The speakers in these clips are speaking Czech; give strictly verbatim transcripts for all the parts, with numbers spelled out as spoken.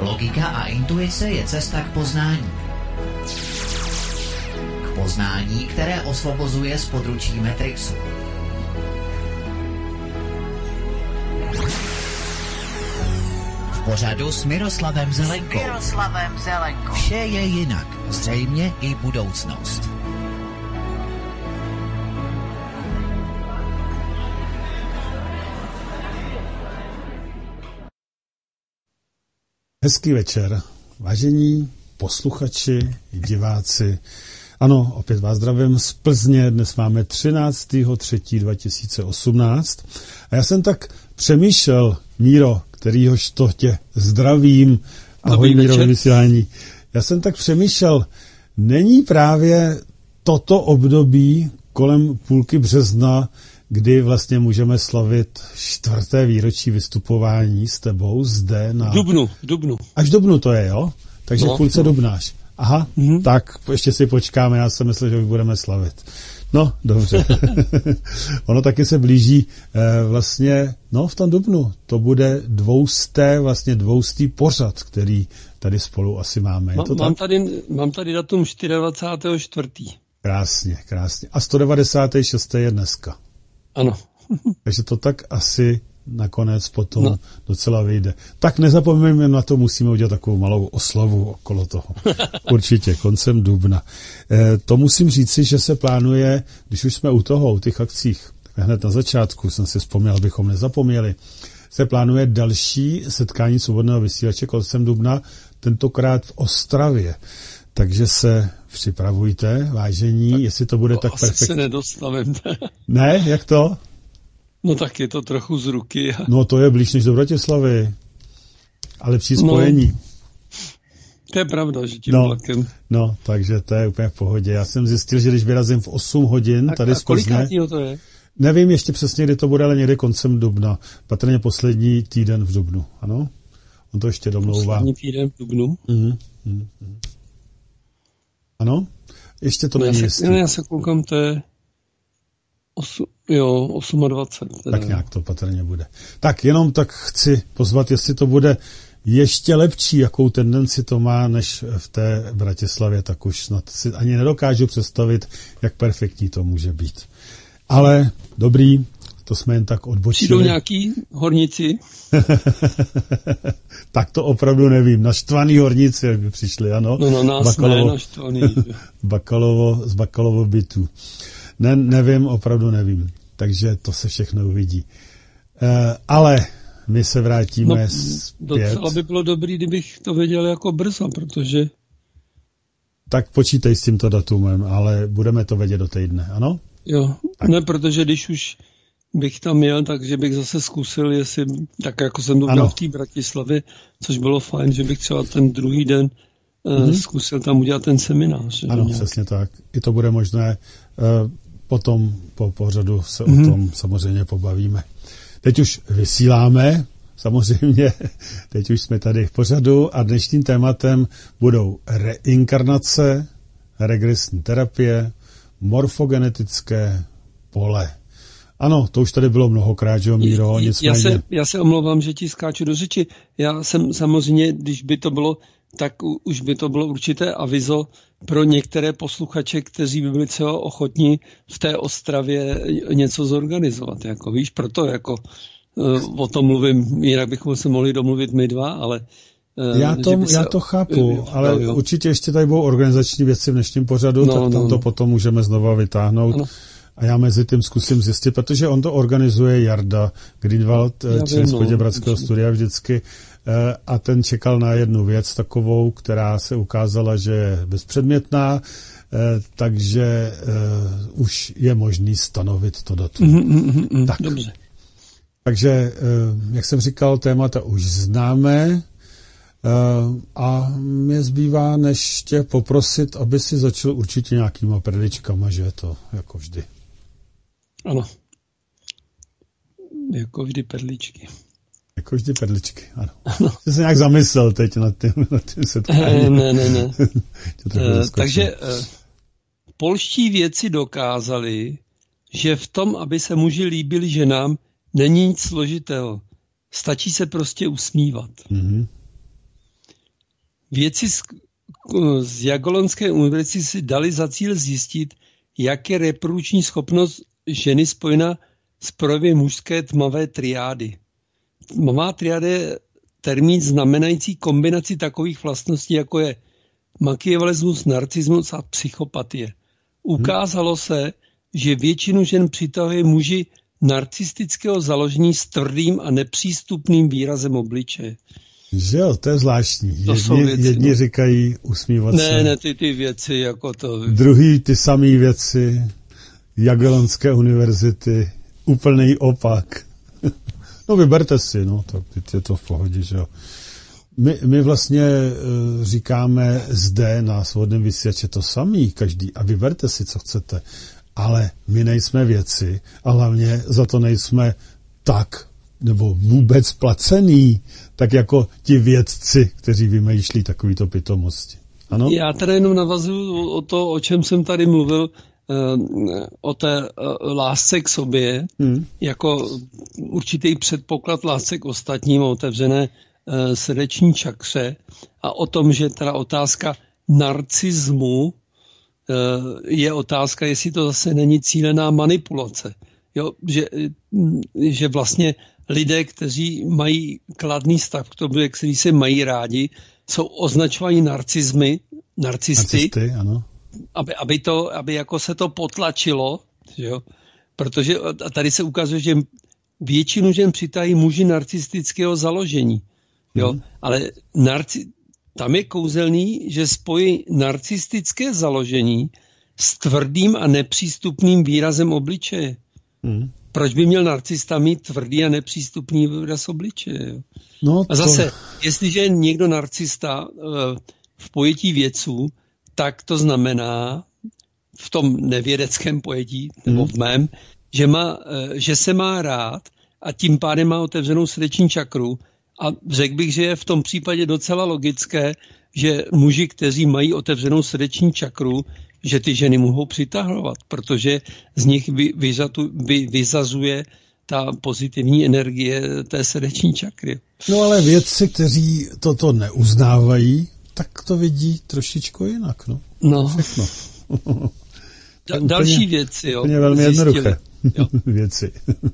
Logika a intuice je cesta k poznání. K poznání, které osvobozuje z područí Matrixu. V pořadu s Miroslavem Zelenkou. Miroslavem Zelenkou. Vše je jinak, zřejmě i budoucnost. Hezký večer, vážení posluchači, diváci. Ano, opět vás zdravím z Plzně, dnes máme třináctého třetího dva tisíce osmnáct. A já jsem tak přemýšlel, Míro, kterýhož to tě zdravím, ahoj Míro ve vysílání. Já jsem tak přemýšlel, není právě toto období kolem půlky března, kdy vlastně můžeme slavit čtvrté výročí vystupování s tebou zde na... Dubnu, Dubnu. Až Dubnu to je, jo? Takže no, v půlce no. dubnáš. Aha, mm-hmm. Tak ještě si počkáme, já jsem myslel, že už budeme slavit. No, dobře. Ono taky se blíží eh, vlastně, no v tom dubnu, to bude dvousté, vlastně dvoustý pořad, který tady spolu asi máme. Je to mám, tak? tady, mám tady datum dvacátého čtvrtého čtvrtého Krásně, krásně. A sto devadesát šest je dneska. Ano. Takže to tak asi nakonec potom no. docela vyjde. Tak nezapomeňme na to, musíme udělat takovou malou oslavu okolo toho. Určitě, koncem dubna. E, to musím říci, že se plánuje, když už jsme u toho, u těch akcích, tak hned na začátku jsem si vzpomněl, abychom nezapomněli, se plánuje další setkání svobodného vysílače koncem dubna, tentokrát v Ostravě. Takže se připravujte, vážení, tak jestli to bude to tak perfektní. se nedostavím. Ne, jak to? No tak je to trochu z ruky. No to je blíž než do Bratislavy. Ale při spojení. No, to je pravda, že tím no, vlakem. No, takže to je úplně v pohodě. Já jsem zjistil, že když vyrazím v osm hodin tak, tady z Plzně... to je? Nevím ještě přesně, kdy to bude, ale někde koncem dubna. Patrně poslední týden v dubnu, ano? On to ještě domlouvá. Poslední týden v dubnu? Mm, mm, mm. Ano? Ještě to no není já jistý. Se, já se koukám, to je osu, jo, dvacet osm. Tak nějak to patrně bude. Tak jenom tak chci pozvat, jestli to bude ještě lepší, jakou tendenci to má, než v té Bratislavě, tak už snad si ani nedokážu představit, jak perfektní to může být. Ale dobrý, to jsme jen tak odbočili. Přijdou nějaký horníci? Tak to opravdu nevím. Naštvaný horníci, jak by přišli, ano? No, no nás Bakalovo, ne naštvaný. Bakalovo, z Bakalovo bytu. Ne, nevím, opravdu nevím. Takže to se všechno uvidí. E, ale my se vrátíme no, zpět. Docela by bylo dobrý, kdybych to věděl jako brzo, protože... Tak počítej s tímto datumem, ale budeme to vědět do týdne, ano? Jo, tak. Ne, protože když už bych tam jel, takže bych zase zkusil, jestli, tak jako jsem to měl v té Bratislavě, což bylo fajn, že bych třeba ten druhý den mm-hmm. uh, zkusil tam udělat ten seminář. Ano, nějak. Přesně tak. I to bude možné. Uh, potom po pořadu se mm-hmm. o tom samozřejmě pobavíme. Teď už vysíláme, samozřejmě, teď už jsme tady v pořadu a dnešním tématem budou reinkarnace, regresní terapie, morfogenetické pole. Ano, to už tady bylo mnohokrát, že jo, Míro, nicméně... Já se, já se omlouvám, že ti skáču do řeči. Já jsem samozřejmě, když by to bylo, tak už by to bylo určité avizo pro některé posluchače, kteří by byli třeba ochotní v té Ostravě něco zorganizovat. Jako, víš, proto jako uh, o tom mluvím, jinak bychom se mohli domluvit my dva, ale... Uh, já, to, se, já to chápu, jo, ale jo. určitě ještě tady budou organizační věci v dnešním pořadu, no, tak tam no, to no. potom můžeme znova vytáhnout. Ano. A já mezi tím zkusím zjistit, protože on to organizuje Jarda Greenwald, člen z Poděbradského studia vždycky, a ten čekal na jednu věc takovou, která se ukázala, že je bezpředmětná, takže už je možný stanovit to datum. Mm, mm, mm, tak. Dobře. Takže, jak jsem říkal, témata už známe a mě zbývá, než tě poprosit, aby si začal určitě nějakýma perličkama, že to jako vždy. Ano. Jako vždy perličky. Jako vždy perličky, ano. ano. Jsi se nějak zamyslel teď nad tím, nad tím setkáním. Ne, ne, ne. uh, takže uh, polští vědci dokázali, že v tom, aby se muži líbili ženám, není nic složitého. Stačí se prostě usmívat. Mm-hmm. Vědci z, z Jagellonské univerzity si dali za cíl zjistit, jak je reprodukční schopnost ženy spojena s projevy mužské tmavé triády. Tmavá triáda je termín znamenající kombinaci takových vlastností, jako je machiavelismus, narcismus a psychopatie. Ukázalo se, že většinu žen přitahuje muži narcistického založení s tvrdým a nepřístupným výrazem obličeje. Že jo, to je zvláštní. To jedni věci, jedni no. říkají usmívat ne, se. Ne, ty ty věci jako to. Druhý ty samé věci. Jagellonské univerzity. Úplný opak. No vyberte si, no, tak je to v pohodě, že jo. My, my vlastně uh, říkáme zde na Svobodném vysílači to samý, každý, a vyberte si, co chcete. Ale my nejsme vědci a hlavně za to nejsme tak, nebo vůbec placený, tak jako ti vědci, kteří vymýšlí takovýto pitomosti. Ano? Já tady jenom navazuju o to, o čem jsem tady mluvil, o té lásce k sobě, hmm. jako určitý předpoklad lásce k ostatním, otevřené srdeční čakře a o tom, že teda otázka narcismu je otázka, jestli to zase není cílená manipulace. Jo, že, že vlastně lidé, kteří mají kladný stav k tomu, kteří se mají rádi, jsou označováni narcismy, narcisty, Narcisty, ano. Aby, aby, to, aby jako se to potlačilo, jo? Protože tady se ukazuje, že většinu žen přitají muži narcistického založení. Jo? Hmm. Ale narci, tam je kouzelný, že spojí narcistické založení s tvrdým a nepřístupným výrazem obličeje. Hmm. Proč by měl narcista mít tvrdý a nepřístupný výraz obličeje? Jo? No to... A zase, jestliže je někdo narcista v pojetí vědců, tak to znamená v tom nevědeckém pojetí, nebo v mém, že, má, že se má rád a tím pádem má otevřenou srdeční čakru. A řekl bych, že je v tom případě docela logické, že muži, kteří mají otevřenou srdeční čakru, že ty ženy mohou přitahovat, protože z nich vy, vyzatu, vy, vyzazuje ta pozitivní energie té srdeční čakry. No ale vědci, kteří toto neuznávají, tak to vidí trošičku jinak, no. No. Všechno. Da, další věci, jo. Úplně velmi zjistili. Jednoduché jo. věci.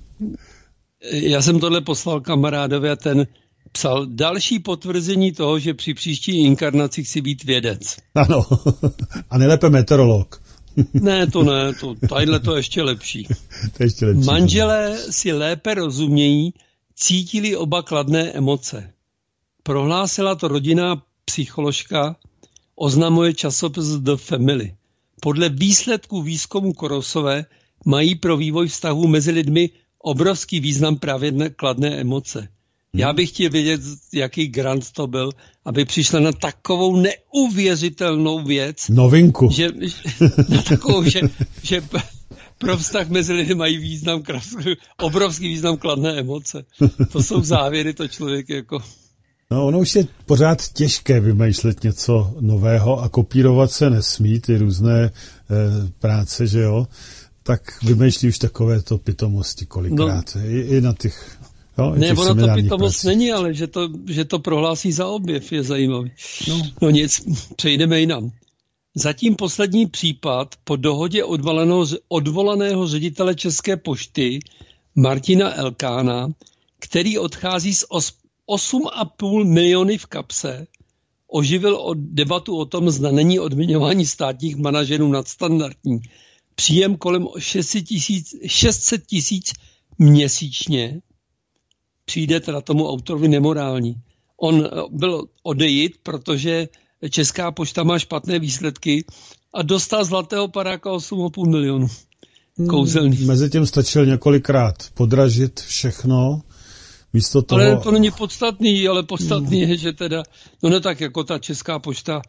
Já jsem tohle poslal kamarádovi a ten psal další potvrzení toho, že při příští inkarnaci chci být vědec. Ano. A nejlépe meteorolog. Ne, to ne, to, tadyhle to ještě lepší. To ještě lepší. Manželé si lépe rozumějí, cítili oba kladné emoce. Prohlásila to rodinná psycholožka, oznamuje časopis The Family. Podle výsledků výzkumu Korosové mají pro vývoj vztahů mezi lidmi obrovský význam právě kladné emoce. Já bych chtěl vědět, jaký grant to byl, aby přišla na takovou neuvěřitelnou věc. Novinku. Že, na takovou, že, že pro vztah mezi lidmi mají význam, obrovský význam kladné emoce. To jsou závěry, to člověk jako... No, ono už je pořád těžké vymýšlet něco nového a kopírovat se nesmí, ty různé e, práce, že jo, tak vymýšlí už takovéto pitomosti kolikrát. No, I, i na těch... Jo, ne, ono to pitomost není, ale že to, že to prohlásí za objev, je zajímavý. No. no nic, přejdeme jinam. Zatím poslední případ po dohodě odvolaného, odvolaného ředitele České pošty Martina Elkána, který odchází s osm a půl miliony v kapse, oživil od debatu o tom, zda není odměňování státních manažerů nadstandardní. Příjem kolem šest set tisíc měsíčně přijde teda tomu autorovi nemorální. On byl odejít, protože Česká pošta má špatné výsledky a dostal zlatého padáka osm a půl milionu. Kouzelný. Hmm, mezi tím stačil několikrát podražit všechno. Místo toho... Ale to není podstatný, ale podstatný hmm. je, že teda, no ne tak jako ta Česká pošta,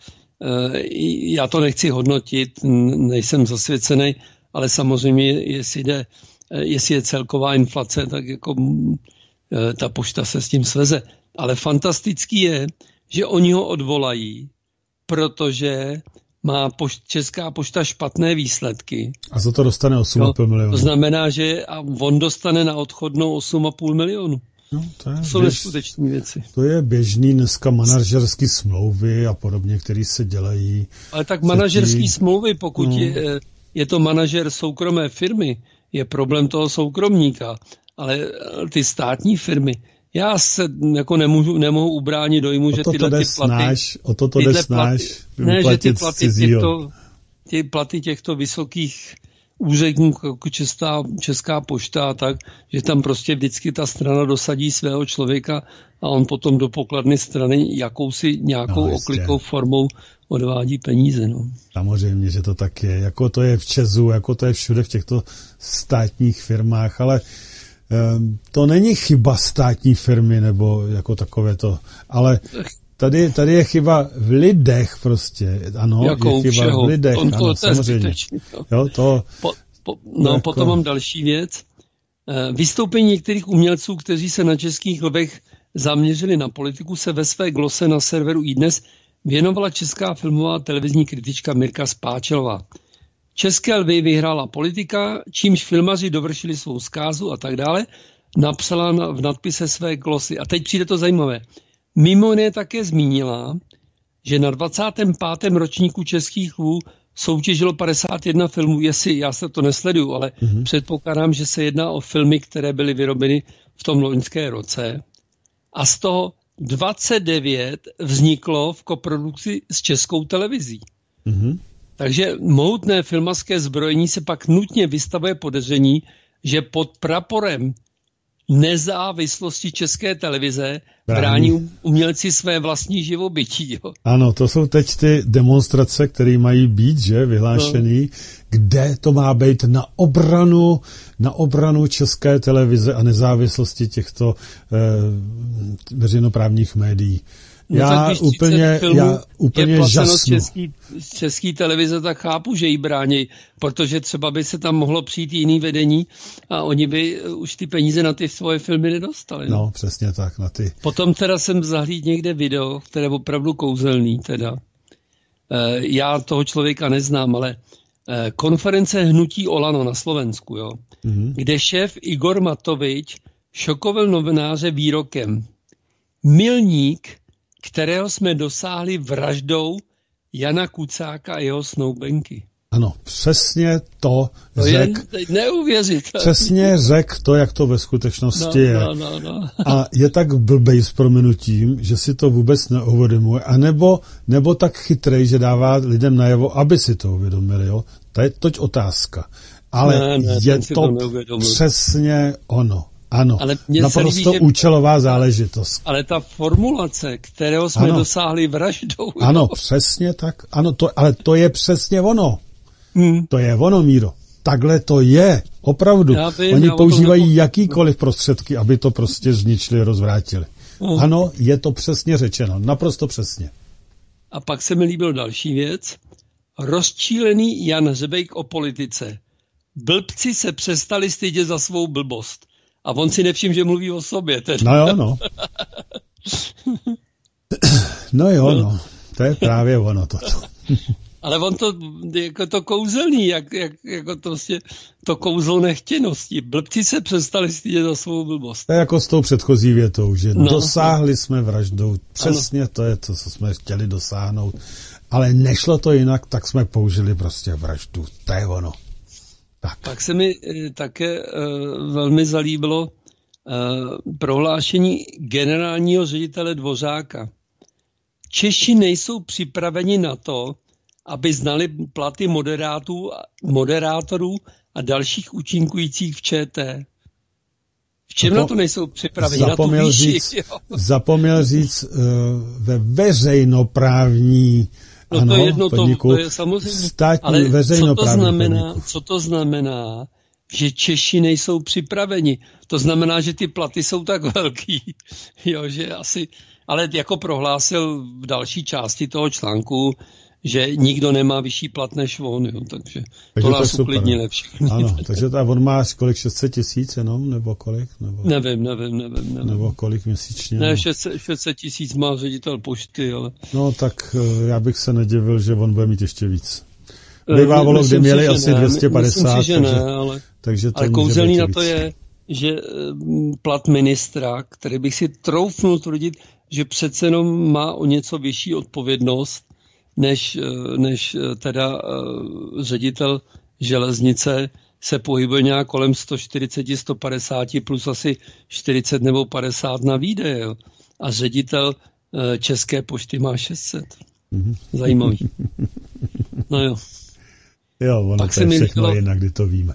já to nechci hodnotit, nejsem zasvěcený, ale samozřejmě, jestli, jde, jestli je celková inflace, tak jako ta pošta se s tím sveze. Ale fantastický je, že oni ho odvolají, protože má pošt, Česká pošta špatné výsledky. A za to dostane osm a půl milionu. To znamená, že a on dostane na odchodnou osm a půl milionu. No, to, je to jsou neskutečné věci. To je běžný dneska manažerský smlouvy a podobně, které se dělají. Ale tak manažerský smlouvy, pokud no. je, je to manažer soukromé firmy, je problém toho soukromníka. Ale ty státní firmy, já se jako nemůžu, nemohu ubránit dojmu, že tyhle ty platy... Snáš, o to to jde snáš, ne, že ty platy těchto, ty platy těchto vysokých úředníků, jako Česká, Česká pošta a tak, že tam prostě vždycky ta strana dosadí svého člověka a on potom do pokladny strany jakousi nějakou no, oklikou formou odvádí peníze. No. Samozřejmě, že to tak je. Jako to je v Česu, jako to je všude v těchto státních firmách, ale um, to není chyba státní firmy nebo jako takové to, ale tady, tady je chyba v lidech prostě. Ano, Jakou je chyba všeho? v lidech, to, to, ano, to samozřejmě. Jo, to, po, po, no, jako... potom mám další věc. Vystoupení některých umělců, kteří se na Českých lvech zaměřili na politiku, se ve své glose na serveru iDnes věnovala česká filmová televizní kritička Mirka Spáčelová. České lvy vyhrála politika, čímž filmaři dovršili svou zkázu a tak dále, napsala v nadpise své glosy. A teď přijde to zajímavé. Mimo jiné také zmínila, že na dvacátém pátém ročníku Českých lvů soutěžilo padesát jedna filmů, jestli já se to nesleduju, ale mm-hmm. předpokládám, že se jedná o filmy, které byly vyrobeny v tom loňské roce. A z toho dvacet devět vzniklo v koprodukci s Českou televizí. Mm-hmm. Takže mohutné filmařské zbrojení se pak nutně vystavuje podezření, že pod praporem nezávislosti České televize brání, brání umělci své vlastní živobytí. Jo. Ano, to jsou teď ty demonstrace, které mají být, že, vyhlášený, no. Kde to má být na obranu, na obranu České televize a nezávislosti těchto eh, veřejnoprávních médií. No, já, úplně, já úplně žasnu. Český, český televize, tak chápu, že jí brání, protože třeba by se tam mohlo přijít jiný vedení a oni by už ty peníze na ty svoje filmy nedostali. No, no přesně tak. Na ty. Potom teda jsem zahlídl někde video, které je opravdu kouzelný teda. E, já toho člověka neznám, ale e, konference Hnutí Olano na Slovensku, jo, mm-hmm. kde šéf Igor Matovič šokoval novináře výrokem: milník, kterého jsme dosáhli vraždou Jana Kucáka a jeho snoubenky. Ano, přesně to, to řek. Neuvěřitelné. Přesně řek to, jak to ve skutečnosti no, je. No, no, no. A je tak blbej s prominutím, že si to vůbec neuvědomuje. A nebo, nebo tak chytrej, že dává lidem najevo, aby si to uvědomili. Jo? To je toť otázka. Ale ne, ne, je to, to přesně ono. Ano, naprosto líbí, účelová záležitost. Ale ta formulace, kterého jsme ano. dosáhli vraždou. Ano, jo. Přesně tak. Ano, to, ale to je přesně ono. Hmm. To je ono, Míro. Takhle to je. Opravdu. Vím, Oni používají nepo... jakýkoliv prostředky, aby to prostě zničili, rozvrátili. Hmm. Ano, je to přesně řečeno. Naprosto přesně. A pak se mi líbil další věc. Rozčílený Jan Řebejk o politice. Blbci se přestali stydět za svou blbost. A on si nevšiml, že mluví o sobě. Tedy. No jo, no. No jo, no. To je právě ono toto. Ale on to, jako to kouzelný, jak, jak, jako to, vlastně, to kouzlo nechtěnosti. Blbci se přestali stydět za svou blbost. To je jako s tou předchozí větou, že no. dosáhli jsme vraždou. Přesně ano. To je to, co jsme chtěli dosáhnout. Ale nešlo to jinak, tak jsme použili prostě vraždu. To je ono. Tak. Pak se mi e, také e, velmi zalíbilo e, prohlášení generálního ředitele Dvořáka. Češi nejsou připraveni na to, aby znali platy moderátů, moderátorů a dalších účinkujících v ČT. V čem Zapo- na to nejsou připraveni? Zapomněl na tu výši, říct, zapomněl říct uh, ve veřejnoprávní No ano, to jedno, to, to je samozřejmě, státní, ale co to, znamená, podniku. co to znamená, že Češi nejsou připraveni? To znamená, že ty platy jsou tak velký, jo, že asi, ale jako prohlásil v další části toho článku, že nikdo nemá vyšší plat než on, jo, takže, takže to nás uklidnili všichni. Ano, takže ta, on má kolik, šest set tisíc jenom, nebo kolik? Nebo, nevím, nevím, nevím, nevím. Nebo kolik měsíčně? Ne, šest set tisíc má ředitel pošty, ale... No tak já bych se nedivil, že on bude mít ještě víc. Bývávalo, kdy měli asi ne, dvě stě padesát, myslím si, že takže, ne, ale, takže to ale kouzelný na to je, že plat ministra, který bych si troufnul tvrdit, že přece jenom má o něco vyšší odpovědnost, než, než teda ředitel železnice, se pohybuje nějak kolem sto čtyřicet, sto padesát plus asi čtyřicet nebo padesát na výdaje. Jo. A ředitel České pošty má šest set. Mm-hmm. Zajímavý. No jo. Jo, ono Pak to je všechno říkalo, jinak, kdy to víme.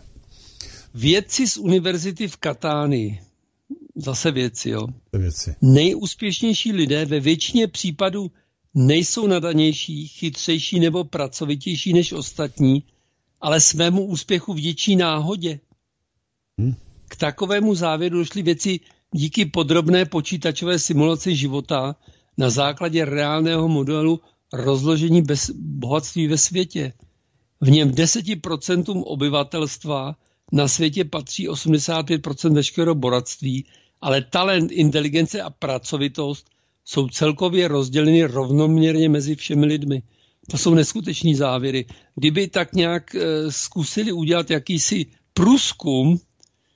Vědci z univerzity v Katánii, zase vědci, jo. Vědci. Nejúspěšnější lidé ve většině případů nejsou nadanější, chytřejší nebo pracovitější než ostatní, ale svému úspěchu vděčí náhodě. Hmm. K takovému závěru došli vědci díky podrobné počítačové simulaci života na základě reálného modelu rozložení bez bohatství ve světě. V něm deset procent obyvatelstva na světě patří osmdesát pět procent veškerého bohatství, ale talent, inteligence a pracovitost jsou celkově rozděleny rovnoměrně mezi všemi lidmi. To jsou neskuteční závěry. Kdyby tak nějak e, zkusili udělat jakýsi průzkum, e,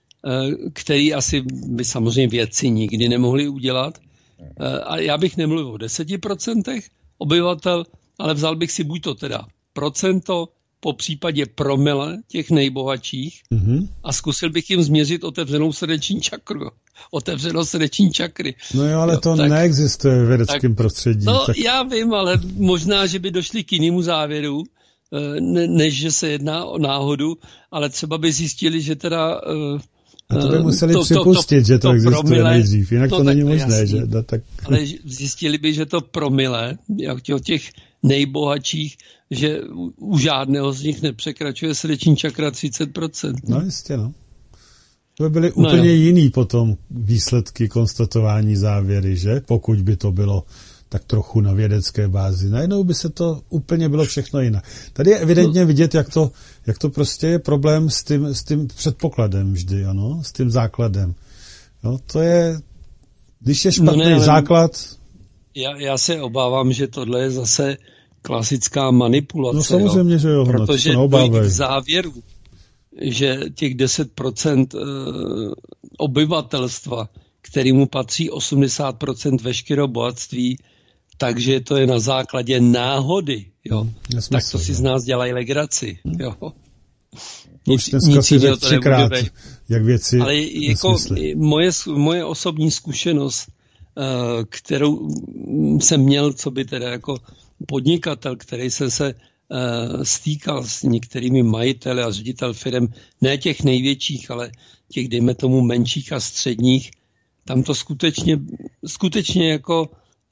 který asi by samozřejmě vědci nikdy nemohli udělat, e, a já bych nemluvil o deseti procentech obyvatel, ale vzal bych si buď to teda procento, po případě promile těch nejbohatších mm-hmm. a zkusil bych jim změřit otevřenou srdeční čakru. Otevřenou srdeční čakry. No jo, ale jo, to tak, neexistuje v vědeckém prostředí. No tak... já vím, ale možná, že by došli k jinému závěru, ne, než že se jedná o náhodu, ale třeba by zjistili, že teda... A to by museli to, připustit, to, to, že to, to existuje promile, nejdřív, jinak to, to není možné. Jasný, že? No, tak... Ale zjistili by, že to promile, jak těch nejbohatších, že u žádného z nich nepřekračuje srdeční čakra třicet procent. No jistě, no. To by byly úplně no, jiný potom výsledky konstatování závěry, že? Pokud by to bylo tak trochu na vědecké bázi. Najednou by se to úplně bylo všechno jinak. Tady je evidentně vidět, jak to, jak to prostě je problém s tím, s tím předpokladem vždy, ano? S tím základem. No, to je, když je špatný no ne, základ... Já, já se obávám, že tohle je zase klasická manipulace. No samozřejmě, jo? že jo. Protože dojít k závěru, že těch deset procent obyvatelstva, kterému patří osmdesát procent veškerého bohatství, takže to je na základě náhody. Jo? Nesmysl, tak to si jo. z nás dělají legraci. Jo? Už dneska si řekl třikrát, jak věci ale jako moje, moje osobní zkušenost, kterou jsem měl, co by teda jako podnikatel, který jsem se stýkal s některými majiteli a ředitel firem, ne těch největších, ale těch, dejme tomu, menších a středních, tam to skutečně, skutečně jako,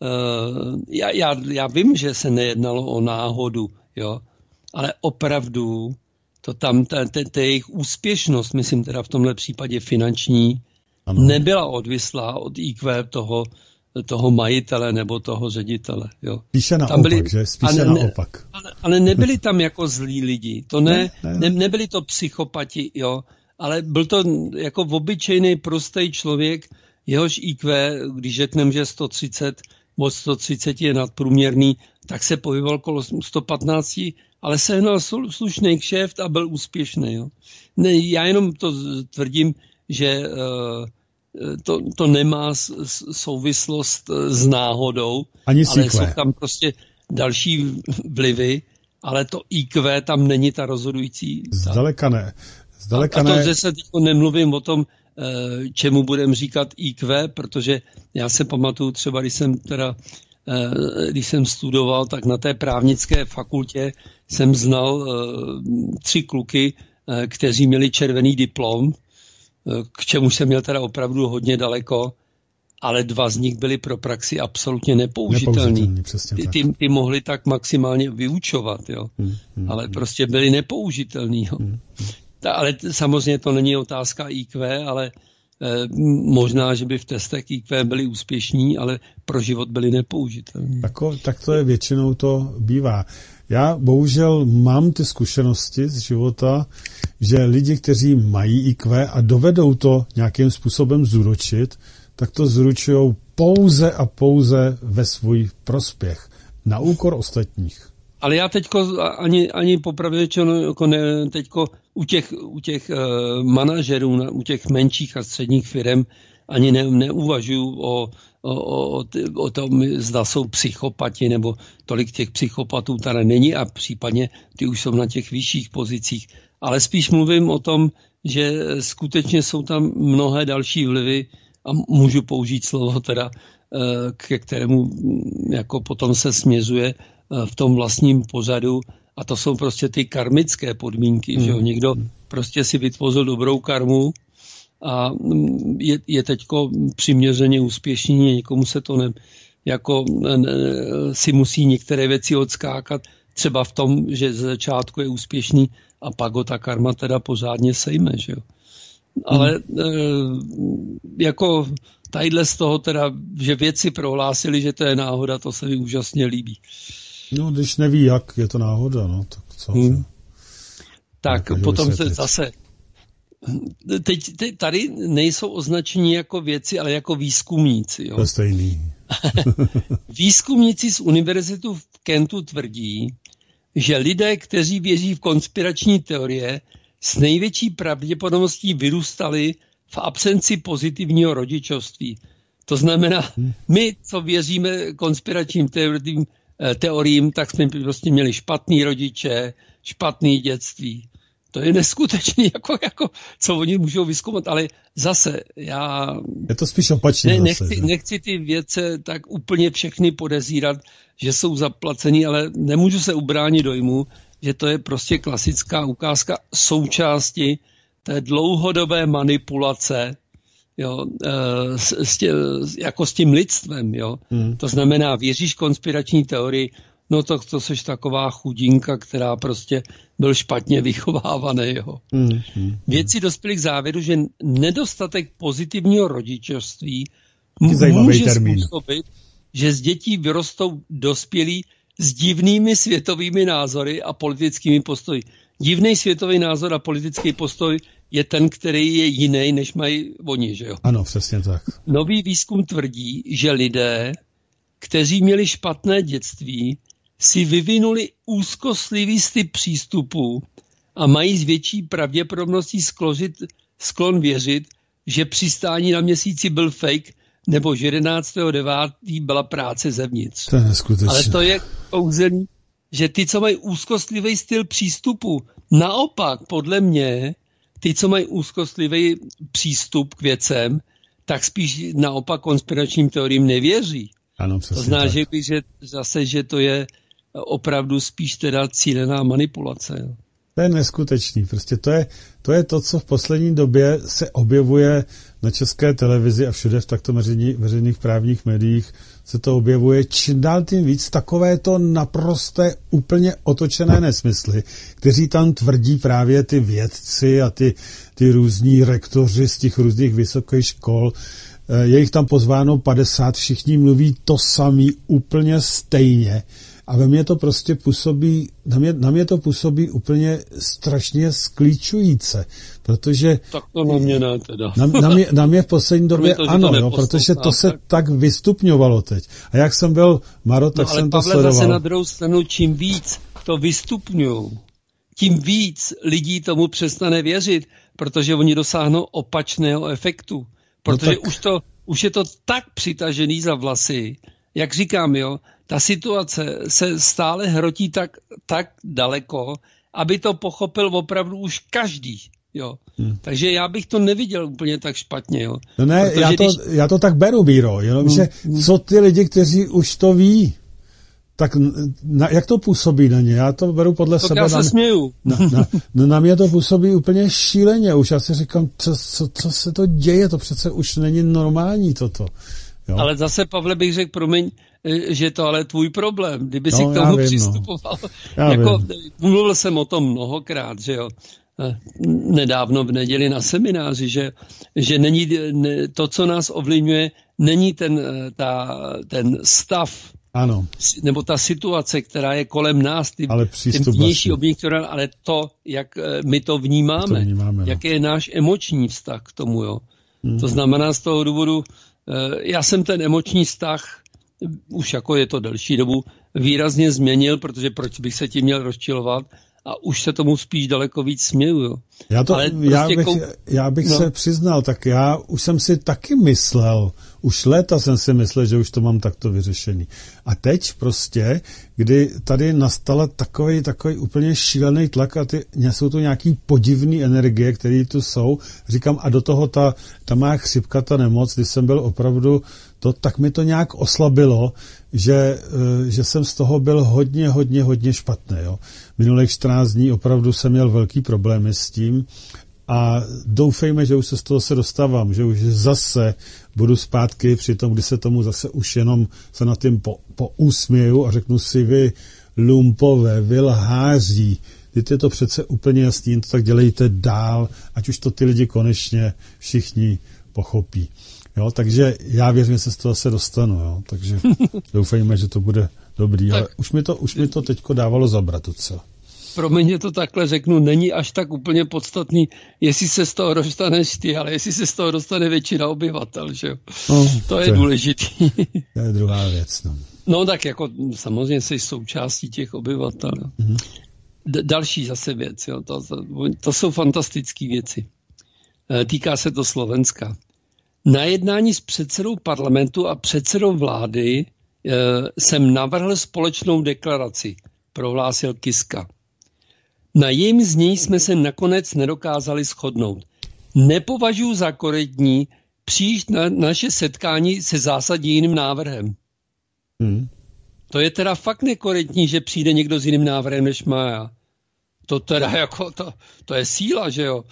já, já, já vím, že se nejednalo o náhodu, jo, ale opravdu to tam, ta, ta, ta jejich úspěšnost, myslím teda v tomhle případě finanční, ano. nebyla odvislá od I Q toho, toho majitele nebo toho ředitele. Jo. Spíše naopak, byli, že? Spíše ale, naopak. Ale, ale nebyli tam jako zlí lidi. To ne, ne, ne. ne nebyli to psychopati, jo. Ale byl to jako obyčejný, prostý člověk, jehož I Q, když řekneme, že sto třicet, od sto třicet je nadprůměrný, tak se pohyboval kolo sto patnáct, ale sehnal slušný kšeft a byl úspěšný. Jo. Ne, já jenom to tvrdím, že uh, to, to nemá souvislost s náhodou, ani ale jsou tam prostě další vlivy, ale to I Q tam není ta rozhodující. Zdaleka ne. Zdaleka a, a to, ne. že se teď nemluvím o tom, čemu budeme říkat I Q, protože já se pamatuju třeba, když jsem teda když jsem studoval, tak na té právnické fakultě jsem znal tři kluky, kteří měli červený diplom, k čemu jsem měl teda opravdu hodně daleko, ale dva z nich byli pro praxi absolutně nepoužitelní. nepoužitelní ty, ty, ty mohli tak maximálně vyučovat, jo. Hmm, hmm, ale hmm. prostě byli nepoužitelní. Jo. Hmm, hmm. Ta, ale t- samozřejmě to není otázka I Q, ale eh, možná, že by v testech I Q byli úspěšní, ale pro život byli nepoužitelní. Tako, tak to je většinou to bývá. Já bohužel mám ty zkušenosti z života, že lidi, kteří mají I Q a dovedou to nějakým způsobem zúročit, tak to zúročujou pouze a pouze ve svůj prospěch, na úkor ostatních. Ale já teďko ani, ani popravdě řečeno, jako ne, teďko u těch, u těch uh, manažerů, u těch menších a středních firem ani ne, neuvažuju o, o, o, o tom, zda jsou psychopati, nebo tolik těch psychopatů tady není a případně ty už jsou na těch vyšších pozicích. Ale spíš mluvím o tom, že skutečně jsou tam mnohé další vlivy a můžu použít slovo teda, ke kterému jako potom se směřuje v tom vlastním pořadu a to jsou prostě ty karmické podmínky, mm. že jo, někdo prostě si vytvořil dobrou karmu a je, je teďko přiměřeně úspěšný, někomu se to ne, jako ne, si musí některé věci odskákat, třeba v tom, že ze začátku je úspěšný a pak ho ta karma teda pořádně sejme, že jo. Ale mm. e, jako tadyhle z toho teda, že vědci prohlásili, že to je náhoda, to se mi úžasně líbí. No, když neví, jak je to náhoda, no, tak co? Hmm. Tak potom se zase, teď, teď tady nejsou označení jako vědci, ale jako výzkumníci. Jo? To je stejný. Výzkumníci z univerzitu v Kentu tvrdí, že lidé, kteří věří v konspirační teorie, s největší pravděpodobností vyrůstali v absenci pozitivního rodičovství. To znamená, my, co věříme konspiračním teoriím, teoriím, tak jsme prostě měli špatný rodiče, špatný dětství. To je neskutečný, jako, jako, co oni můžou vyzkoumat, ale zase já... Je to spíš opačně. Ne, nechci, zase, nechci ty vědce tak úplně všechny podezírat, že jsou zaplacení, ale nemůžu se ubránit dojmu, že to je prostě klasická ukázka součásti té dlouhodobé manipulace, jo, s, s tě, jako s tím lidstvem. Jo. Hmm. To znamená, věříš konspirační teorii, no to, to seš taková chudinka, která prostě byl špatně vychovávaný. Jo. Hmm. Hmm. Vědci dospěli k závěru, že nedostatek pozitivního rodičovství může termín. způsobit, že z dětí vyrostou dospělí s divnými světovými názory a politickými postoji. Divný světový názor a politický postoj je ten, který je jiný, než mají oni, že jo? Ano, přesně tak. Nový výzkum tvrdí, že lidé, kteří měli špatné dětství, si vyvinuli úzkostlivý styp přístupu a mají s větší pravděpodobností skložit, sklon věřit, že přistání na měsíci byl fake, nebo že jedenáctého devátého byla práce zevnitř. To je neskutečné. Ale to je kouzelný, že ty, co mají úzkostlivý styl přístupu, naopak, podle mě, ty, co mají úzkostlivý přístup k věcem, tak spíš naopak konspiračním teoriím nevěří. Ano, přesně to znamená, tak. že bych že zase, že to je opravdu spíš teda cílená manipulace. Jo. To je neskutečný. Prostě to je, to je to, co v poslední době se objevuje na České televizi a všude v takto veřejný, veřejných právních médiích se to objevuje čím dál tím víc takovéto naprosté úplně otočené nesmysly, kteří tam tvrdí právě ty vědci a ty, ty různí rektoři z těch různých vysokých škol. Je jich tam pozváno padesát, všichni mluví to samý úplně stejně. A ve mně to prostě působí, na mě, na mě to působí úplně strašně sklíčujíce, protože... Tak to na mě ne teda. Na, na, mě, na mě v poslední době to, ano, jo, protože to se tak... tak vystupňovalo teď. A jak jsem byl Maro, tak no, jsem to Pavle, sledoval. Zase na druhou stranu, čím víc to vystupňují, tím víc lidí tomu přestane věřit, protože oni dosáhnou opačného efektu. Protože no tak... už, to, už je to tak přitažený za vlasy, jak říkám, jo, ta situace se stále hrotí tak, tak daleko, aby to pochopil opravdu už každý. Jo. Hmm. Takže já bych to neviděl úplně tak špatně. Jo. No ne, já to, když... já to tak beru, Bíro, jenomže hmm. co ty lidi, kteří už to ví, tak na, jak to působí na ně? Já to beru podle to sebe. Já se na, směju. Na, na, na, na mě to působí úplně šíleně. Už já si říkám, co, co, co se to děje, to přece už není normální toto. Jo. Ale zase, Pavle, bych řekl, promiň, že to ale tvůj problém, kdyby si no, k tomu vím, přistupoval. No. Jako, mluvil jsem o tom mnohokrát, že jo. Nedávno v neděli na semináři, že, že není ne, to, co nás ovlivňuje, není ten, ta, ten stav, ano. nebo ta situace, která je kolem nás, ty, ty vnější objekty, ale to, jak my to vnímáme, to vnímáme no. jaký je náš emoční vztah k tomu. Jo. Hmm. To znamená z toho důvodu, já jsem ten emoční vztah už jako je to delší dobu, výrazně změnil, protože proč bych se tím měl rozčilovat, a už se tomu spíš daleko víc směju. Jo. Já, to, prostě já bych, kou... já bych no. se přiznal, tak já už jsem si taky myslel, už léta jsem si myslel, že už to mám takto vyřešený. A teď prostě, kdy tady nastala takový, takový úplně šílený tlak a ty, jsou to nějaký podivný energie, které tu jsou, říkám, a do toho ta, ta má chřipka, ta nemoc, když jsem byl opravdu, to, tak mi to nějak oslabilo, že, že jsem z toho byl hodně, hodně, hodně špatný. Jo. Minulých čtrnáct dní opravdu jsem měl velký problémy s tím a doufejme, že už se z toho se dostávám, že už zase budu zpátky při tom, kdy se tomu zase už jenom se na tím po, pousměju a řeknu si, vy lumpové, vy lháří, teď je to přece úplně jasný, to tak dělejte dál, ať už to ty lidi konečně všichni pochopí. Jo, takže já věřím, že se z toho zase dostanu, jo, takže doufejme, že to bude dobrý, tak, ale už mi to, už mi to teďko dávalo zabrat docela. Pro mě to takhle řeknu, není až tak úplně podstatný, jestli se z toho dostaneš ty, ale jestli se z toho dostane většina obyvatel, že jo. No, to, to je důležitý. To je druhá věc, no. No tak jako samozřejmě jsi součástí těch obyvatel. Mm-hmm. D- další zase věc, jo, to, to, to jsou fantastické věci. Týká se to Slovenska. Na jednání s předsedou parlamentu a předsedou vlády e, jsem navrhl společnou deklaraci, prohlásil Kiska. Na jejím znění jsme se nakonec nedokázali shodnout. Nepovažuji za korektní přijít na naše setkání se zásadně jiným návrhem. Hmm. To je teda fakt nekorektní, že přijde někdo s jiným návrhem než má já. To teda jako, to, to je síla, že jo.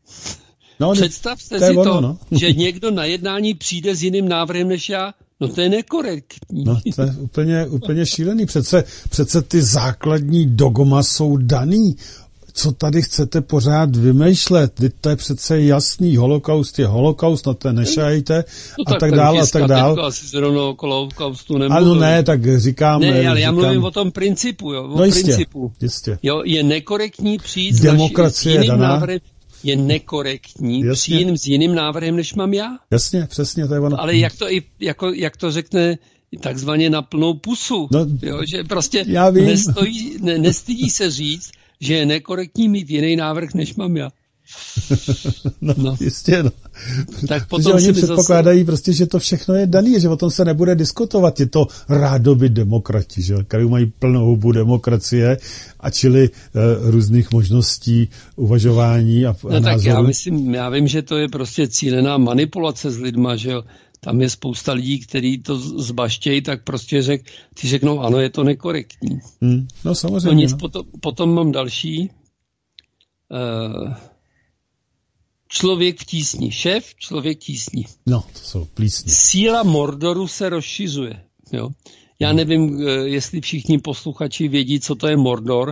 No, představte to si ono, to, no. Že někdo na jednání přijde s jiným návrhem než já, no to je nekorektní. No to je úplně, úplně šílený. Přece, přece ty základní dogma jsou daný. Co tady chcete pořád vymýšlet? To je přece jasný. Holokaust je holokaust, na to nešajte no, a tak, tak dál a tak dál. Asi zrovna okolo holokaustu nemluvím. Ano, ne, tak říkám. Ne, ale říkám, já mluvím o tom principu, jo. O no jistě, principu. jistě. Jo, je nekorektní přijít Demokracie s jiným daná. návrhem. Je nekorektní přijít s jiným návrhem, než mám já. Jasně, přesně, to je ono. Ale jak to, i, jako, jak to řekne takzvaně na plnou pusu, no, jo, že prostě nestojí, ne, nestydí se říct, že je nekorektní mít jiný návrh, než mám já. no, no, jistě, no. Tak potom oni předpokládají zase... prostě, že to všechno je daný, že o tom se nebude diskutovat. Je to rádoby demokrati, že který mají plnou hubu demokracie a čili uh, různých možností uvažování a, a no, názoru. Tak já myslím, já vím, že to je prostě cílená manipulace s lidma, že jo. Tam je spousta lidí, kteří to zbaštějí, tak prostě řek, ty řeknou, ano, je to nekorektní. Hmm, no samozřejmě. No nic, no. Potom, potom mám další. Uh, Člověk v tísni. Šéf, člověk v tísni. No, to jsou plísně. Síla Mordoru se rozšiřuje. Jo. Já nevím, jestli všichni posluchači vědí, co to je Mordor.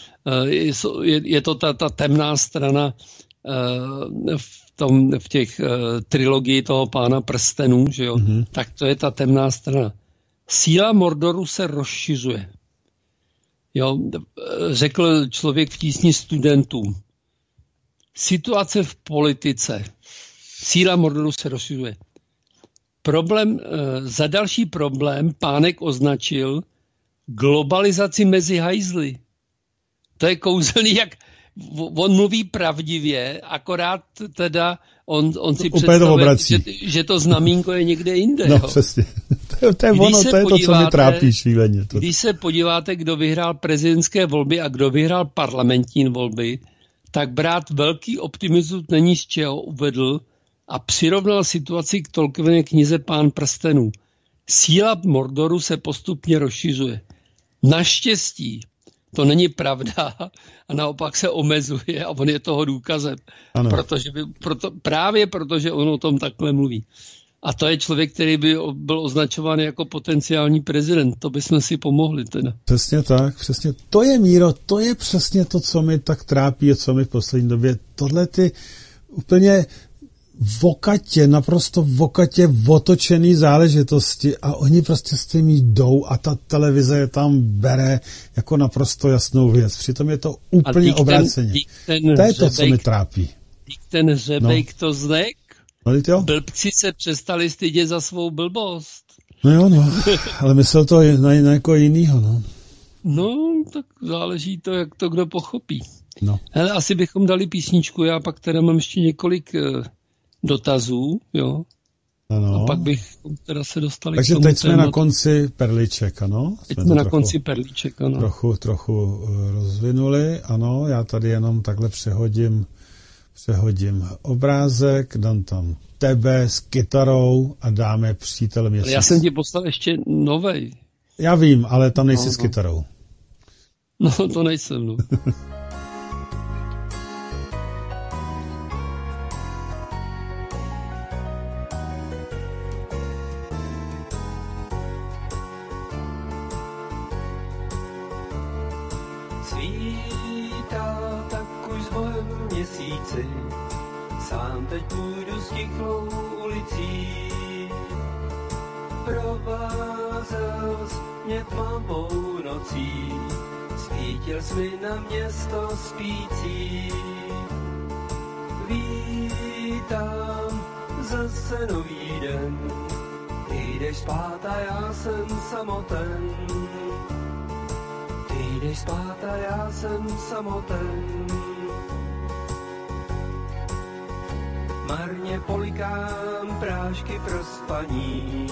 Je to ta, ta temná strana v, tom, v těch trilogii toho Pána prstenů, že jo? Mm-hmm. Tak to je ta temná strana. Síla Mordoru se rozšiřuje. Jo. Řekl člověk v tísni studentům. Situace v politice. Síla Mordoru se rozšiřuje. Problém, za další problém Pánek označil globalizaci mezi hajzly. To je kouzelný, jak on mluví pravdivě, akorát teda on, on si představuje, že, že to znamínko je někde jinde. No jo. Přesně. To je, to je ono, to je to, co mi trápí šíleně. To. Když se podíváte, kdo vyhrál prezidentské volby a kdo vyhrál parlamentní volby, tak brát velký optimismus není z čeho, uvedl a přirovnal situaci k Tolkienově knize Pán prstenů. Síla Mordoru se postupně rozšiřuje. Naštěstí to není pravda a naopak se omezuje a on je toho důkazem. Protože by, proto, právě protože on o tom takhle mluví. A to je člověk, který by byl označován jako potenciální prezident. To bychom si pomohli teda. Přesně tak, přesně. To je, Míro, to je přesně to, co mi tak trápí a co mi v poslední době. Tohle ty úplně vokatě, naprosto vokatě otočený záležitosti a oni prostě s tím jdou a ta televize je tam bere jako naprosto jasnou věc. Přitom je to úplně obráceně. To je to, co mi trápí. Ten hřebejk no. to znek. No, Blbci se přestali stydět za svou blbost. No jo, no, ale myslel to na, na jako jinýho, no. No, tak záleží to, jak to kdo pochopí. No. Hele, asi bychom dali písničku, já pak teda mám ještě několik uh, dotazů, jo. Ano. A pak bych teda se dostali Takže k tomu teď jsme tématu. Na konci perliček, ano? Teď jsme jsme na trochu, konci perliček, ano. Trochu, trochu rozvinuli, ano, já tady jenom takhle přehodím, přehodím obrázek, dám tam tebe s kytarou a dáme Přítel měsíc. Ale já jsem ti poslal ještě novej. Já vím, ale tam nejsi no, s kytarou. No, to nejsem, no. Svítá tak už zbohem měsíci, sám teď půjdu stichlou ulicí. Provázel jsi mě tmavou nocí, svítil jsi mi na město spící. Vítám zase nový den, ty jdeš spát a já jsem samoten. Ty jdeš spát a já jsem samoten. Marně polikám prášky pro spaní,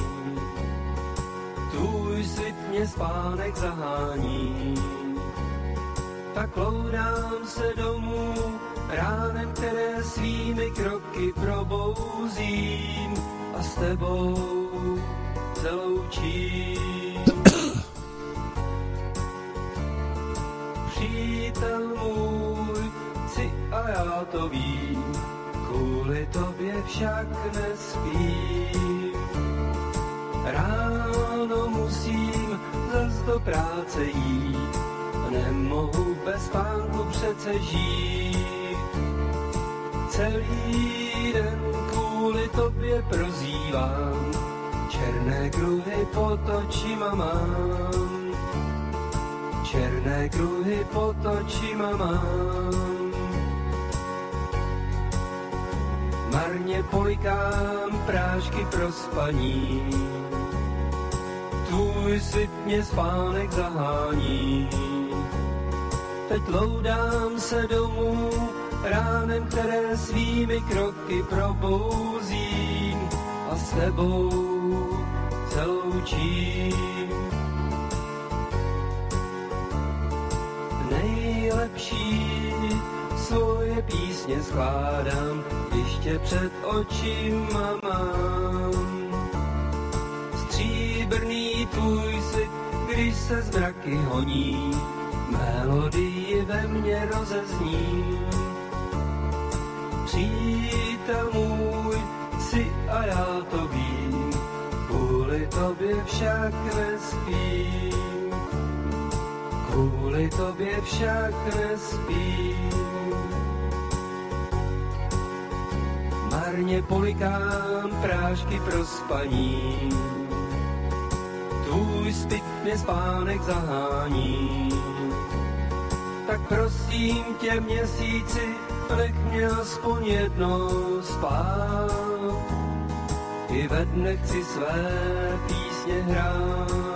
tvůj svit mě spánek zahání. Tak loudám se domů ránem, které svými kroky probouzím a s tebou se loučím. Přítel můj, jsi a já to vím, kvůli tobě však nespím. Ráno musím zas do práce jít, nemohu bez spánku přece žít. Celý den kvůli tobě prozívám, černé kruhy pod očima mám. Černé kruhy pod očima mám. Marně polikám prášky pro spaní, tvůj svit mě spánek zahání. Teď loudám se domů ránem, které svými kroky probouzím a s tebou se loučím. Nejlepší svoje písně skládám, když tě před očima mám. Stříbrný tvůj svět, když se zmraky honí, melodii ve mně rozezní. Přítel můj, jsi a já to vím, kvůli tobě však nespím. Kvůli tobě však nespím. Marně polikám prášky pro spaní, tvůj spit mě spánek zahání. Tak prosím tě měsíci, nech mě aspoň jednou spát. I ve dnech si své písně hrát.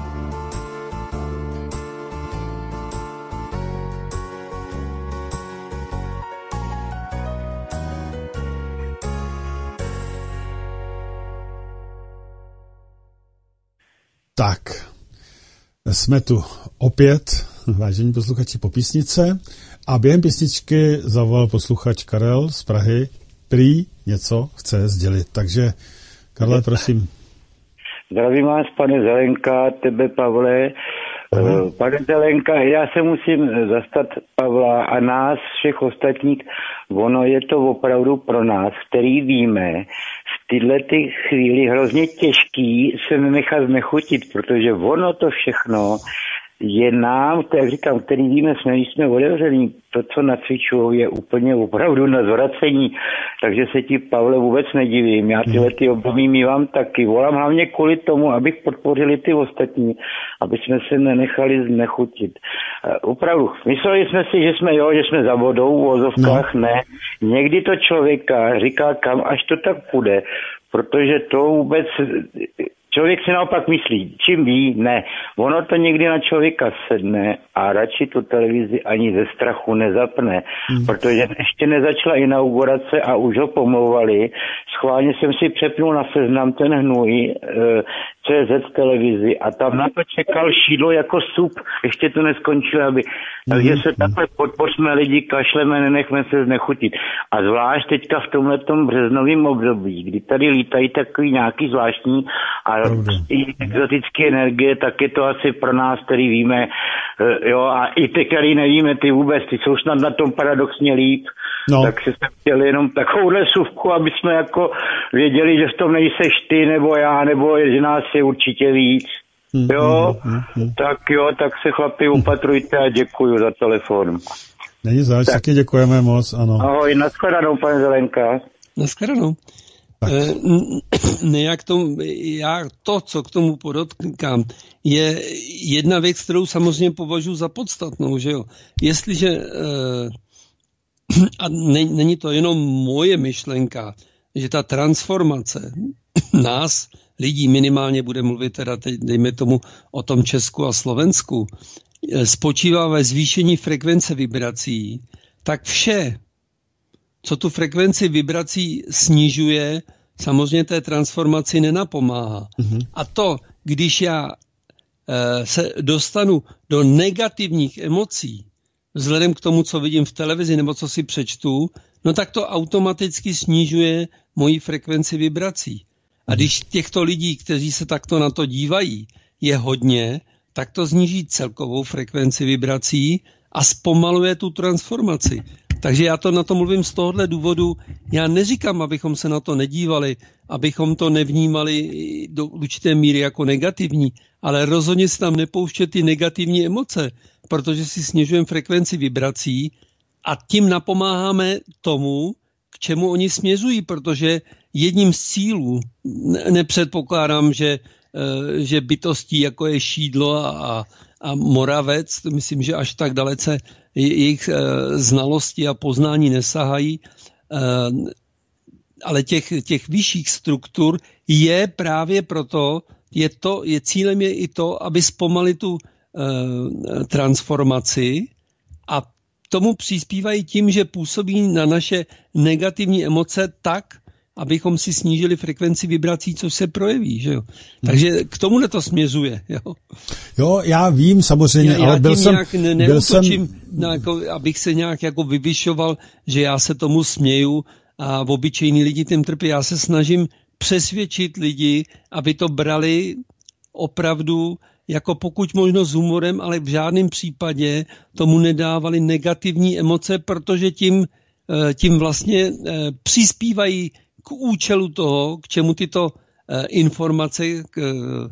Tak, jsme tu opět, vážení posluchači, po písnice a během písničky zavolal posluchač Karel z Prahy, prý něco chce sdělit. Takže, Karle, prosím. Zdravím vás, pane Zelenka, tebe, Pavle. Aha. Pane Zelenka, já se musím zastat Pavla a nás, všech ostatních. Ono je to opravdu pro nás, který víme, v tyhle ty chvíli hrozně těžký se nenechat znechutit, protože ono to všechno je nám, to jak říkám, který víme, jsme, jsme otevření, to, co nacvičují, je úplně opravdu na zvracení, takže se ti, Pavle, vůbec nedivím. Já tyhle ty období mívám taky. Volám hlavně kvůli tomu, abych podpořili ty ostatní, aby jsme se nenechali znechutit. Uh, opravdu, mysleli jsme si, že jsme jo, že jsme za vodou, v vozovkách, no. Ne. Někdy to člověka říká, kam až to tak půjde, protože to vůbec člověk si naopak myslí, čím ví, ne. Ono to někdy na člověka sedne a radši tu televizi ani ze strachu nezapne, mm. protože ještě nezačala inaugurace a už ho pomlouvali. Schválně jsem si přepnul na Seznam ten hnůj, C Z televizi a tam na to čekal Šídlo jako sup. Ještě to neskončilo, aby... Mm. Takže se takhle podpořme lidi, kašleme, nenechme se znechutit. A zvlášť teďka v tomhletom březnovém období, kdy tady lítají takový nějaký zvláštní a i exotické energie, tak je to asi pro nás, který víme, jo, a i ty, který nevíme, ty vůbec, ty jsou snad na tom paradoxně líp, no. Tak si jsme chtěli jenom takovouhle suvku, aby jsme jako věděli, že v tom nejseš ty, nebo já, nebo že nás je určitě víc. Jo, mm, mm, mm. tak jo, tak se chlapi opatrujte a děkuju za telefon. Není zač, tak. Taky děkujeme moc, ano. Ahoj, nashledanou, pane Zelenka. Nashledanou. E, nejak tomu, já to, co k tomu podotkám, je jedna věc, kterou samozřejmě považuji za podstatnou, že jo. Jestliže, e, a ne, není to jenom moje myšlenka, že ta transformace nás, lidí, minimálně bude mluvit teda teď, dejme tomu o tom Česku a Slovensku, spočívá ve zvýšení frekvence vibrací, tak vše, co tu frekvenci vibrací snižuje, samozřejmě té transformaci nenapomáhá. Mm-hmm. A to, když já e, se dostanu do negativních emocí, vzhledem k tomu, co vidím v televizi nebo co si přečtu, no tak to automaticky snižuje moji frekvenci vibrací. A když těchto lidí, kteří se takto na to dívají, je hodně, tak to sníží celkovou frekvenci vibrací a zpomaluje tu transformaci. Takže já to na to mluvím z tohohle důvodu. Já neříkám, abychom se na to nedívali, abychom to nevnímali do určité míry jako negativní, ale rozhodně si tam nepouštět ty negativní emoce, protože si snižujeme frekvenci vibrací a tím napomáháme tomu, k čemu oni směřují, protože jedním z cílů, nepředpokládám, že, že bytostí, jako je Šídlo a, a Moravec, myslím, že až tak dalece jejich znalosti a poznání nesahají, ale těch, těch vyšších struktur je právě proto, je, to, je cílem je i to, aby zpomalili tu transformaci a tomu přispívají tím, že působí na naše negativní emoce tak, abychom si snížili frekvenci vibrací, což se projeví, že jo. Takže k tomuhle to směřuje, jo. Jo, já vím samozřejmě, já, ale já byl jsem... nějak ne, byl jsem... na, jako, abych se nějak jako vyvyšoval, že já se tomu směju a obyčejní lidi tím trpí. Já se snažím přesvědčit lidi, aby to brali opravdu jako pokud možno s humorem, ale v žádném případě tomu nedávali negativní emoce, protože tím, tím vlastně přispívají k účelu toho, k čemu tyto informace, k,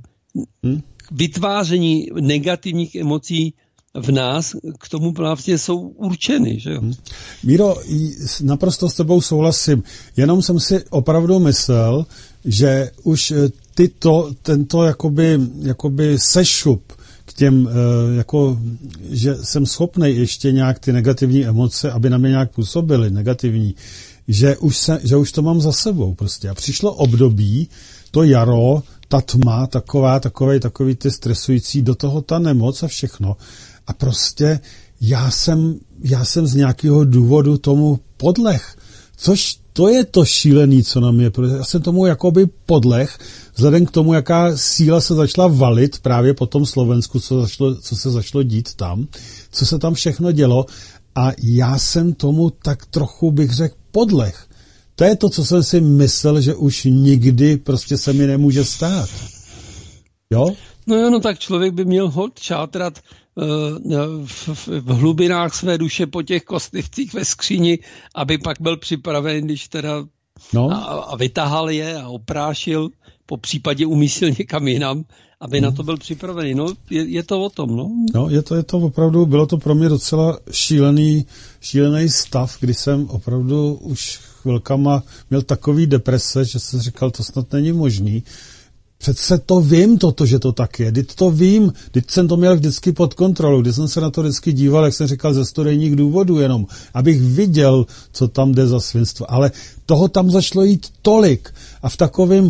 k vytváření negativních emocí v nás, k tomu vlastně jsou určeny. Že jo? Míro, naprosto s tebou souhlasím. Jenom jsem si opravdu myslel, že už tyto, tento jakoby, jakoby sešup k těm, jako, že jsem schopnej ještě nějak ty negativní emoce, aby na mě nějak působily negativní, že už, se, že už to mám za sebou prostě. A přišlo období, to jaro, ta tma, taková, takovej, takový ty stresující, do toho ta nemoc a všechno. A prostě já jsem, já jsem z nějakého důvodu tomu podleh. Což to je to šílený, co na mě, protože já jsem tomu jakoby podleh, vzhledem k tomu, jaká síla se začala valit právě po tom Slovensku, co, začalo, co se začalo dít tam, co se tam všechno dělo. A já jsem tomu tak trochu, bych řekl, podleh. To je to, co jsem si myslel, že už nikdy prostě se mi nemůže stát. Jo? No jo, no tak člověk by měl hod čátrat uh, v, v, v hlubinách své duše po těch kostlivcích ve skříni, aby pak byl připraven, když teda no. a, a vytahal je a oprášil, po případě umístil někam jinam, aby no. na to byl připravený. No, je, je to o tom, no. No, je to, je to opravdu, bylo to pro mě docela šílený, šílený stav, kdy jsem opravdu už chvilkama měl takový deprese, že jsem říkal, to snad není možný. Přece to vím toto, že to tak je. Vždyť to vím. Vždyť jsem to měl vždycky pod kontrolou. Když jsem se na to vždycky díval, jak jsem říkal, ze studijních důvodů jenom, abych viděl, co tam jde za svinstvo. Ale toho tam zašlo jít tolik. A v takovém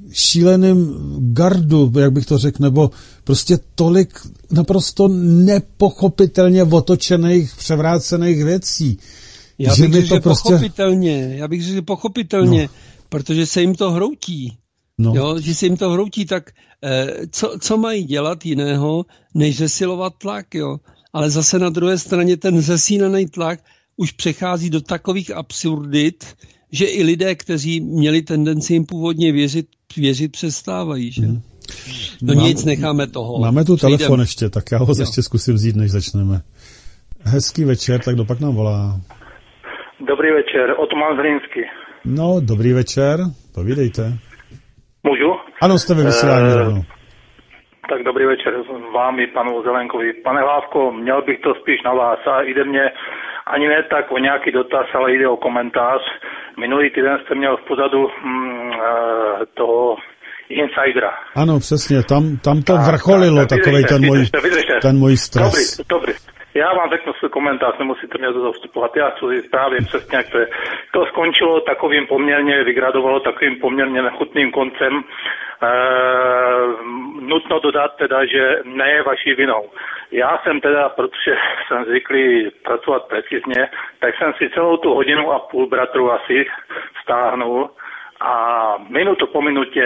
šíleným gardu, jak bych to řekl, nebo prostě tolik naprosto nepochopitelně otočených, převrácených věcí. Já bych řekl, že prostě... pochopitelně, já bych řekl, že pochopitelně, no. Protože se jim to hroutí. No. Jo, že se jim to hroutí, tak eh, co, co mají dělat jiného, než zesilovat tlak, jo. Ale zase na druhé straně ten zesílený tlak už přechází do takových absurdit, že i lidé, kteří měli tendenci jim původně věřit, věřit přestávají, že? Hmm. No Mám, nic, necháme toho. Máme tu Přijdem. telefon ještě, tak já ho jo. ještě zkusím vzít, než začneme. Hezký večer, tak kdo pak nám volá? Dobrý večer, Otoman Zlínský. No, dobrý večer, povídejte. Můžu? Ano, jste ve vysílání rovnou. Tak dobrý večer vám i panu Zelenkovi. Pane Hlávko, měl bych to spíš na vás a jde mě ani ne tak o nějaký dotaz, ale jde o komentář. Minulý týden jste měl v pozadu mm, toho insidera. Ano, přesně, tam, tam to tak, vrcholilo, tak, tak, takovej vydržte, ten, můj, vydržte, vydržte. ten můj stres. Dobrý, dobrý. Já vám řeknu svůj komentář, nemusíte mě do toho vstupovat. Já chci říct právě přesně, jak to je. To skončilo takovým poměrně, vygradovalo takovým poměrně nechutným koncem. E, nutno dodat teda, že ne je vaší vinou. Já jsem teda, protože jsem zvyklý pracovat precizně, tak jsem si celou tu hodinu a půl bratru asi stáhnul a minutu po minutě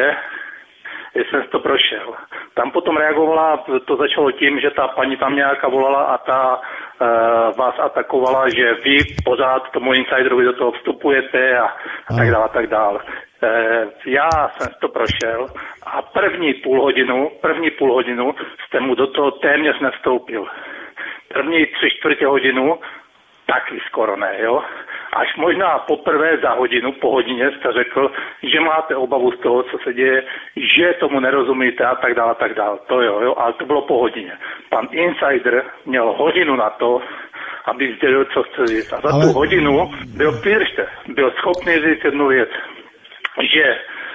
jsem to prošel. Tam potom reagovala, to začalo tím, že ta paní tam nějaká volala a ta e, vás atakovala, že vy pořád tomu insiderovi do toho vstupujete a, a tak dále, a tak dále. E, já jsem to prošel a první půl hodinu, první půl hodinu jste mu do toho téměř nevstoupil. První tři čtvrtě hodinu taky skoro ne, jo. Až možná poprvé za hodinu, po hodině jste řekl, že máte obavu z toho, co se děje, že tomu nerozumíte a tak dále, a tak dále. To jo, jo, ale to bylo po hodině. Pan insider měl hodinu na to, aby sdělil, co chce říct. A za ale... tu hodinu byl, píšte, byl schopný říct jednu věc, že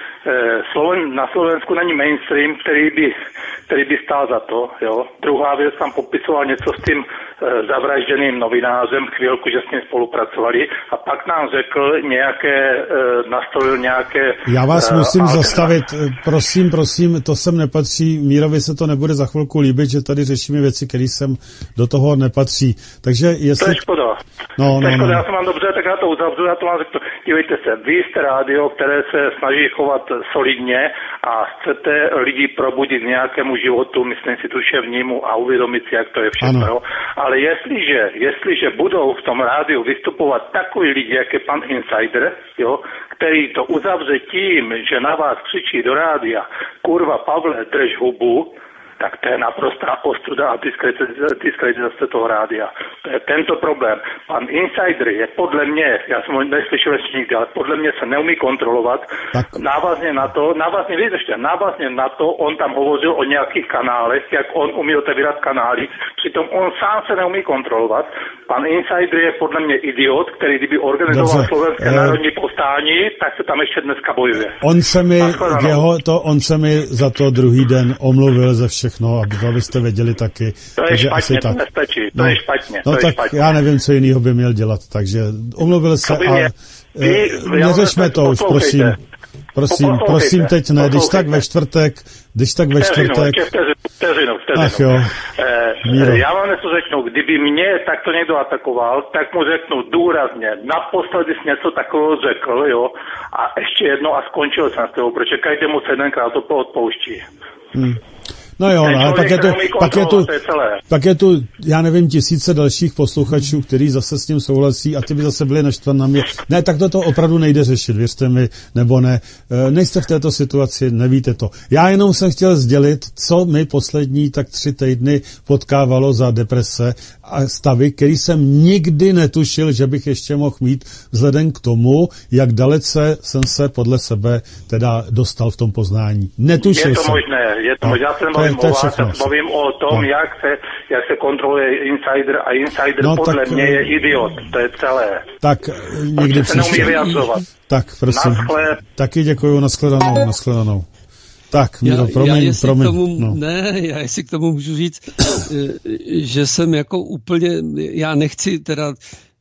Sloven, na Slovensku není mainstream, který by, který by stál za to. Jo. Druhá věc, tam popisoval něco s tím e, zavražděným novinářem, chvilku, že s ním spolupracovali a pak nám řekl nějaké, e, nastolil nějaké... Já vás e, musím alternativ. zastavit, prosím, prosím, to sem nepatří, Mírovi se to nebude za chvilku líbit, že tady řešíme věci, které sem do toho nepatří. Takže jestli... To je škoda. No, to je no, škoda, no. já jsem vám dobře, tak já to uzavřu, já to vám řeknu. Dívejte se, vy jste rádio, které se snaží chovat solidně a chcete lidi probudit nějakému životu, myslím si duševnímu a uvědomit si, jak to je všechno. Ale jestliže, jestliže budou v tom rádiu vystupovat takový lidi, jak je pan Insider, jo, který to uzavře tím, že na vás křičí do rádia, kurva Pavle, drž hubu, tak to je naprostá ostuda a diskreditace toho rádia. To je tento problém. Pan Insider je podle mě, já jsem ho neslyšel ještě nikdy, ale podle mě se neumí kontrolovat. Tak. Návazně na to, návazně, víte, návazně na to, on tam hovořil o nějakých kanálech, jak on umí otevírat kanály, přitom on sám se neumí kontrolovat. Pan Insider je podle mě idiot, který kdyby organizoval Dobře. Slovenské eh... národní povstání, tak se tam ještě dneska bojuje. On se mi, jeho, to, on se mi za to druhý den omluvil ze všech. No, abyste věděli taky. To je špatně, asi to tak. nestačí, to no, je špatně. No to tak je špatně. já nevím, co jiného by měl dělat, takže omluvil se a mě, vy, neřešme to už, prosím. Prosím, prosím teď ne, když tak ve čtvrtek, když tak ve čtvrtek. Vteřinu, vteřinu. Ach jo, eh, já vám něco řeknu, kdyby mě takto někdo atakoval, tak mu řeknu důrazně, naposledy jsi něco takového řekl, jo, a ještě jedno a skončil jsem s toho, protože každému se jedenkrát to odpouští. Hmm. No jo, no, ale pak je, tu, pak, je tu, pak je tu, já nevím, tisíce dalších posluchačů, kteří zase s tím souhlasí a ty by zase byli naštvan na mě. Ne, tak to opravdu nejde řešit, věřte mi, nebo ne. E, nejste v této situaci, nevíte to. Já jenom jsem chtěl sdělit, co mi poslední tak tři týdny potkávalo za deprese a stavy, který jsem nikdy netušil, že bych ještě mohl mít, vzhledem k tomu, jak dalece jsem se podle sebe teda dostal v tom poznání. Netušil je to jsem. Možné, je to možné, já jsem mluvím o vás, mluvím o tom, no. jak, se, jak se kontroluje insider a insider no, podle tak, mě je idiot, to je celé. Tak někdy se neumí vyjadřovat. Tak, prosím. Naschle. Taky děkuju, nashledanou, nashledanou. Tak, Míro, promiň, já promiň. Tomu, no. Ne, já jestli k tomu můžu říct, že jsem jako úplně, já nechci teda,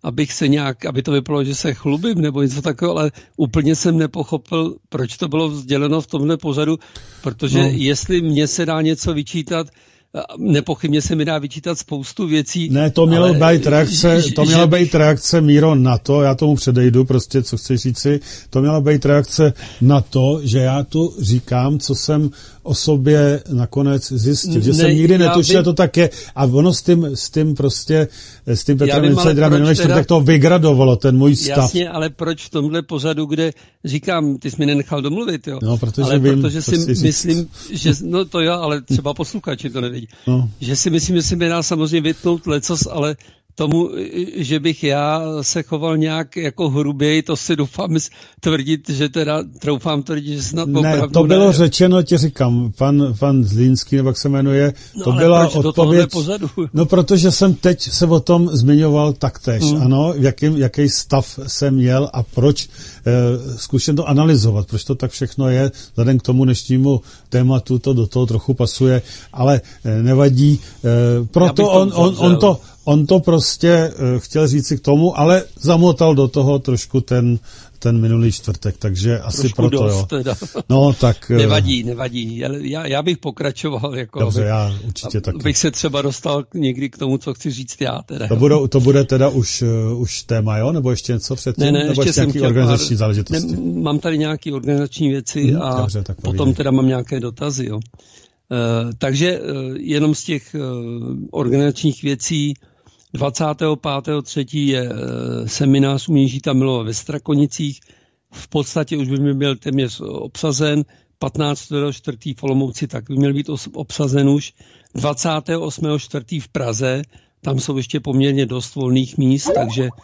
abych se nějak, aby to vypadalo, že se chlubím nebo něco takového, ale úplně jsem nepochopil, proč to bylo sděleno v tomhle pořadu, protože no. jestli mně se dá něco vyčítat, nepochybně se mi dá vyčítat spoustu věcí. Ne, to mělo být reakce, to měla být reakce, Míro, na to, já tomu předejdu, prostě, co chceš říci, to měla být reakce na to, že já tu říkám, co jsem o sobě nakonec zjistil, že ne, jsem nikdy netušil, to tak je, a ono s tím, s tím prostě, s tím Petrem Insiderem minulý čtvrtek to vygradovalo, ten můj stav. Jasně, ale proč v tomhle pořadu, kde říkám, ty jsi mi nenechal domluvit, jo? No, protože ale vím, protože si myslím, že, no to jo, ale třeba posluchači to nevědí. No. Že si myslím, že si mi dá samozřejmě vytnout lecos, ale tomu, že bych já se choval nějak jako hruběji, to si doufám tvrdit, že teda troufám tvrdit, že snad opravdu ne. to bylo ne. řečeno, ti říkám, pan, pan Zlínský, nebo jak se jmenuje, no, to byla odpověď. Do no, protože jsem teď se o tom zmiňoval taktéž, hmm. ano, jaký, jaký stav jsem měl a proč eh, zkušen to analyzovat, proč to tak všechno je, vzhledem k tomu dnešnímu tématu to do toho trochu pasuje, ale eh, nevadí, eh, proto on, on, on to On to prostě uh, chtěl říci k tomu, ale zamotal do toho trošku ten, ten minulý čtvrtek, takže asi trošku proto, dost, jo. Teda. No, tak... Uh, nevadí, nevadí. Já, já bych pokračoval. Jako, dobře, já určitě taky. Bych se třeba dostal někdy k tomu, co chci říct já. Teda. To, budou, to bude teda už, uh, už téma, jo? Nebo ještě něco předtím? Ne, ne, nebo ještě, ještě nějaký organizační pár, záležitosti? Ne, mám tady nějaké organizační věci hmm, a dobře, potom teda mám nějaké dotazy, jo. Uh, takže uh, jenom z těch uh, organizačních věcí dvacátého pátého třetího je e, seminář umění žít a milovat ve Strakonicích. V podstatě už by měl téměř obsazen. patnáctého čtvrtého v Olomouci tak by měl být obsazen už. dvacátého osmého čtvrtého v Praze, tam jsou ještě poměrně dost volných míst, takže e,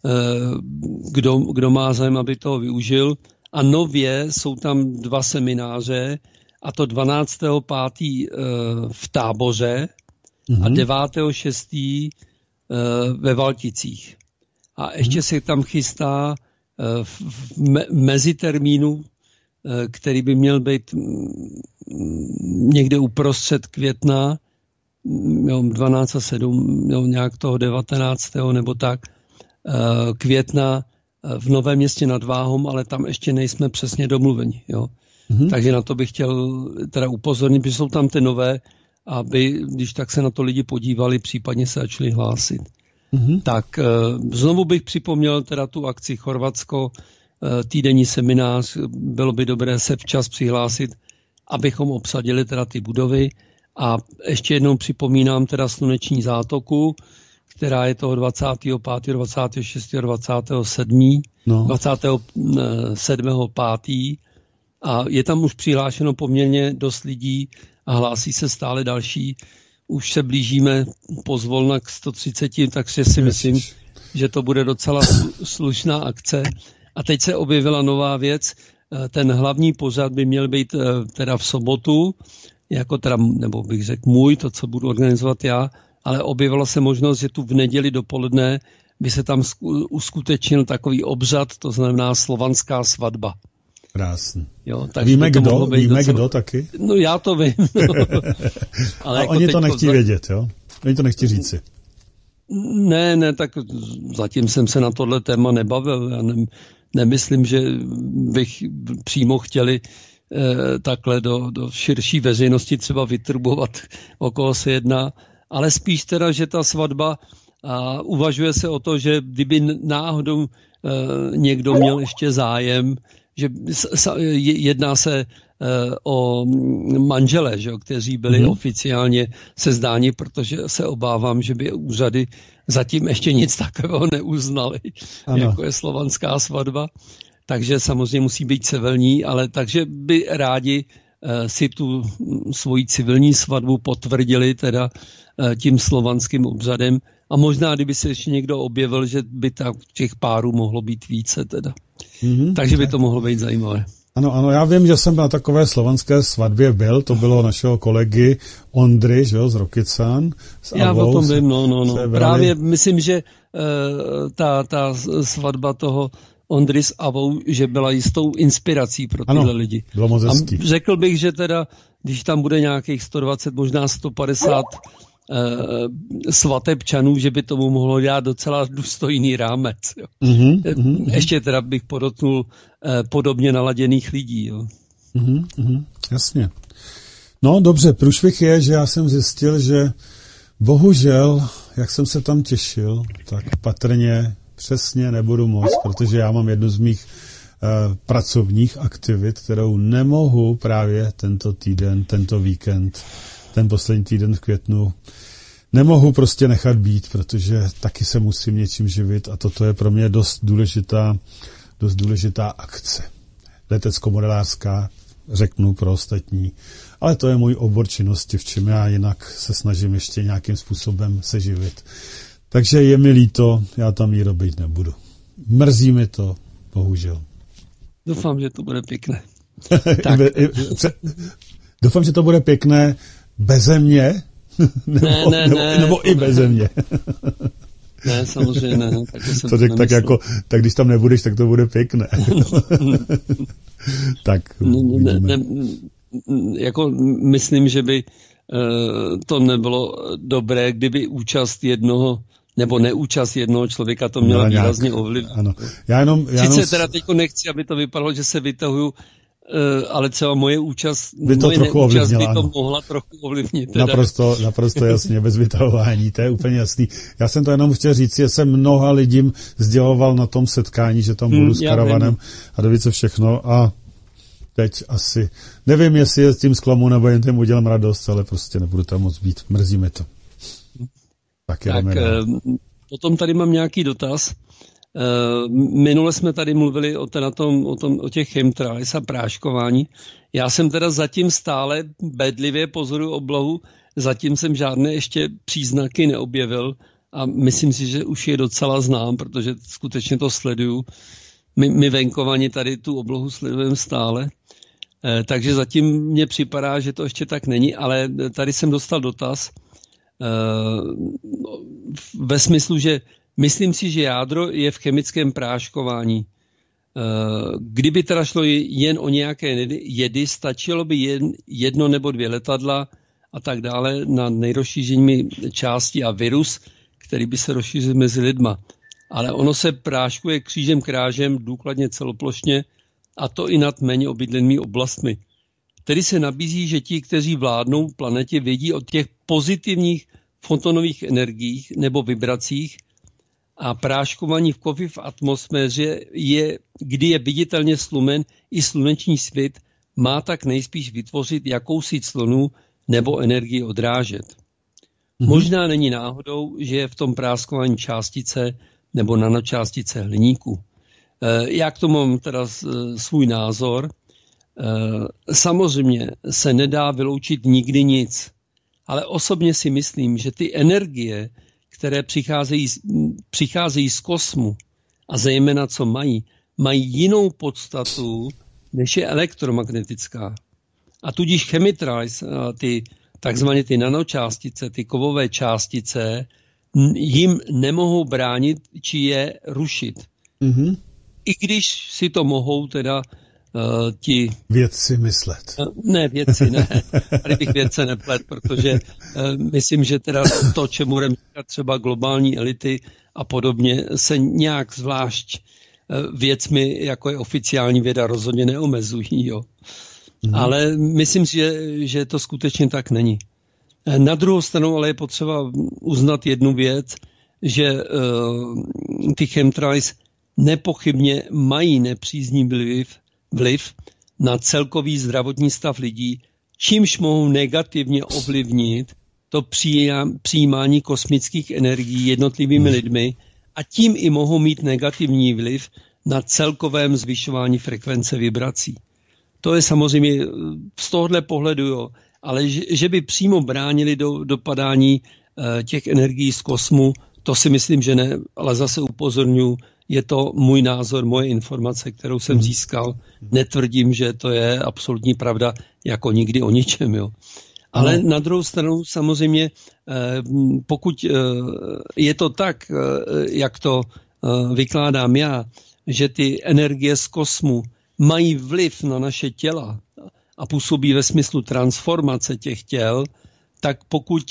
kdo, kdo má zájem, aby toho využil. A nově jsou tam dva semináře, a to dvanáctého pátého e, v Táboře mm-hmm. a devátého šestého ve Valticích. A ještě se tam chystá v me- mezitermínu, který by měl být někde uprostřed května, dvanáct a sedm, nějak toho devatenáctého nebo tak, května v Novém Městě nad Váhom, ale tam ještě nejsme přesně domluveni. Jo. Mm-hmm. Takže na to bych chtěl teda upozornit, protože jsou tam ty nové, aby, když tak se na to lidi podívali, případně se začali hlásit. Mm-hmm. Tak znovu bych připomněl teda tu akci Chorvatsko, týdenní seminář, bylo by dobré se včas přihlásit, abychom obsadili teda ty budovy. A ještě jednou připomínám teda Sluneční zátoku, která je toho dvacátého pátého, dvacátého šestého, dvacátého sedmého No. dvacátého sedmého pátého A je tam už přihlášeno poměrně dost lidí a hlásí se stále další. Už se blížíme pozvolna k sto třiceti, takže si myslím, že to bude docela slušná akce. A teď se objevila nová věc. Ten hlavní pořad by měl být teda v sobotu, jako teda, nebo bych řekl můj, to, co budu organizovat já, ale objevila se možnost, že tu v neděli dopoledne by se tam uskutečnil takový obřad, to znamená slovanská svatba. Krásný. Jo, víme kdo? Víme docela... kdo taky? No já to vím. No. Ale a jako oni to nechtějí to... vědět, jo? Oni to nechtějí říci. Ne, ne, tak zatím jsem se na tohle téma nebavil. Já ne, nemyslím, že bych přímo chtěli eh, takhle do, do širší veřejnosti třeba vytrubovat, o koho se jedná, ale spíš teda, že ta svatba, a uvažuje se o to, že kdyby náhodou eh, někdo měl ještě zájem, že jedná se o manžele, že, kteří byli mm. oficiálně sezdáni, protože se obávám, že by úřady zatím ještě nic takového neuznali, ano. jako je slovanská svatba. Takže samozřejmě musí být civilní, ale takže by rádi si tu svoji civilní svatbu potvrdili teda tím slovanským obřadem. A možná, kdyby se ještě někdo objevil, že by těch párů mohlo být více teda. Mm-hmm, Takže by to mohlo být zajímavé. Ano, ano, já vím, že jsem na takové slovanské svatbě byl, to bylo našeho kolegy Ondry, že jo, z Rokycan. Já o tom vím, no, no, no. Právě myslím, že uh, ta, ta svatba toho Ondry s Avou, že byla jistou inspirací pro tyhle ano, lidi. Bylo moc hezký. A řekl bych, že teda, když tam bude nějakých sto dvacet, možná sto padesát svatebčanů, že by tomu mohlo dát docela důstojný rámec. Jo. Mm-hmm, mm-hmm. Ještě teda bych podotknul podobně naladěných lidí. Jo. Mm-hmm, mm-hmm, jasně. No dobře, průšvih je, že já jsem zjistil, že bohužel, jak jsem se tam těšil, tak patrně přesně nebudu moc, protože já mám jednu z mých uh, pracovních aktivit, kterou nemohu právě tento týden, tento víkend, ten poslední týden v květnu, nemohu prostě nechat být, protože taky se musím něčím živit a toto je pro mě dost důležitá, dost důležitá akce. Letecko-modelářská, řeknu pro ostatní, ale to je můj obor činnosti, v čem já jinak se snažím ještě nějakým způsobem se živit. Takže je mi líto, já tam jí robit nebudu. Mrzí mi to, bohužel. Doufám, že to bude pěkné. Tak. Doufám, že to bude pěkné beze mě, nebo, ne, ne, nebo, ne, nebo i beze mě. Ne, samozřejmě ne. Tak to řek tak jako, tak když tam nebudeš, tak to bude pěkné. Tak ne, ne, ne, jako myslím, že by to nebylo dobré, kdyby účast jednoho nebo neúčast jednoho člověka to měla nějak, výrazně ovlivnit. Ano. Já jenom, já Sice jenom... teda teď nechci, aby to vypadalo, že se vytahuju, ale třeba moje účast, by to moje trochu neúčast by to ano. mohla trochu ovlivnit. Teda. Naprosto, naprosto jasně, bez vytahování, to je úplně jasný. Já jsem to jenom chtěl říct, že jsem mnoha lidím sděloval na tom setkání, že tam budu hmm, s karavanem vím. A doví co všechno a teď asi, nevím, jestli je s tím zklamu, nebo jen tím udělám radost, ale prostě nebudu tam moc být, mrzí mi to. Tak, tak potom tady mám nějaký dotaz. Minule jsme tady mluvili o, ten, tom, o, tom, o těch chemtrails a práškování. Já jsem teda zatím stále bedlivě pozoruju oblohu, zatím jsem žádné ještě příznaky neobjevil a myslím si, že už je docela znám, protože skutečně to sleduju. My, my venkovani tady tu oblohu sledujeme stále, eh, takže zatím mně připadá, že to ještě tak není, ale tady jsem dostal dotaz eh, ve smyslu, že myslím si, že jádro je v chemickém práškování. Kdyby teda šlo jen o nějaké jedy, stačilo by jen jedno nebo dvě letadla a tak dále na nejrozšířenější části a virus, který by se rozšířil mezi lidma. Ale ono se práškuje křížem krážem důkladně celoplošně a to i nad méně obydlenými oblastmi. Tedy se nabízí, že ti, kteří vládnou planetě, vědí o těch pozitivních fotonových energiích nebo vibracích, a práškování v kovy v atmosféře je, kdy je viditelně slumen i sluneční svět, má tak nejspíš vytvořit jakousi clonu nebo energii odrážet. Mm-hmm. Možná není náhodou, že je v tom práskování částice nebo nanočástice hliníku. E, já k tomu mám teda svůj názor. E, samozřejmě se nedá vyloučit nikdy nic, ale osobně si myslím, že ty energie, které přicházejí, přicházejí z kosmu a zejména co mají, mají jinou podstatu, než je elektromagnetická. A tudíž chemitrails, ty takzvané ty nanočástice, ty kovové částice, jim nemohou bránit, či je rušit. Mm-hmm. I když si to mohou teda Uh, ti... Vědci myslet. Uh, ne, vědci, ne. Tady bych vědce neplet, protože uh, myslím, že teda to, čemu budeme říkat třeba globální elity a podobně, se nějak zvlášť uh, věcmi, jako je oficiální věda, rozhodně neomezují. Jo. Mm. Ale myslím si, že, že to skutečně tak není. Uh, na druhou stranu ale je potřeba uznat jednu věc, že uh, ty chemtrails nepochybně mají nepříznivý vliv vliv na celkový zdravotní stav lidí, čímž mohou negativně ovlivnit to přijímání kosmických energií jednotlivými lidmi a tím i mohou mít negativní vliv na celkovém zvyšování frekvence vibrací. To je samozřejmě z tohohle pohledu, jo, ale že, že by přímo bránili do dopadání uh, těch energií z kosmu, to si myslím, že ne, ale zase upozorňuji, je to můj názor, moje informace, kterou jsem získal. Netvrdím, že to je absolutní pravda, jako nikdy o ničem. Jo. Ale na druhou stranu samozřejmě, pokud je to tak, jak to vykládám já, že ty energie z kosmu mají vliv na naše těla a působí ve smyslu transformace těch těl, tak pokud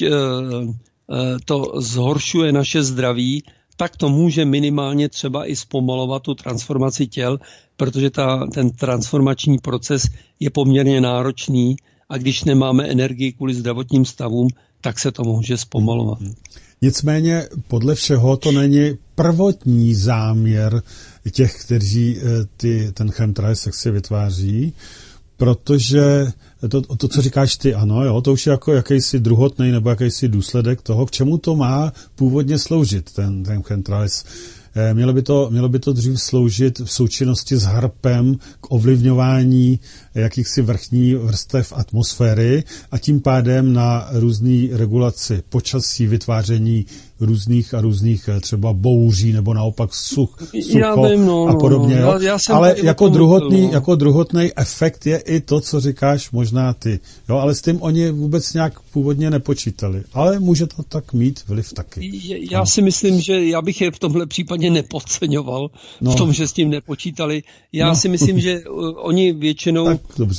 to zhoršuje naše zdraví, tak to může minimálně třeba i zpomalovat tu transformaci těl, protože ta, ten transformační proces je poměrně náročný a když nemáme energii kvůli zdravotním stavům, tak se to může zpomalovat. Nicméně podle všeho to není prvotní záměr těch, kteří ty, ten chemtrails jak se vytváří, protože to, to, co říkáš ty, ano, jo, to už je jako jakýsi druhotný nebo jakýsi důsledek toho, k čemu to má původně sloužit, ten, ten chemtrails. Mělo by, to, mělo by to dřív sloužit v součinnosti s harpem k ovlivňování jakýchsi vrchní vrstev atmosféry a tím pádem na různý regulaci počasí, vytváření různých a různých třeba bouří nebo naopak such, sucho vím, no, a podobně. no, Jo. já, já ale jako druhotný, no. jako druhotný efekt je i to, co říkáš možná ty. Jo, ale s tím oni vůbec nějak původně nepočítali. Ale může to tak mít vliv taky. Já no. si myslím, že já bych je v tomhle případě nepodceňoval, no. v tom, že s tím nepočítali. Já no. si myslím, že oni většinou,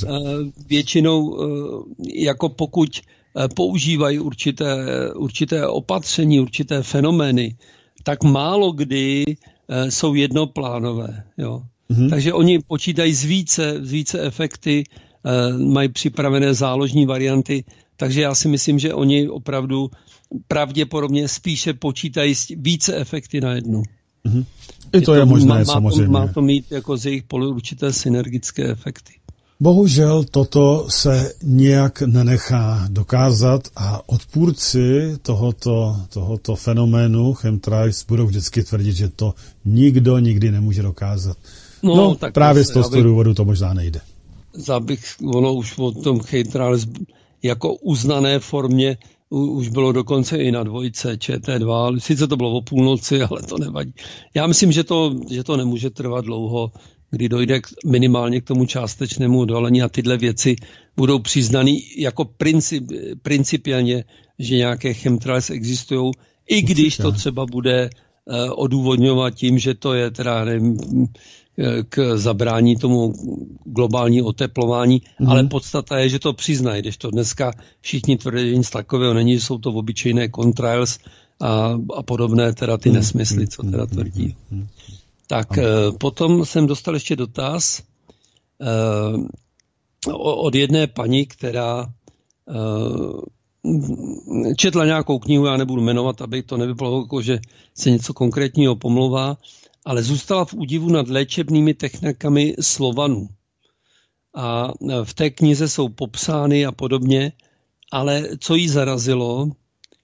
většinou jako pokud používají určité, určité opatření, určité fenomény, tak málo kdy jsou jednoplánové. Jo. Mm-hmm. Takže oni počítají z více, z více efekty, mají připravené záložní varianty, takže já si myslím, že oni opravdu pravděpodobně spíše počítají více efekty na jednu. Mm-hmm. I to je, je to, možné, má, samozřejmě. Má to mít jako z jejich polu určité synergické efekty. Bohužel toto se nijak nenechá dokázat a odpůrci tohoto, tohoto fenoménu chemtrails budou vždycky tvrdit, že to nikdo nikdy nemůže dokázat. No, no tak právě z toho důvodu to možná nejde. Zabych, ono už o tom chemtrails jako uznané formě už bylo dokonce i na dvojce Č T dva. Sice to bylo o půlnoci, ale to nevadí. Já myslím, že to, že to nemůže trvat dlouho, kdy dojde k, minimálně k tomu částečnému odhalení a tyhle věci budou přiznaný jako princip, principiálně, že nějaké chemtrails existují, i když to třeba bude uh, odůvodňovat tím, že to je teda nevím, k zabrání tomu globální oteplování, mm. ale podstata je, že to přiznají, když to dneska všichni tvrdí, že nic takového není, že jsou to obyčejné contrails a, a podobné teda ty nesmysly, co teda tvrdí. Mm. Tak uh, potom jsem dostal ještě dotaz uh, od jedné paní, která uh, četla nějakou knihu, já nebudu jmenovat, aby to nevypadalo, jako že se něco konkrétního pomlouvá, ale zůstala v údivu nad léčebnými technikami Slovanů. A v té knize jsou popsány a podobně, ale co jí zarazilo, uh,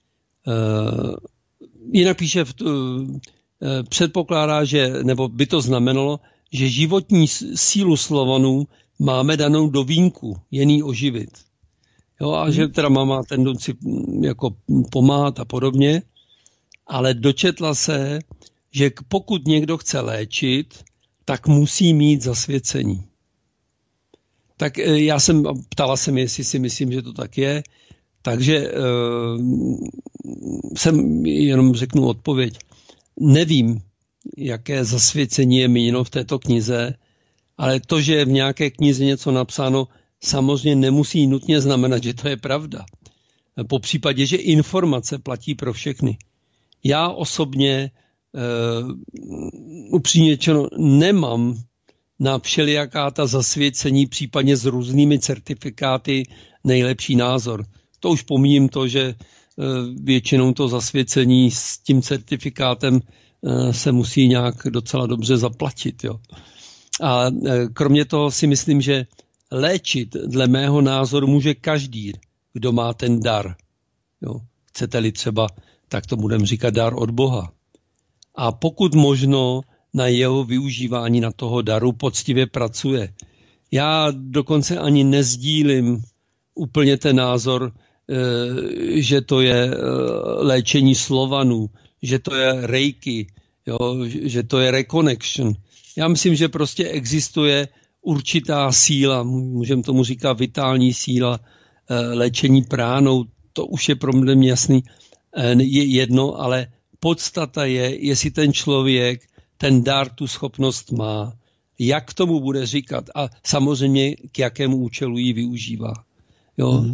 jinak píše, v, uh, předpokládá, že, nebo by to znamenalo, že životní sílu Slovanů máme danou do vínku, jen jí oživit. Jo, a že teda má tendenci jako pomáhat a podobně, ale dočetla se, že pokud někdo chce léčit, tak musí mít zasvěcení. Tak já jsem, ptala jsem, jestli si myslím, že to tak je, takže uh, jsem jenom řeknu odpověď. Nevím, jaké zasvěcení je míněno v této knize, ale to, že je v nějaké knize něco napsáno, samozřejmě nemusí nutně znamenat, že to je pravda. Po případě, že informace platí pro všechny. Já osobně Uh, upřímně řečeno nemám na všelijaká ta zasvěcení, případně s různými certifikáty nejlepší názor. To už pomíním to, že uh, většinou to zasvěcení s tím certifikátem uh, se musí nějak docela dobře zaplatit. Jo. A uh, kromě toho si myslím, že léčit dle mého názoru může každý, kdo má ten dar. Jo. Chcete-li třeba, tak to budeme říkat dar od Boha. A pokud možno na jeho využívání, na toho daru poctivě pracuje. Já dokonce ani nezdílím úplně ten názor, že to je léčení Slovanů, že to je reiki, jo, že to je reconnection. Já myslím, že prostě existuje určitá síla, můžeme tomu říkat vitální síla, léčení pránou, to už je pro mě jasný, je jedno, ale podstata je, jestli ten člověk ten dar, tu schopnost má, jak tomu bude říkat a samozřejmě k jakému účelu ji využívá. Jo? Mm.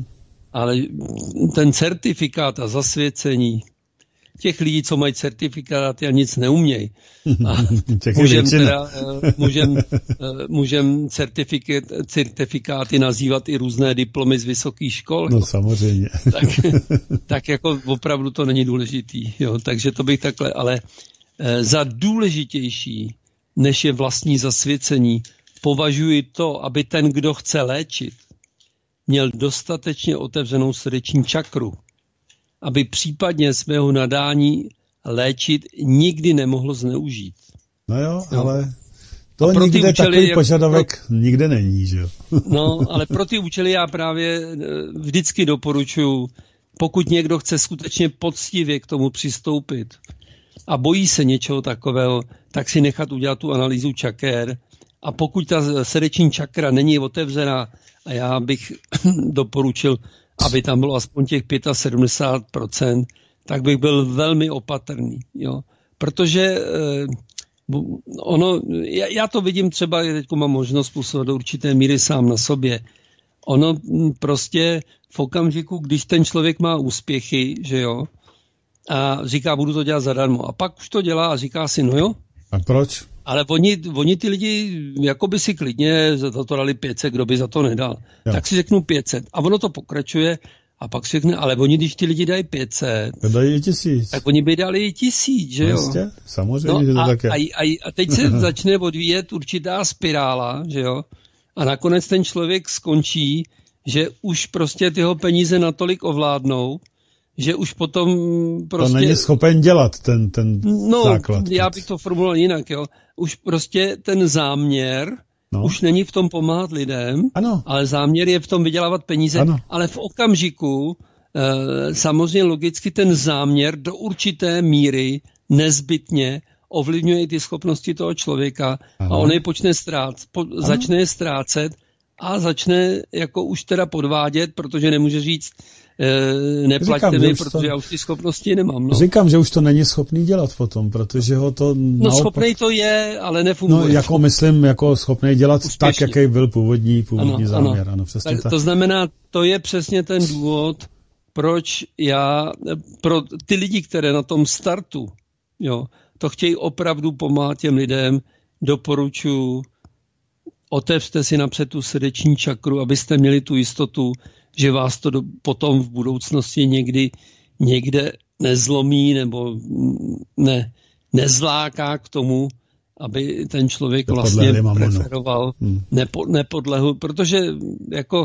ale ten certifikát a zasvěcení těch lidí, co mají certifikáty a nic neumějí. Můžeme teda, můžem, můžem certifikát, certifikáty nazývat i různé diplomy z vysokých škol. No samozřejmě. Tak, tak jako opravdu to není důležitý. Jo? Takže to bych takhle, ale za důležitější, než je vlastní zasvěcení, považuji to, aby ten, kdo chce léčit, měl dostatečně otevřenou srdeční čakru, aby případně svého nadání léčit nikdy nemohlo zneužít. No jo, jo. ale to nikde účely, takový požadavek pro... nikde není, že jo? No, ale pro ty účely já právě vždycky doporučuji, pokud někdo chce skutečně poctivě k tomu přistoupit a bojí se něčeho takového, tak si nechat udělat tu analýzu čaker, a pokud ta srdeční čakra není otevřená, a já bych doporučil, aby tam bylo aspoň těch sedmdesát pět procent, tak bych byl velmi opatrný. Jo? Protože eh, ono, já, já to vidím třeba, teď mám možnost působit do určité míry sám na sobě. Ono prostě v okamžiku, když ten člověk má úspěchy, že jo, a říká, budu to dělat zadarmo. A pak už to dělá a říká si, no jo. A proč? Ale oni, oni ty lidi jako by si klidně za to dali pět set, kdo by za to nedal. Jo. Tak si řeknu pět set. A ono to pokračuje a pak si řekne, ale oni, když ty lidi dají pět set, dají i tisíc. Tak oni by dali i tisíc, že jo? Vlastně, samozřejmě, no, že to a, tak je. A, a, a teď se začne odvíjet určitá spirála, že jo? A nakonec ten člověk skončí, že už prostě tyho peníze natolik ovládnou, že už potom prostě... To není schopen dělat ten, ten no, základ. No, já bych to formuloval jinak, jo. Už prostě ten záměr no. už není v tom pomáhat lidem, ano. ale záměr je v tom vydělávat peníze, ano. ale v okamžiku e, samozřejmě logicky ten záměr do určité míry nezbytně ovlivňuje i ty schopnosti toho člověka ano. a on je počne strát, po, začne je ztrácet a začne jako už teda podvádět, protože nemůže říct e, neplaťte mi, protože to... já už ty schopnosti nemám. No. Říkám, že už to není schopný dělat potom, protože ho to No naopak... schopnej to je, ale nefunguje. No jako myslím, jako schopnej dělat úspěšně. Tak, jaký byl původní, původní ano, záměr. Ano. Ano, přesně tak, tak. To znamená, to je přesně ten důvod, proč já, pro ty lidi, které na tom startu, jo, to chtějí opravdu pomáhat těm lidem, doporučuji, otevřte si napřed tu srdeční čakru, abyste měli tu jistotu, že vás to do, potom v budoucnosti někdy někde nezlomí nebo ne, nezláká k tomu, aby ten člověk vlastně preferoval, hmm. nepo, nepodlehl, protože jako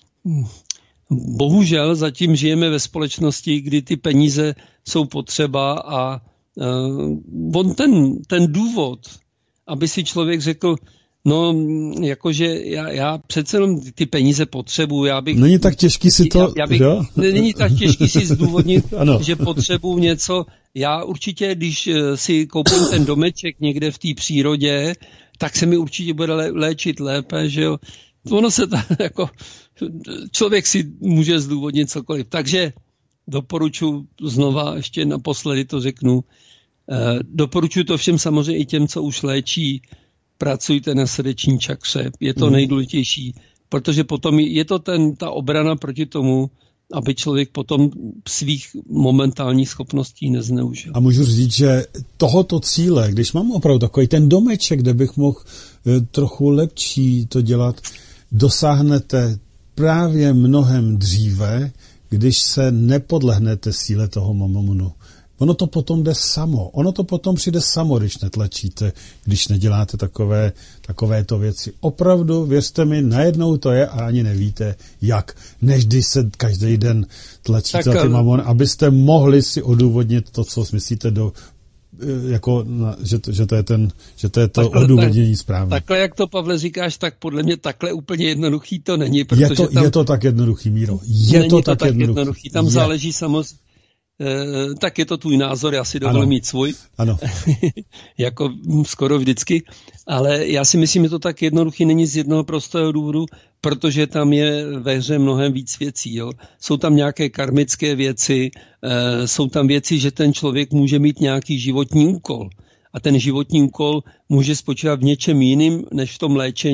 bohužel zatím žijeme ve společnosti, kdy ty peníze jsou potřeba a uh, on ten, ten důvod, aby si člověk řekl, no, jakože já, já přece jenom ty peníze potřebuji, já bych... Není tak těžký si to... Já, já bych, není tak těžký si zdůvodnit, že potřebuji něco. Já určitě, když si koupím ten domeček někde v té přírodě, tak se mi určitě bude lé, léčit lépe, že jo. Ono se tak jako... Člověk si může zdůvodnit cokoliv. Takže doporučuji znova, ještě naposledy to řeknu, eh, doporučuji to všem samozřejmě i těm, co už léčí, pracujte na srdeční čakře, je to mm. nejdůležitější, protože potom je to ten, ta obrana proti tomu, aby člověk potom svých momentálních schopností nezneužil. A můžu říct, že tohoto cíle, když mám opravdu takový ten domeček, kde bych mohl trochu lepší to dělat, dosáhnete právě mnohem dříve, když se nepodlehnete síle toho mamonu. Ono to potom jde samo. Ono to potom přijde samo, když netlačíte, když neděláte takové, takovéto věci. Opravdu, věřte mi, najednou to je a ani nevíte, jak. Než když se každý den tlačíte tak, ty mamon, abyste mohli si odůvodnit to, co myslíte do jako, že to, že to je, ten, že to, je to takhle, odůvodnění správně. Takhle, jak to, Pavle, říkáš, tak podle mě takhle úplně jednoduchý to není. Protože je, to, tam, je to tak jednoduchý, Míro. Je není to tak, tak jednoduchý. jednoduchý. Tam je. Záleží samozřejmě. E, tak je to tvůj názor, já si dovolím ano. mít svůj, ano. jako skoro vždycky, ale já si myslím, že to tak jednoduchý není z jednoho prostého důvodu, protože tam je ve hře mnohem víc věcí. Jo. Jsou tam nějaké karmické věci, e, jsou tam věci, že ten člověk může mít nějaký životní úkol a ten životní úkol může spočívat v něčem jiným, než v tom léčení,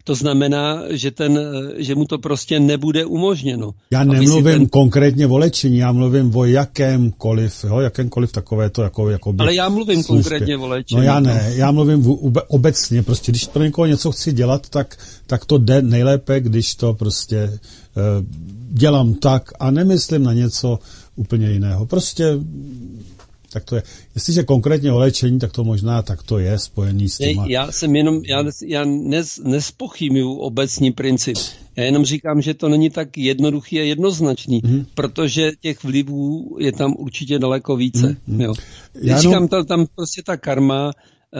To znamená, že, ten, že mu to prostě nebude umožněno. Já nemluvím ten... konkrétně o léčení, já mluvím o jakémkoliv, jo, jakémkoliv takové to jako, jako Ale já mluvím službě. Konkrétně o léčení. No já ne, já mluvím v, obecně, prostě když pro někoho něco chci dělat, tak, tak to jde nejlépe, když to prostě eh, dělám tak a nemyslím na něco úplně jiného. Prostě tak to je. Jestliže konkrétně o léčení, tak to možná tak to je spojený s těma. Já jsem jenom, já, já nes, nespochybnuju obecný princip. Já jenom říkám, že to není tak jednoduchý a jednoznačný, hmm. protože těch vlivů je tam určitě daleko více. Hmm. Jo. Já jenom... říkám, tam, tam prostě ta karma,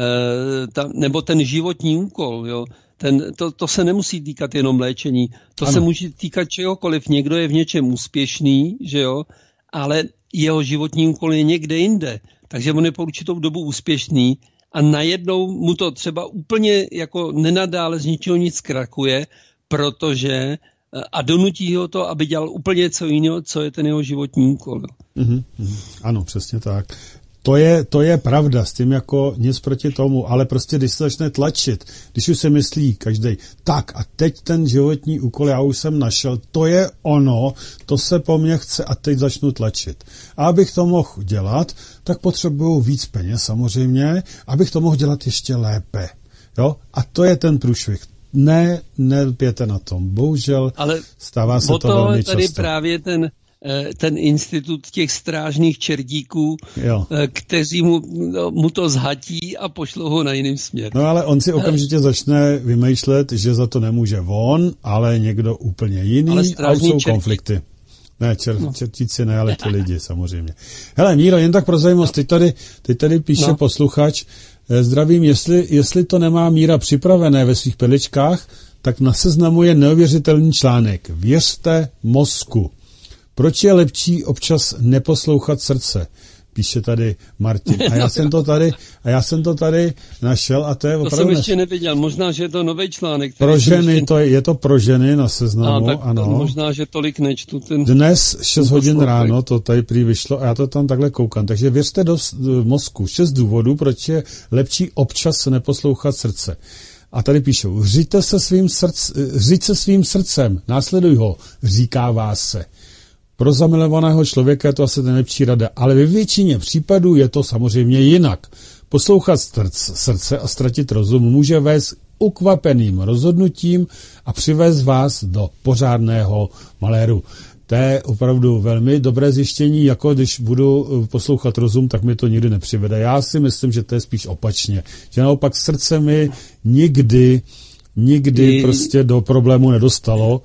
eh, ta, nebo ten životní úkol, jo. Ten, to, to se nemusí týkat jenom léčení. To ano. se může týkat čehokoliv. Někdo je v něčem úspěšný, že jo, ale jeho životní úkol je někde jinde. Takže on je po určitou dobu úspěšný a najednou mu to třeba úplně jako nenadále z ničeho nic krakuje, protože a donutí ho to, aby dělal úplně něco jiného, co je ten jeho životní úkol. Mm-hmm. Ano, přesně tak. To je, to je pravda, s tím jako nic proti tomu, ale prostě když se začne tlačit, když už se myslí každej, tak a teď ten životní úkol já už jsem našel, to je ono, to se po mně chce a teď začnu tlačit. A abych to mohl dělat, tak potřebuju víc peněz samozřejmě, abych to mohl dělat ještě lépe. Jo? A to je ten průšvih. Ne, nelpěte na tom. Bohužel ale stává se to, to velmi často. Tady právě ten ten institut těch strážných čerdíků, jo. kteří mu, mu to zhatí a pošlou ho na jiným směr. No ale on si okamžitě začne vymýšlet, že za to nemůže on, ale někdo úplně jiný a už jsou čerdí... konflikty. Ne, čer, no. čertíci ne, ale ty lidi samozřejmě. Hele, Míro, jen tak pro zajímavost, teď tady, teď tady píše no. posluchač, zdravím, jestli, jestli to nemá Míra připravené ve svých perličkách, tak na Seznamu je neuvěřitelný článek. Věřte mozku. Proč je lepší občas neposlouchat srdce? Píše tady Martin. A já jsem to tady, a já jsem to tady našel a to je opravdu... To jsem ještě neviděl. Možná, že je to nový článek. Pro ženy, ještě... to je, je to pro ženy na Seznamu, a, tak ano. Možná, že tolik nečtu. Ten... Dnes šest hodin ráno to tady prý vyšlo a já to tam takhle koukám. Takže věřte do mozku. Šest důvodů, proč je lepší občas neposlouchat srdce. A tady píšou, řiďte se svým srdc, řiď se svým srdcem, následuj ho, říkává se. Pro zamilovaného člověka je to asi nejlepší rada, ale ve většině případů je to samozřejmě jinak. Poslouchat srdce a ztratit rozum může vést ukvapeným rozhodnutím a přivést vás do pořádného maléru. To je opravdu velmi dobré zjištění, jako když budu poslouchat rozum, tak mi to nikdy nepřivede. Já si myslím, že to je spíš opačně. Že naopak srdce mi nikdy, nikdy I... prostě do problému nedostalo.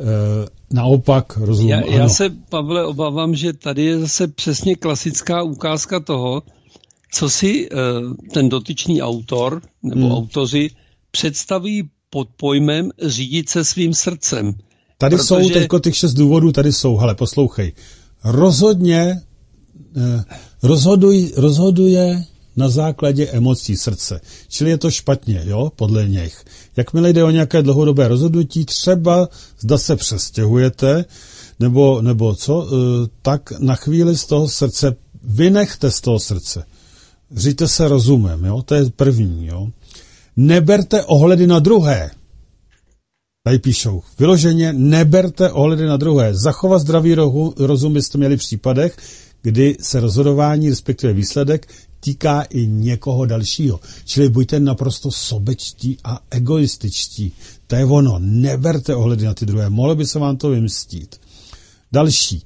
Naopak rozum. Já, já se, Pavle, obávám, že tady je zase přesně klasická ukázka toho, co si uh, ten dotyčný autor nebo hmm. autoři představí pod pojmem řídit se svým srdcem. Tady Protože... jsou teďko těch šest důvodů, tady jsou, hele, poslouchej. Rozhodně eh, rozhoduj, rozhoduje na základě emocí srdce. Čili je to špatně, jo, podle nich. Jakmile jde o nějaké dlouhodobé rozhodnutí, třeba zda se přestěhujete, nebo, nebo co, tak na chvíli z toho srdce, vynechte z toho srdce. Řiďte se rozumem, jo, to je první, jo. Neberte ohledy na druhé. Tady píšou, vyloženě neberte ohledy na druhé. Zachovat zdravý rozum byste měli v případech, kdy se rozhodování, respektive výsledek, týká i někoho dalšího. Čili buďte naprosto sobečtí a egoističtí. To je ono. Neberte ohledy na ty druhé. Mohlo by se vám to vymstít. Další.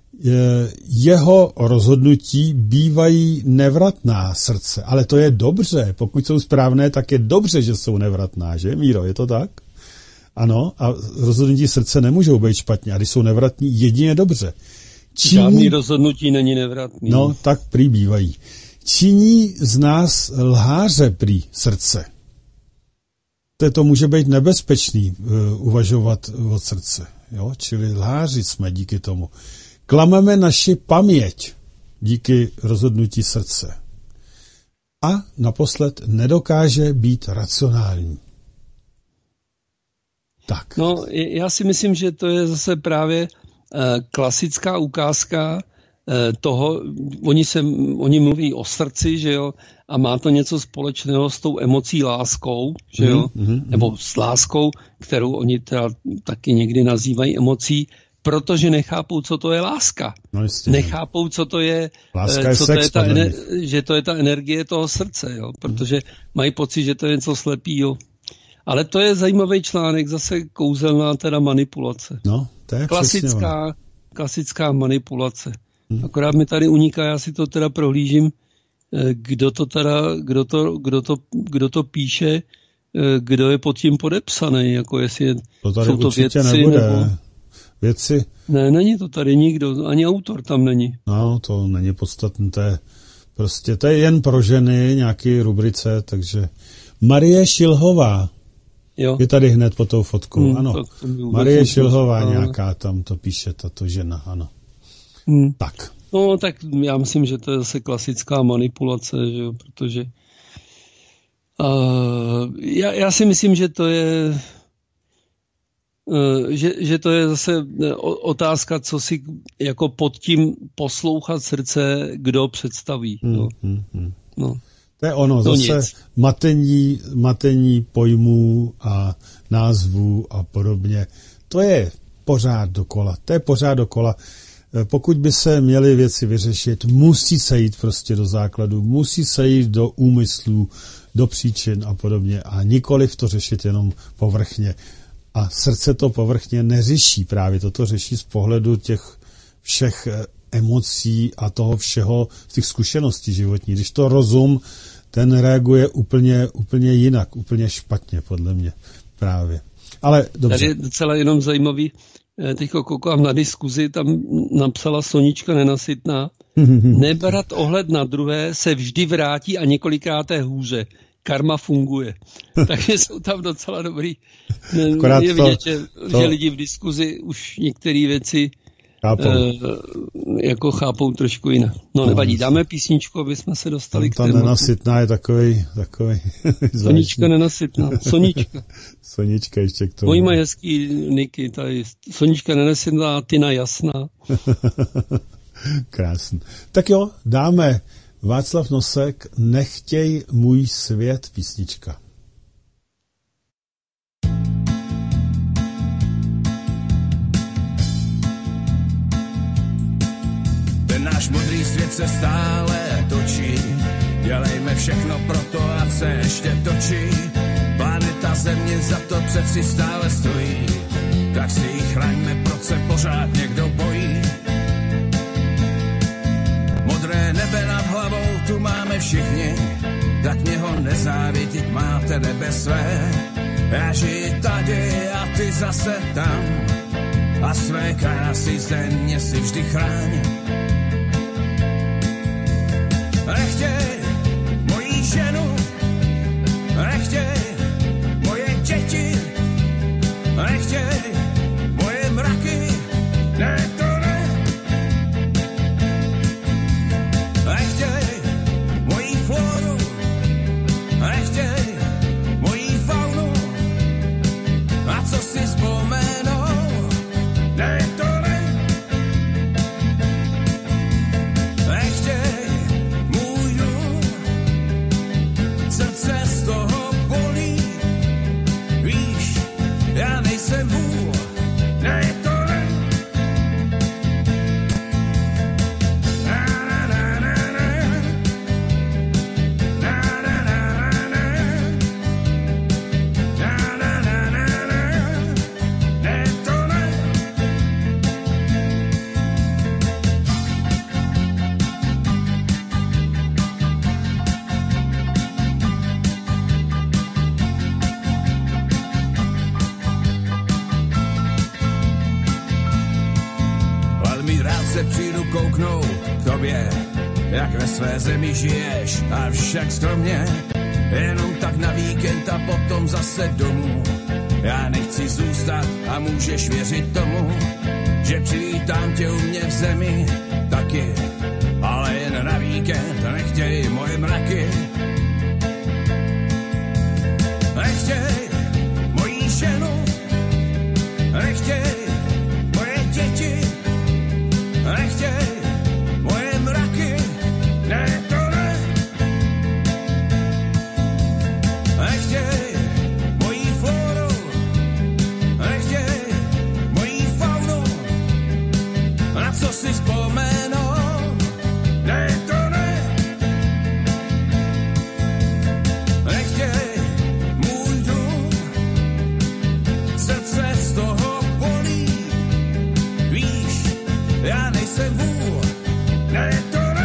Jeho rozhodnutí bývají nevratná srdce. Ale to je dobře. Pokud jsou správné, tak je dobře, že jsou nevratná. Že, Míro? Je to tak? Ano. A rozhodnutí srdce nemůžou být špatně. A když jsou nevratní, jedině dobře. Činí... Žádný rozhodnutí není nevratný. No, tak prý bývají. Činí z nás lháře prý srdce. To může být nebezpečný uh, uvažovat od srdce. Jo? Čili lháři jsme díky tomu. Klameme naši paměť díky rozhodnutí srdce. A naposled nedokáže být racionální. Tak. No, já si myslím, že to je zase právě uh, klasická ukázka toho, oni, se, oni mluví o srdci, že jo, a má to něco společného s tou emocí láskou, že jo, mm-hmm. nebo s láskou, kterou oni teda taky někdy nazývají emocí, protože nechápou, co to je láska. No jistě, nechápou, co to je, láska je co sex, to je ta ener- že to je ta energie toho srdce, jo, protože mají pocit, že to je něco slepýho. Ale to je zajímavý článek, zase kouzelná teda manipulace. No, to je klasická, klasická manipulace. Hmm. Akorát mi tady uniká, já si to teda prohlížím, kdo to teda, kdo to, kdo to, kdo to píše, kdo je pod tím podepsaný, jako jestli to tady jsou to vědci, nebude. nebo... Vědci? Ne, není to tady nikdo, ani autor tam není. No, to není podstatné, to je prostě, to je jen pro ženy, nějaký rubrice, takže Marie Šilhová jo. je tady hned pod tou fotkou, hmm, ano. Marie Šilhová ale... nějaká tam to píše, tato žena, ano. Hmm. Tak. No, tak já myslím, že to je zase klasická manipulace, že jo, protože uh, já, já si myslím, že to je uh, že, že to je zase otázka, co si jako pod tím poslouchat srdce, kdo představí. Hmm, no. Hmm, hmm. No. To je ono, to zase matení, matení pojmů a názvů a podobně. To je pořád dokola, to je pořád dokola. Pokud by se měly věci vyřešit, musí se jít prostě do základu, musí se jít do úmyslů, do příčin a podobně a nikoliv to řešit jenom povrchně. A srdce to povrchně neřeší, právě toto řeší z pohledu těch všech emocí a toho všeho, z těch zkušeností životních. Když to rozum, ten reaguje úplně, úplně jinak, úplně špatně, podle mě právě. Ale dobře. Tady je docela jenom zajímavý, teď koukám na diskuzi, tam napsala Sonička Nenasytná, nebrat ohled na druhé se vždy vrátí a několikáté hůře. Karma funguje. Takže jsou tam docela dobrý. Akorát je vidět, to, že, to... že lidi v diskuzi už některé věci chápou. E, jako chápou trošku jinak. No nevadí, dáme písničku, aby jsme se dostali tam k tématu. Ta Nenasytná je takový, takový Sonička Nenasytná. Sonička. Sonička ještě k tomu. Mojí mají hezký niky, tady Sonička Nenasytná, Tina Jasná. Krásný. Tak jo, dáme Václav Nosek, Nechtěj můj svět, písnička. Ten náš modrý svět se stále točí, dělejme všechno pro to, ať se ještě točí. Planeta Země za to přeci stále stojí, tak si ji chraňme, proč se pořád někdo bojí. Modré nebe nad hlavou tu máme všichni, tak mě ho nezávidět, máte nebe své. Já žiji tady a ty zase tam a své krásy země si vždy chráň. Nechtěj mojí ženu, nechtěj moje děti, nechtěj moje mraky, ne to ne. Nechtěj mojí floru, nechtěj mojí faunu, a co si vzpomenou, ne to ne. Nechtěj můj dům, srdce z toho bolí, víš, já nejsem vůl, ne to ne. Přijdu kouknout k tobě, jak ve své zemi žiješ a však skromně, jenom tak na víkend a potom zase domů. Já nechci zůstat a můžeš věřit tomu, že přivítám tě u mě v zemi taky, ale jen na víkend, nechtěj moje mraky. Nechtěj mojí ženu, nechtěj moje děti, nechtěj co si vzpomenou, ne to ne. Nechtěj můj dům, srdce z toho bolí, víš, já nejsem vůl, ne to ne.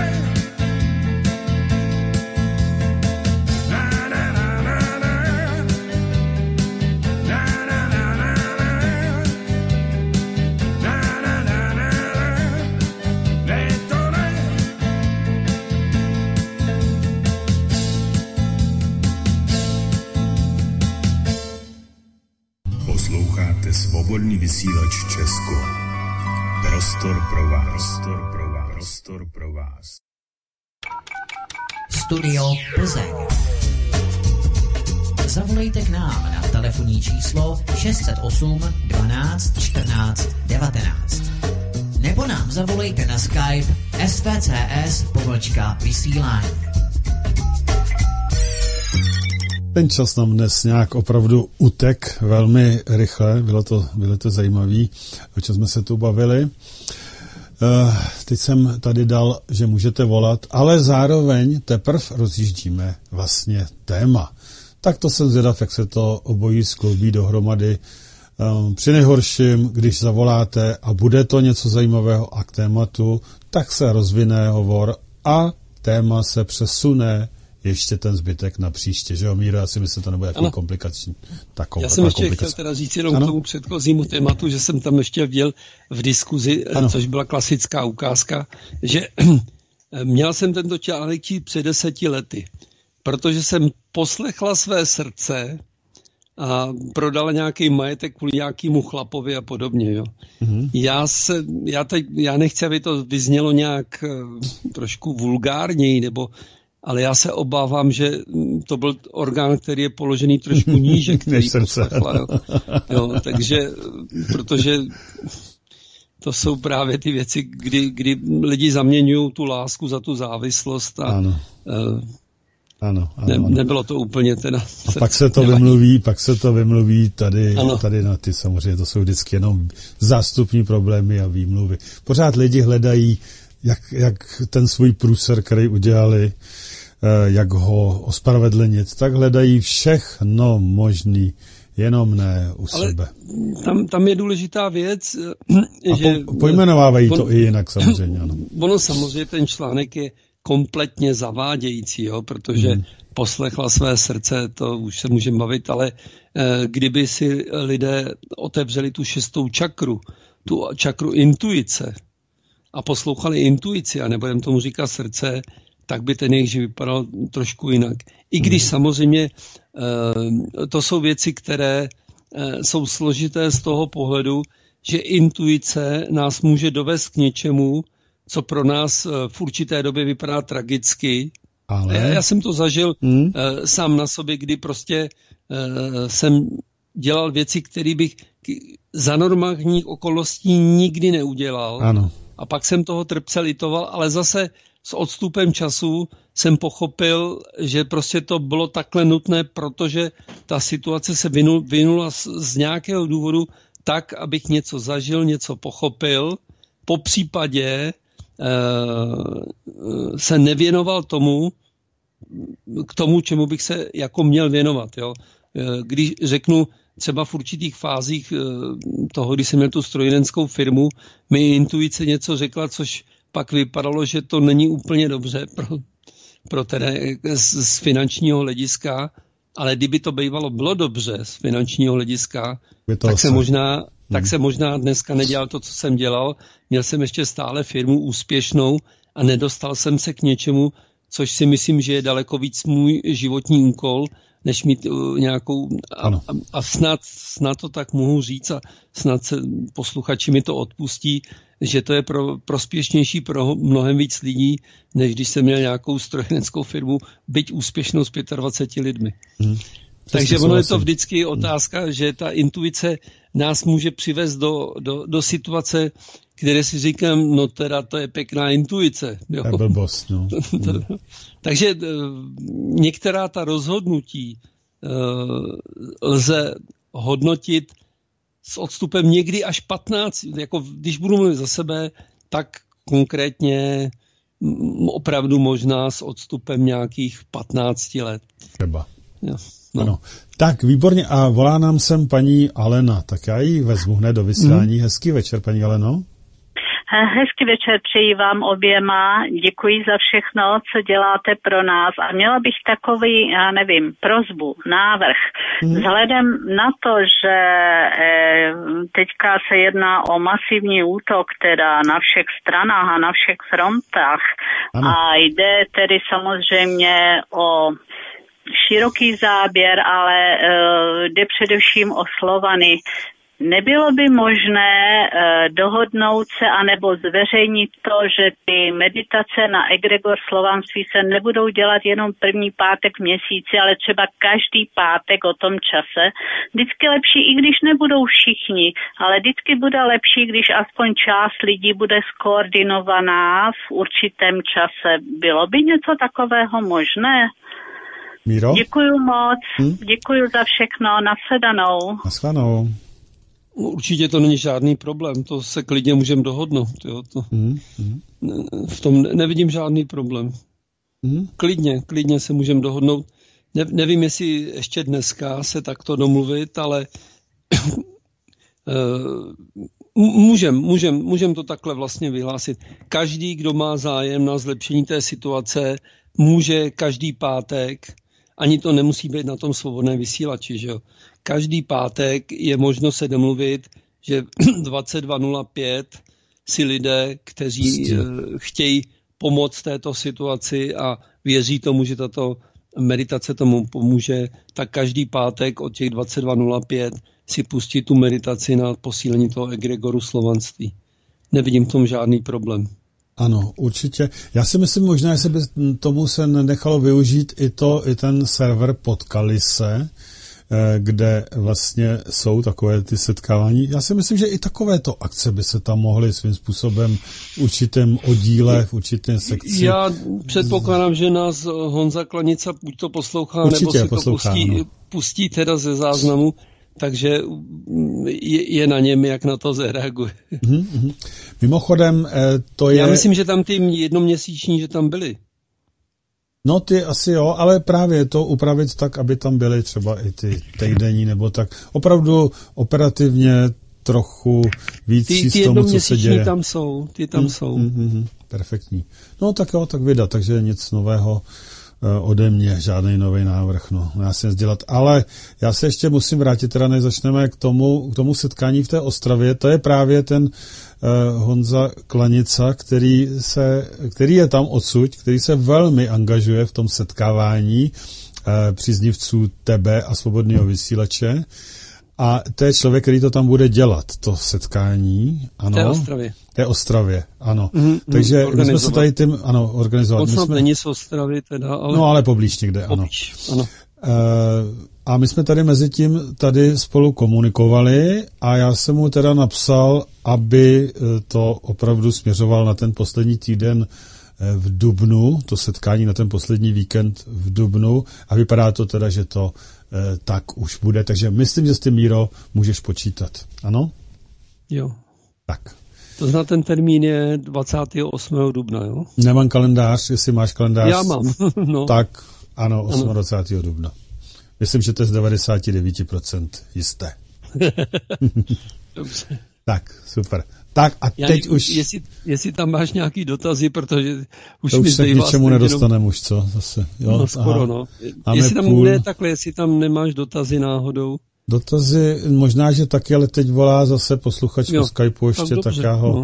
Svobodný vysílač Česko. Prostor pro vás. Prostor pro vás. Prostor pro vás. Studio Plzeň. Zavolejte k nám na telefonní číslo šest set osm dvanáct čtrnáct devatenáct. Nebo nám zavolejte na Skype S V C S pomlčka vysílání. Ten čas nám dnes nějak opravdu utek velmi rychle, bylo to, bylo to zajímavé, o čem jsme se tu bavili. Uh, teď jsem tady dal, že můžete volat, ale zároveň teprve rozjíždíme vlastně téma. Tak to jsem zvědav, jak se to obojí skloubí dohromady. Um, při nejhorším, když zavoláte a bude to něco zajímavého a k tématu, tak se rozvine hovor a téma se přesune ještě ten zbytek na příště, že jo, Míro, já si myslím, že to nebude takový komplikační. Taková, já jsem ještě komplikace. chtěl teda říct jenom ano? k tomu předchozímu tématu, že jsem tam ještě viděl v diskuzi, ano. což byla klasická ukázka, že měl jsem tento článek před deseti lety, protože jsem poslechla své srdce a prodala nějaký majetek kvůli nějakému chlapovi a podobně. Jo. Mm-hmm. Já, se, já, teď, já nechci, aby to vyznělo nějak uh, trošku vulgárněji, nebo ale já se obávám, že to byl orgán, který je položený trošku níže, který poslechla. Jo. Jo, takže, protože to jsou právě ty věci, kdy, kdy lidi zaměňují tu lásku za tu závislost a ano. Uh, Ano, ano, ne, ano. nebylo to úplně teda. A pak se to nevadí. vymluví, pak se to vymluví tady, tady na ty, samozřejmě to jsou vždycky jenom zástupní problémy a výmluvy. Pořád lidi hledají, jak, jak ten svůj průser, který udělali, jak ho ospravedlnit, tak hledají všechno možný, jenom ne u Ale sebe. Tam, tam je důležitá věc, a že... Po, pojmenovávají on, to i jinak samozřejmě, ano. Ono samozřejmě ten článek je kompletně zavádějící, jo, protože hmm. poslechla své srdce, to už se můžeme bavit, ale eh, kdyby si lidé otevřeli tu šestou čakru, tu čakru intuice a poslouchali intuici a nebudeme tomu říkat srdce, tak by ten jejich vypadal trošku jinak. I když hmm. samozřejmě eh, to jsou věci, které eh, jsou složité z toho pohledu, že intuice nás může dovést k něčemu, co pro nás v určité době vypadá tragicky. Ale... Já, já jsem to zažil hmm. uh, sám na sobě, kdy prostě uh, jsem dělal věci, které bych za normálních okolností nikdy neudělal. Ano. A pak jsem toho trpce litoval, ale zase s odstupem času jsem pochopil, že prostě to bylo takhle nutné, protože ta situace se vinul, vinula z, z nějakého důvodu tak, abych něco zažil, něco pochopil. Po případě se nevěnoval tomu, k tomu, čemu bych se jako měl věnovat. Jo. Když řeknu třeba v určitých fázích toho, když jsem měl tu strojírenskou firmu, mi intuice něco řekla, což pak vypadalo, že to není úplně dobře pro, pro tedy z, z finančního hlediska, ale kdyby to bývalo bylo dobře z finančního hlediska, tak se možná tak se možná dneska nedělal to, co jsem dělal. Měl jsem ještě stále firmu úspěšnou a nedostal jsem se k něčemu, což si myslím, že je daleko víc můj životní úkol, než mít uh, nějakou... A, a, a snad, snad to tak mohu říct a snad se posluchači mi to odpustí, že to je pro, prospěšnější pro mnohem víc lidí, než když jsem měl nějakou strojírenskou firmu, byť úspěšnou s dvaceti pěti lidmi. Hmm. Takže ono je to vždycky otázka, že ta intuice nás může přivést do, do, do situace, které si říkám, no teda to je pěkná intuice. Jo. Je blbost, no. Takže některá ta rozhodnutí uh, lze hodnotit s odstupem někdy až patnáct, jako když budu mluvit za sebe, tak konkrétně opravdu možná s odstupem nějakých patnáct let. Třeba. Jo, no. Ano. Tak, výborně. A volá nám sem paní Alena. Tak já ji vezmu hned do vysílání. Hmm. Hezký večer, paní Aleno. Hezký večer přeji vám oběma. Děkuji za všechno, co děláte pro nás. A měla bych takový, já nevím, prosbu, návrh. Hmm. Vzhledem na to, že teďka se jedná o masivní útok, teda na všech stranách a na všech frontách. Ano. A jde tedy samozřejmě o široký záběr, ale jde především o Slovany. Nebylo by možné eh, dohodnout se anebo zveřejnit to, že ty meditace na egregor slovanství se nebudou dělat jenom první pátek v měsíci, ale třeba každý pátek o tom čase. Vždycky lepší, i když nebudou všichni, ale vždycky bude lepší, když aspoň část lidí bude skoordinovaná v určitém čase. Bylo by něco takového možné? Míro? Děkuju moc, hm? Děkuju za všechno, nashledanou. Nashledanou. Určitě to není žádný problém, to se klidně můžeme dohodnout. Jo, to. Mm, mm. V tom nevidím žádný problém. Mm. Klidně, klidně se můžeme dohodnout. Ne, nevím, jestli ještě dneska se takto domluvit, ale můžeme můžem, můžem to takhle vlastně vyhlásit. Každý, kdo má zájem na zlepšení té situace, může každý pátek, ani to nemusí být na tom svobodném vysílači, že jo. Každý pátek je možno se domluvit, že dvacet dva nula pět si lidé, kteří chtějí pomoct této situaci a věří tomu, že tato meditace tomu pomůže, tak každý pátek od těch dvacet dva nula pět si pustí tu meditaci na posílení toho egregoru slovanství. Nevidím v tom žádný problém. Ano, určitě. Já si myslím možná, že by tomu se nechalo využít i, to, i ten server Potkali se, kde vlastně jsou takové ty setkávání. Já si myslím, že i takovéto akce by se tam mohly svým způsobem v určitém oddíle, v určitém sekci. Já předpokládám, že nás Honza Klanica buď to poslouchá, určitě nebo si poslouchá, to pustí, pustí teda ze záznamu, takže je, je na něm, jak na to zareaguje. Mm-hmm. Mimochodem, to je... Já myslím, že tam ty jednoměsíční, že tam byly. No ty asi jo, ale právě to upravit tak, aby tam byly třeba i ty týdenní nebo tak. Opravdu operativně trochu víc ty, z tomu, co se děje. Ty tam jsou, ty tam mm, jsou. Mm, mm, perfektní. No tak jo, tak vydat, takže nic nového uh, ode mě, žádný nový návrh, no, já si nic dělat. Ale já se ještě musím vrátit, teda než začneme k tomu, k tomu setkání v té Ostravě, to je právě ten uh, Honza Klanica, který, se, který je tam odsud, který se velmi angažuje v tom setkávání uh, příznivců tebe a svobodného vysílače. A to je člověk, který to tam bude dělat, to setkání. Ano. Té Ostravě. Té Ostravě, ano. Mm-hmm, Takže my jsme se tady tím, ano, organizovat. On snad jsme... není z Ostravy teda, ale... No, ale poblíž někde, poblíž, ano. ano. E, a my jsme tady mezi tím tady spolu komunikovali a já jsem mu teda napsal, aby to opravdu směřoval na ten poslední týden v dubnu, to setkání na ten poslední víkend v dubnu a vypadá to teda, že to e, tak už bude. Takže myslím, že s tím, Míro, můžeš počítat. Ano? Jo. Tak. To znamená, ten termín je dvacátého osmého dubna, jo? Nemám kalendář, jestli máš kalendář. Já mám, no. Tak, ano, dvacátého osmého dubna. Myslím, že to je z devadesát devět procent jisté. Dobře. Tak, super. Tak a Já teď nevím, už... Jestli, jestli tam máš nějaký dotazy, protože už to mi už se k ničemu nedostaneme jenom... už, co? Zase. Jo, no skoro, aha. no. Máme jestli tam půl... ne, takhle, jestli tam nemáš dotazy náhodou. Dotazy možná, že taky, ale teď volá zase posluchač po Skypeu ještě, tak, dobře, tak já ho no.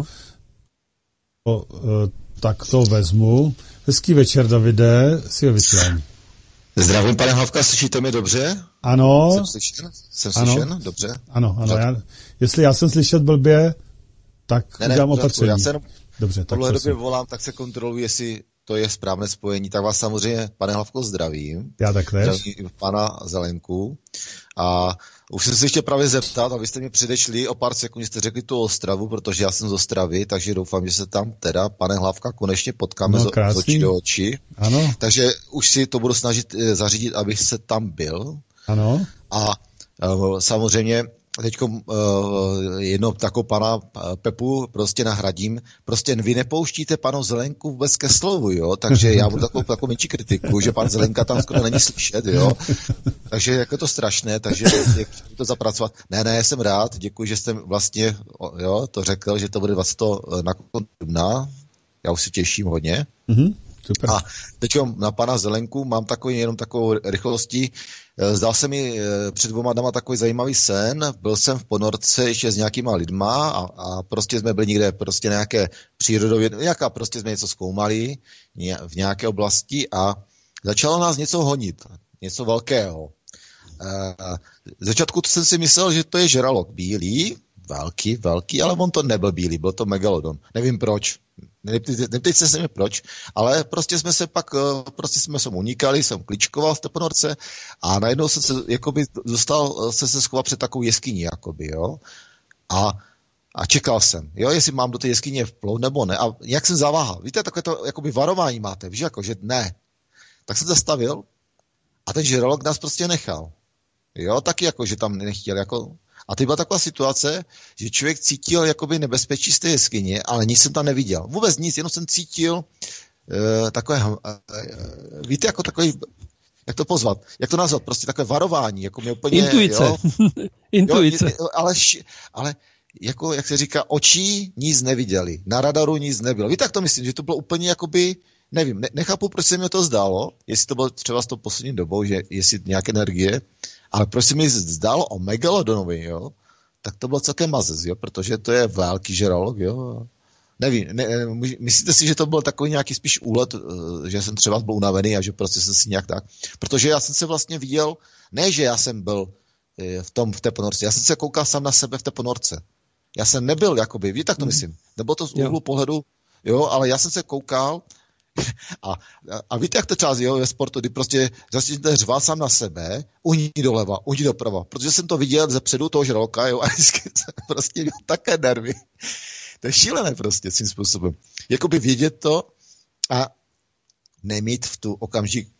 o, tak to vezmu. Hezký večer, Davide, si ho vysílání. Zdravím, pane Hlavka, slyšíte mě dobře? Ano. Jsem slyšen? Jsem slyšen? Ano. Dobře. Ano, ano. Já, jestli já jsem slyšet blbě, tak ne, ne, udělám opatření. Já se jenom dobře, tak podle době volám, tak se kontroluji, jestli to je správné spojení. Tak vás samozřejmě, pane Hlavko, zdravím. Já takhle. Zdravím pana Zelenku. A už jsem se ještě právě zeptat, abyste mi předešli o pár sekund, jste řekli tu Ostravu, protože já jsem z Ostravy, takže doufám, že se tam teda, pane Hlavka, konečně potkáme no, z očí do očí. Ano. Takže už si to budu snažit zařídit, abych se tam byl. Ano. A samozřejmě teď uh, jedno takovou pana Pepu prostě nahradím, prostě vy nepouštíte panu Zelenku vůbec ke slovu, jo, takže já budu takovou, takovou menší kritiku, že pan Zelenka tam skoro není slyšet, jo, takže jako to strašné, takže jak to zapracovat. Ne, ne, jsem rád, děkuji, že jste vlastně, jo, to řekl, že to bude dvacátého na konci dubna, já už si těším hodně. Mm-hmm. Super. A teď na pana Zelenku mám takový, jenom takovou rychlostí. Zdal se mi před dvěma dama takový zajímavý sen. Byl jsem v ponorce ještě s nějakýma lidma a, a prostě jsme byli někde prostě nějaké přírodově, nějaká prostě jsme něco zkoumali v nějaké oblasti a začalo nás něco honit. Něco velkého. Z začátku jsem si myslel, že to je žralok bílý, velký, velký, ale on to nebyl bílý, byl to megalodon. Nevím proč. Neptejte se mě proč, ale prostě jsme se pak, prostě jsme se unikali, jsem kličkoval v té ponorce a najednou jsem se, jakoby, dostal se se schovat před takovou jeskyní, jakoby, jo, a, a čekal jsem, jo, jestli mám do té jeskyně vplout nebo ne, a jak jsem zaváhal, víte, takové to, jakoby varování máte, víš, jako, že ne, tak jsem zastavil a ten žralok nás prostě nechal, jo, taky jako, že tam nechtěl, jako. A teď byla taková situace, že člověk cítil jakoby nebezpečí z té jeskyně, ale nic jsem tam neviděl. Vůbec nic, jenom jsem cítil uh, takové, uh, víte, jako takový, jak to pozvat, jak to nazvat, prostě takové varování, jako mě úplně, Intuice. Jo, Intuice. Jo, ale, ale jako, jak se říká, očí nic neviděli, na radaru nic nebylo. Víte, jak to myslím, že to bylo úplně jakoby, nevím, ne, nechápu, proč se mi to zdálo, jestli to bylo třeba s tou poslední dobou, že jestli nějaké energie, ale proč se mi zdálo o megalodonovi, jo, tak to bylo celkem mazec, jo, protože to je velký žralok, jo. Nevím, ne, myslíte si, že to byl takový nějaký spíš úlet, že jsem třeba byl unavený a že prostě jsem si nějak tak, protože já jsem se vlastně viděl, ne, že já jsem byl v tom, v té ponorce, já jsem se koukal sám na sebe v té ponorce. Já jsem nebyl, jakoby, víte, tak to myslím, nebo to z úhlu pohledu, jo, ale já jsem se koukal A, a víte, jak to třeba jo, ve sportu, kdy prostě začnete řvát sám na sebe, uní doleva, uní doprava, protože jsem to viděl ze předu toho žraloka, jo, a vždycky jsem prostě měl také nervy. To je šílené prostě svým způsobem. Jakoby vědět to a nemít v tu okamžik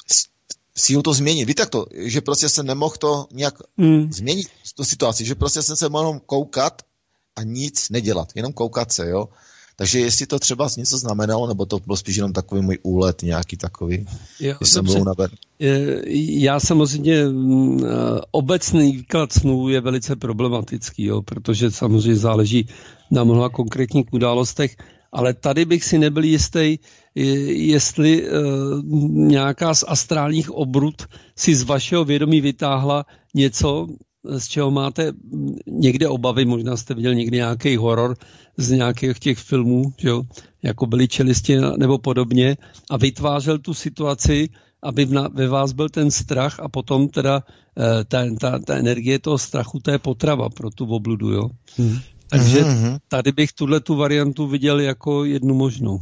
sílu to změnit. Víte, jak to, že prostě jsem nemohl to nějak mm. změnit tu situaci, že prostě jsem se mohl jenom koukat a nic nedělat, jenom koukat se, jo. Takže jestli to třeba něco znamenalo, nebo to byl spíš jenom takový můj úlet nějaký takový, jo, jsem byl unaven. Já samozřejmě obecný výklad snů je velice problematický, jo, protože samozřejmě záleží na mnoha konkrétních událostech, ale tady bych si nebyl jistý, jestli nějaká z astrálních obrut si z vašeho vědomí vytáhla něco, z čeho máte někde obavy, možná jste viděl někdy nějaký horor z nějakých těch filmů, že jo? Jako byli čelisti nebo podobně a vytvářel tu situaci, aby ve vás byl ten strach a potom teda ta, ta, ta energie toho strachu, to je potrava pro tu obludu, jo. Hmm. Takže tady bych tuhle tu variantu viděl jako jednu možnou.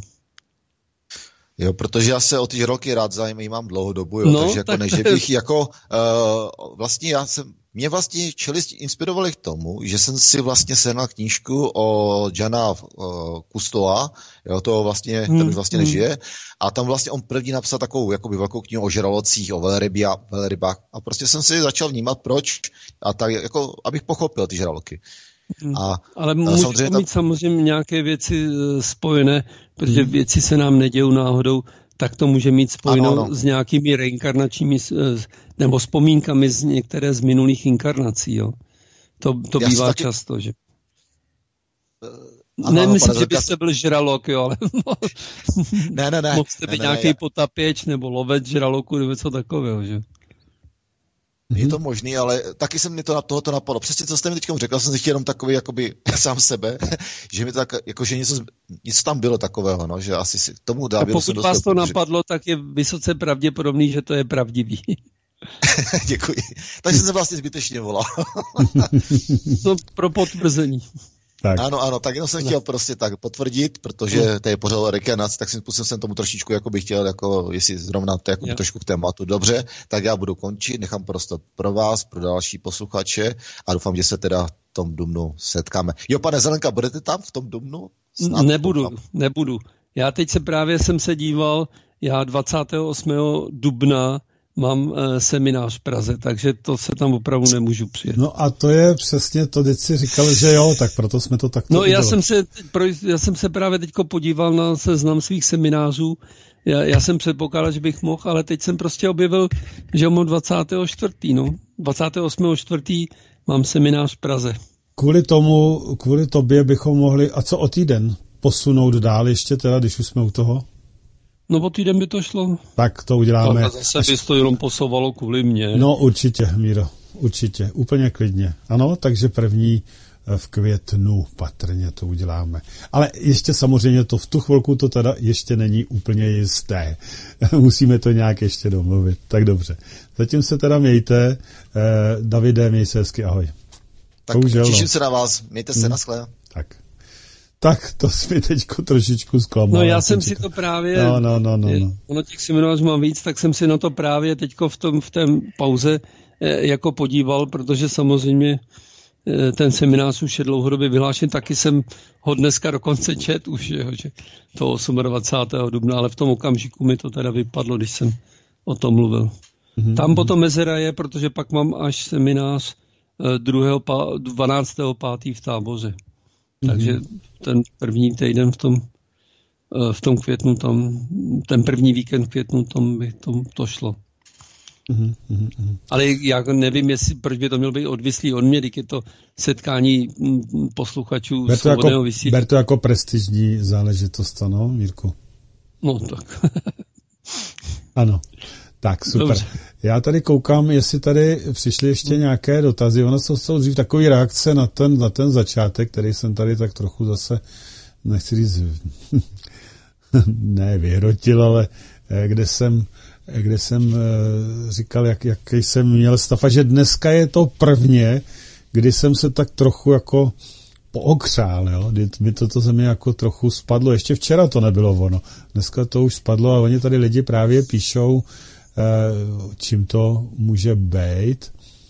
Jo, protože já se o ty roky rád zajímám dlouhou dobu, jo, no, takže jako tak ne, že bych jako uh, vlastně já jsem, mě vlastně čelisti inspirovali k tomu, že jsem si vlastně sehnal knížku o Jana uh, Cousteau, jo, to vlastně, hmm. ten už vlastně nežije, a tam vlastně on první napsal takovou jakoby velkou knihu o žralocích, o velrybách a prostě jsem si začal vnímat proč a tak jako, abych pochopil ty žraloky. A, ale můžou tam mít samozřejmě nějaké věci spojené, protože hmm. věci se nám nedějou náhodou, tak to může mít spojeno ano, ano. s nějakými reinkarnačními nebo vzpomínkami z některé z minulých inkarnací. Jo. To, to bývá taky... často, že? Uh, Nemyslím, že byste byl žralok, jo, ale ne, ne, ne. mohl jste být ne, nějaký ne, potapěč nebo lovec žraloku nebo něco takového, že? Je to možný, ale taky jsem mi to na tohoto napadlo. Přesně, co jste mi teď řekl, jsem si chtěl jenom takový, jakoby sám sebe, že mi tak, jakože něco, něco tam bylo takového, no, že asi si tomu dá. A pokud vás to napadlo, tak je vysoce pravděpodobný, že to je pravdivý. Děkuji. Takže jsem se vlastně zbytečně volal. To pro potvrzení. Tak. Ano, ano, tak jenom jsem chtěl prostě tak potvrdit, protože to je pořád rekarnace, tak si způsobem jsem tomu trošičku jako bych chtěl, jako jestli zrovna to jako trošku k tématu. Dobře, tak já budu končit, nechám prostor pro vás, pro další posluchače a doufám, že se teda v tom dubnu setkáme. Jo, pane Zelenka, budete tam v tom dubnu? Snad nebudu, doufám. nebudu. Já teď se právě jsem se díval, já dvacátého osmého dubna mám e, seminář v Praze, takže to se tam opravdu nemůžu přijet. No a to je přesně to, teď si říkal, že jo, tak proto jsme to takto No udělali. já jsem, se, já jsem se právě teďko podíval na seznam svých seminářů, já, já jsem předpokládal, že bych mohl, ale teď jsem prostě objevil, že mám dvacátého čtvrtého No, dvacátého osmého čtvrtého mám seminář v Praze. Kvůli tomu, kvůli tobě bychom mohli, a co o týden, posunout dál ještě teda, když už jsme u toho? No o týden by to šlo. Tak to uděláme. A zase až... by to jenom posouvalo kvůli mně. No určitě, Míro, určitě, úplně klidně. Ano, takže první v květnu patrně to uděláme. Ale ještě samozřejmě to v tu chvilku to teda ještě není úplně jisté. Musíme to nějak ještě domluvit. Tak dobře. Zatím se teda mějte. Eh, Davide, měj se hezky, ahoj. Tak Bohužel, těším no. se na vás. Mějte se, hmm. naschle. Tak. Tak to jsi mi teďko trošičku zklamal. No já jsem si to právě, no, no, no, no, no. ono těch seminářů mám víc, tak jsem si na to právě teďko v tom v té pauze eh, jako podíval, protože samozřejmě eh, ten seminář už je dlouhodobě vyhlášen, taky jsem ho dneska dokonce čet už, jeho, že to dvacátého osmého dubna, ale v tom okamžiku mi to teda vypadlo, když jsem o tom mluvil. Mm-hmm. Tam potom mezera je, protože pak mám až seminář eh, druhého dvanáctého pátého v Táboře. Takže ten první týden v tom, v tom květnu, tam, ten první víkend v květnu, tam by to, to šlo. Mm, mm, mm. Ale já nevím, jestli, proč by to mělo být odvislý od mě, když je to setkání posluchačů ber to svobodného jako, vysílání. Ber to jako prestižní záležitost, ano, Mírku? No tak. Ano. Tak, super. Dobře. Já tady koukám, jestli tady přišly ještě nějaké dotazy. Ono jsou, jsou dřív takové reakce na ten, na ten začátek, který jsem tady tak trochu zase, nechci říct, ne vyhrotil, ale kde jsem, kde jsem říkal, jak, jaký jsem měl stav. A že dneska je to prvně, kdy jsem se tak trochu jako pookřál, jo. Mi to, to ze mě jako trochu spadlo. Ještě včera to nebylo ono. Dneska to už spadlo a oni tady lidi právě píšou, čím to může být.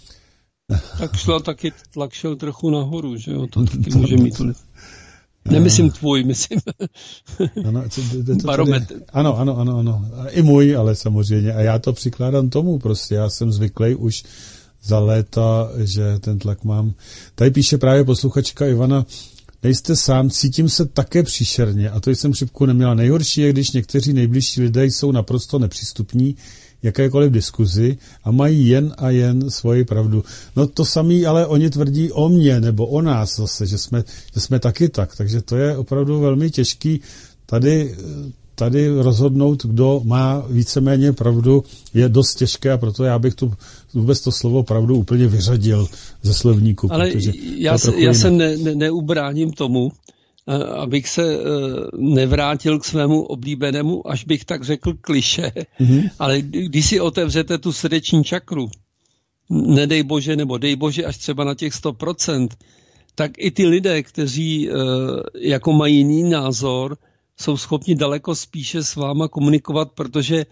Tak šla taky tlak šel trochu nahoru, že jo, to taky může mít. Nemyslím tvůj, myslím. Ano, co, to, to barometr. Tady, ano, ano, ano, ano. I můj, ale samozřejmě. A já to přikládám tomu prostě. Já jsem zvyklý už za léta, že ten tlak mám. Tady píše právě posluchačka Ivana, nejste sám, cítím se také příšerně a to jsem chřipku neměla. Nejhorší je, když někteří nejbližší lidé jsou naprosto nepřístupní jakékoliv diskuzi a mají jen a jen svoji pravdu. No to samý, ale oni tvrdí o mně nebo o nás zase, že jsme, že jsme taky tak. Takže to je opravdu velmi těžký tady, tady rozhodnout, kdo má víceméně pravdu, je dost těžké a proto já bych tu vůbec to slovo pravdu úplně vyřadil ze slovníku. Ale já, se, já se ne, ne, neubráním tomu, abych se nevrátil k svému oblíbenému, až bych tak řekl kliše, mm-hmm. ale když si otevřete tu srdeční čakru, nedej bože, nebo dej bože až třeba na těch sto procent, tak i ty lidé, kteří jako mají jiný názor, jsou schopni daleko spíše s váma komunikovat, protože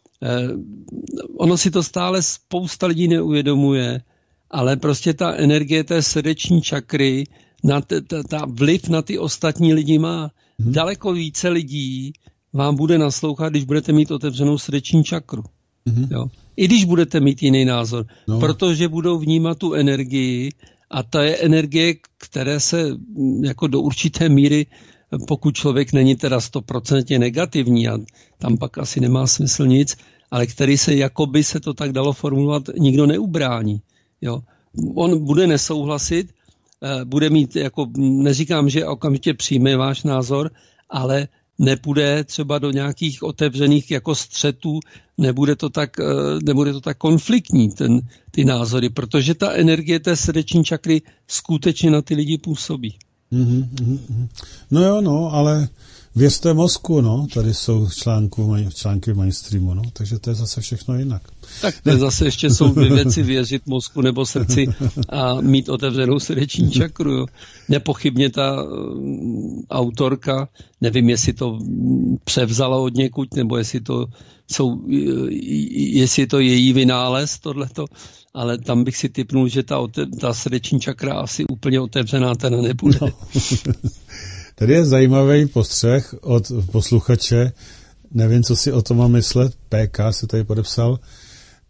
ono si to stále spousta lidí neuvědomuje, ale prostě ta energie té srdeční čakry, na t, t, ta vliv na ty ostatní lidi má. Hmm. Daleko více lidí vám bude naslouchat, když budete mít otevřenou srdeční čakru. Hmm. Jo? I když budete mít jiný názor. No. Protože budou vnímat tu energii a ta je energie, které se jako do určité míry, pokud člověk není teda stoprocentně negativní a tam pak asi nemá smysl nic, ale který se jakoby se to tak dalo formulovat, nikdo neubrání. Jo? On bude nesouhlasit, bude mít, jako neříkám, že okamžitě přijme váš názor, ale nepůjde třeba do nějakých otevřených jako střetů, nebude to tak, nebude to tak konfliktní, ten, ty názory, protože ta energie té srdeční čakry skutečně na ty lidi působí. Mm-hmm, mm-hmm. No jo, no, ale věřte mozku, no, tady jsou článku, články v mainstreamu, no, takže to je zase všechno jinak. Tak to je zase ještě jsou věci věřit mozku nebo srdci a mít otevřenou srdeční čakru. Jo. Nepochybně ta um, autorka, nevím, jestli to převzala od někud, nebo jestli to jsou, jestli je to její vynález, tohleto, ale tam bych si tipnul, že ta, ta srdeční čakra asi úplně otevřená teda nebude. No. Tady je zajímavý postřeh od posluchače, nevím, co si o tom mám myslet, P K se tady podepsal,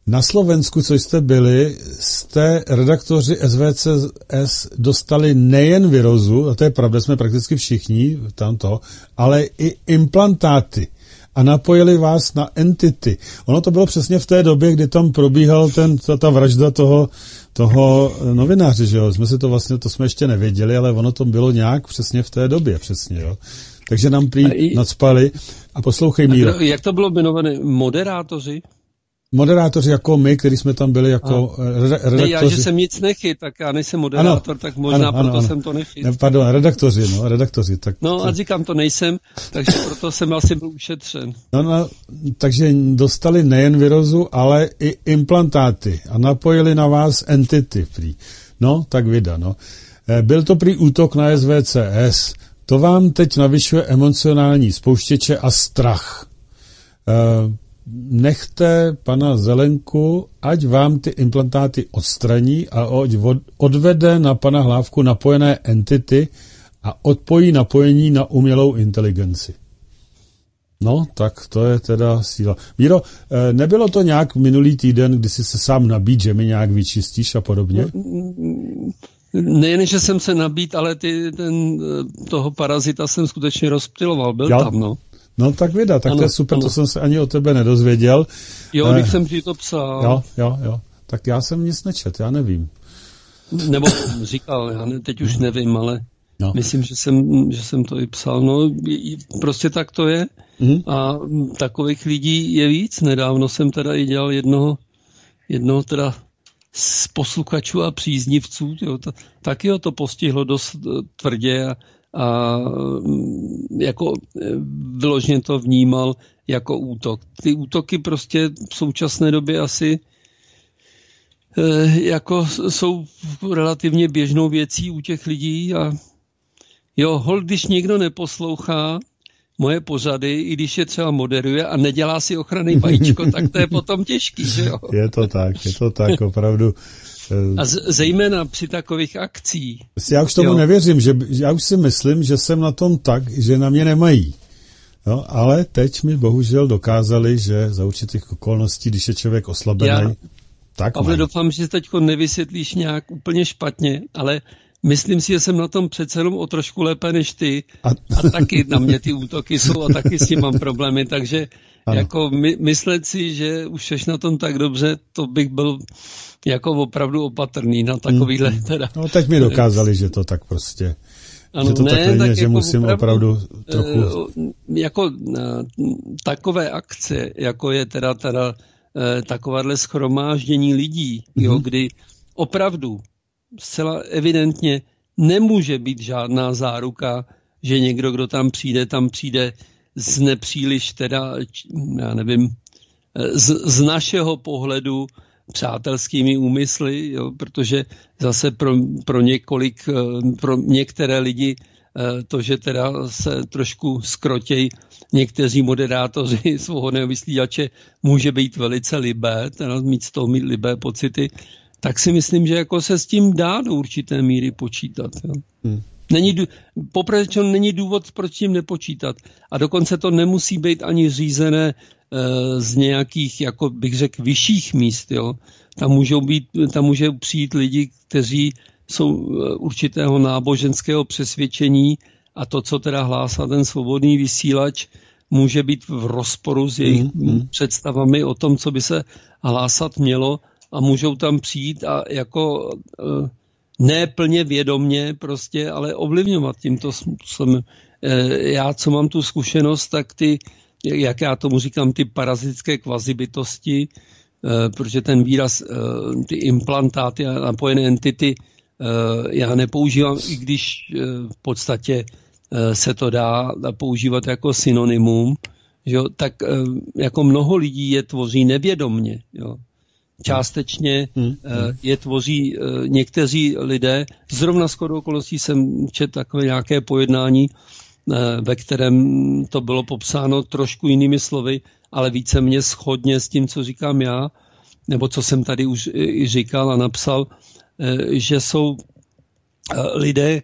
Na Slovensku, co jste byli, jste redaktoři S V C S dostali nejen virózu, a to je pravda, jsme prakticky všichni tamto, ale i implantáty. A napojili vás na entity. Ono to bylo přesně v té době, kdy tam probíhal ten, ta, ta vražda toho, toho novináře, že jo. Jsme si to vlastně, to jsme ještě nevěděli, ale ono to bylo nějak přesně v té době, přesně, jo. Takže nám prý i... nadspali. A poslouchej, Míro. A jak to bylo jmenované? Moderátoři? Moderátoři jako my, kteří jsme tam byli jako re- redaktoři. Ne, já, že jsem nic nechyt, tak já nejsem moderátor, ano, tak možná ano, ano, proto ano. jsem to nechyt. Ne, pardon, redaktoři, no, redaktoři. Tak, no to... a říkám, to nejsem, takže proto jsem asi byl ušetřen. No, no, takže dostali nejen virózu, ale i implantáty a napojili na vás entity prý. No, tak vida, no. Byl to prý útok na S V C S. To vám teď navyšuje emocionální spouštěče a strach. E, nechte pana Zelenku, ať vám ty implantáty odstraní a odvede na pana Hlávku napojené entity a odpojí napojení na umělou inteligenci. No, tak to je teda síla. Míro, nebylo to nějak minulý týden, kdy jsi se sám nabít, že mi nějak vyčistíš a podobně? Nejen, že jsem se nabít, ale ty, ten, toho parazita jsem skutečně rozptyloval. Byl jo. tam, no. No tak vida, tak ano, to je super, ano. To jsem se ani o tebe nedozvěděl. Jo, když eh, jsem ti to psal. Jo, jo, jo. Tak já jsem nic nečet, já nevím. Nebo říkal, já ne, teď už nevím, ale no. myslím, že jsem, že jsem to i psal. No, prostě tak to je. Mm. A takových lidí je víc. Nedávno jsem teda i dělal jednoho, jednoho teda z posluchačů a příznivců. Jo, to, taky ho to postihlo dost tvrdě a a jako vyloženě to vnímal jako útok. Ty útoky prostě v současné době asi jako jsou relativně běžnou věcí u těch lidí a jo, hol, když někdo neposlouchá moje pořady, i když je třeba moderuje a nedělá si ochranný vajíčko, tak to je potom těžký, že jo? Je to tak, je to tak, opravdu. A z, zejména při takových akcí. Já už tomu jo. nevěřím, že, já už si myslím, že jsem na tom tak, že na mě nemají. No, ale teď mi bohužel dokázali, že za určitých okolností, když je člověk oslabený, tak ale doufám, že teď nevysvětlíš nějak úplně špatně, ale myslím si, že jsem na tom přece jenom o trošku lépe než ty a, a taky na mě ty útoky jsou a taky s tím mám problémy, takže ano. jako my, myslet si, že už jsi na tom tak dobře, to bych byl jako opravdu opatrný na takovýhle hmm. teda. No teď mi dokázali, že to tak prostě, ano, že to ne, tak není, tak že jako musím opravdu, opravdu trochu... Jako takové akce, jako je teda, teda takovéhle shromáždění lidí, mm-hmm. jo, kdy opravdu zcela evidentně nemůže být žádná záruka, že někdo, kdo tam přijde, tam přijde z nepříliš teda, já nevím, z, z našeho pohledu přátelskými úmysly, jo, protože zase pro, pro několik, pro některé lidi to, že teda se trošku skrotěj někteří moderátoři svobodného vysílače, může být velice libé, teda mít z toho mít libé pocity, tak si myslím, že jako se s tím dá do určité míry počítat. Jo. Hmm. Není, popravdě řečeno, není důvod, proč tím nepočítat. A dokonce to nemusí být ani řízené e, z nějakých, jako bych řekl, vyšších míst. Jo. Tam můžou být, tam můžou přijít lidi, kteří jsou určitého náboženského přesvědčení a to, co teda hlásá ten svobodný vysílač, může být v rozporu s jejich mm, představami o tom, co by se hlásat mělo a můžou tam přijít a jako ne plně vědomně prostě, ale ovlivňovat tímto způsobem. Já, co mám tu zkušenost, tak ty, jak já tomu říkám, ty parazitické kvazibytosti, protože ten výraz, ty implantáty a napojené entity, já nepoužívám, i když v podstatě se to dá používat jako synonymum, jo, tak jako mnoho lidí je tvoří nevědomně. Jo. Částečně hmm. je tvoří někteří lidé. Zrovna shodou okolností jsem četl takové nějaké pojednání, ve kterém to bylo popsáno trošku jinými slovy, ale víceméně shodně s tím, co říkám já, nebo co jsem tady už i říkal a napsal, že jsou lidé,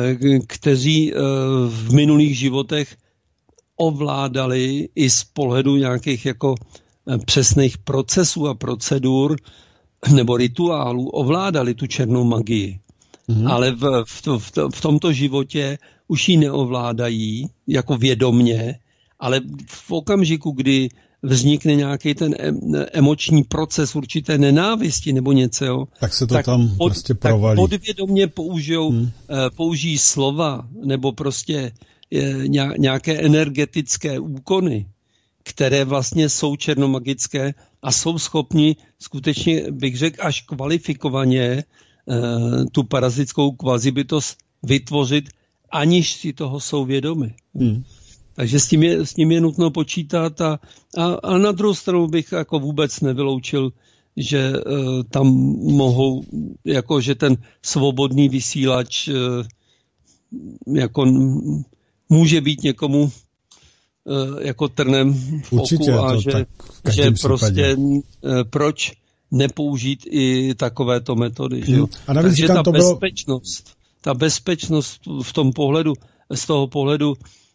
kteří v minulých životech ovládali i z pohledu nějakých jako přesných procesů a procedur nebo rituálů ovládali tu černou magii. Mm. Ale v, v, to, v, to, v tomto životě už ji neovládají jako vědomně, ale v okamžiku, kdy vznikne nějaký ten emoční proces určité nenávisti nebo něco, tak se to tak tam pod, prostě provalí. Tak podvědomě použijou, hmm. použijí slova nebo prostě nějaké energetické úkony, které vlastně jsou černomagické a jsou schopni skutečně, bych řekl, až kvalifikovaně tu parazitskou kvazibytost vytvořit, aniž si toho jsou vědomi. Hmm. Takže s tím je, s tím je nutno počítat a, a, a na druhou stranu bych jako vůbec nevyloučil, že uh, tam mohou, jako že ten svobodný vysílač uh, jako může být někomu uh, jako trnem v Určitě, oku a to že, tak že prostě uh, proč nepoužít i takovéto metody. Že jo? A navíc Takže ta to bylo... bezpečnost, ta bezpečnost v tom pohledu, z toho pohledu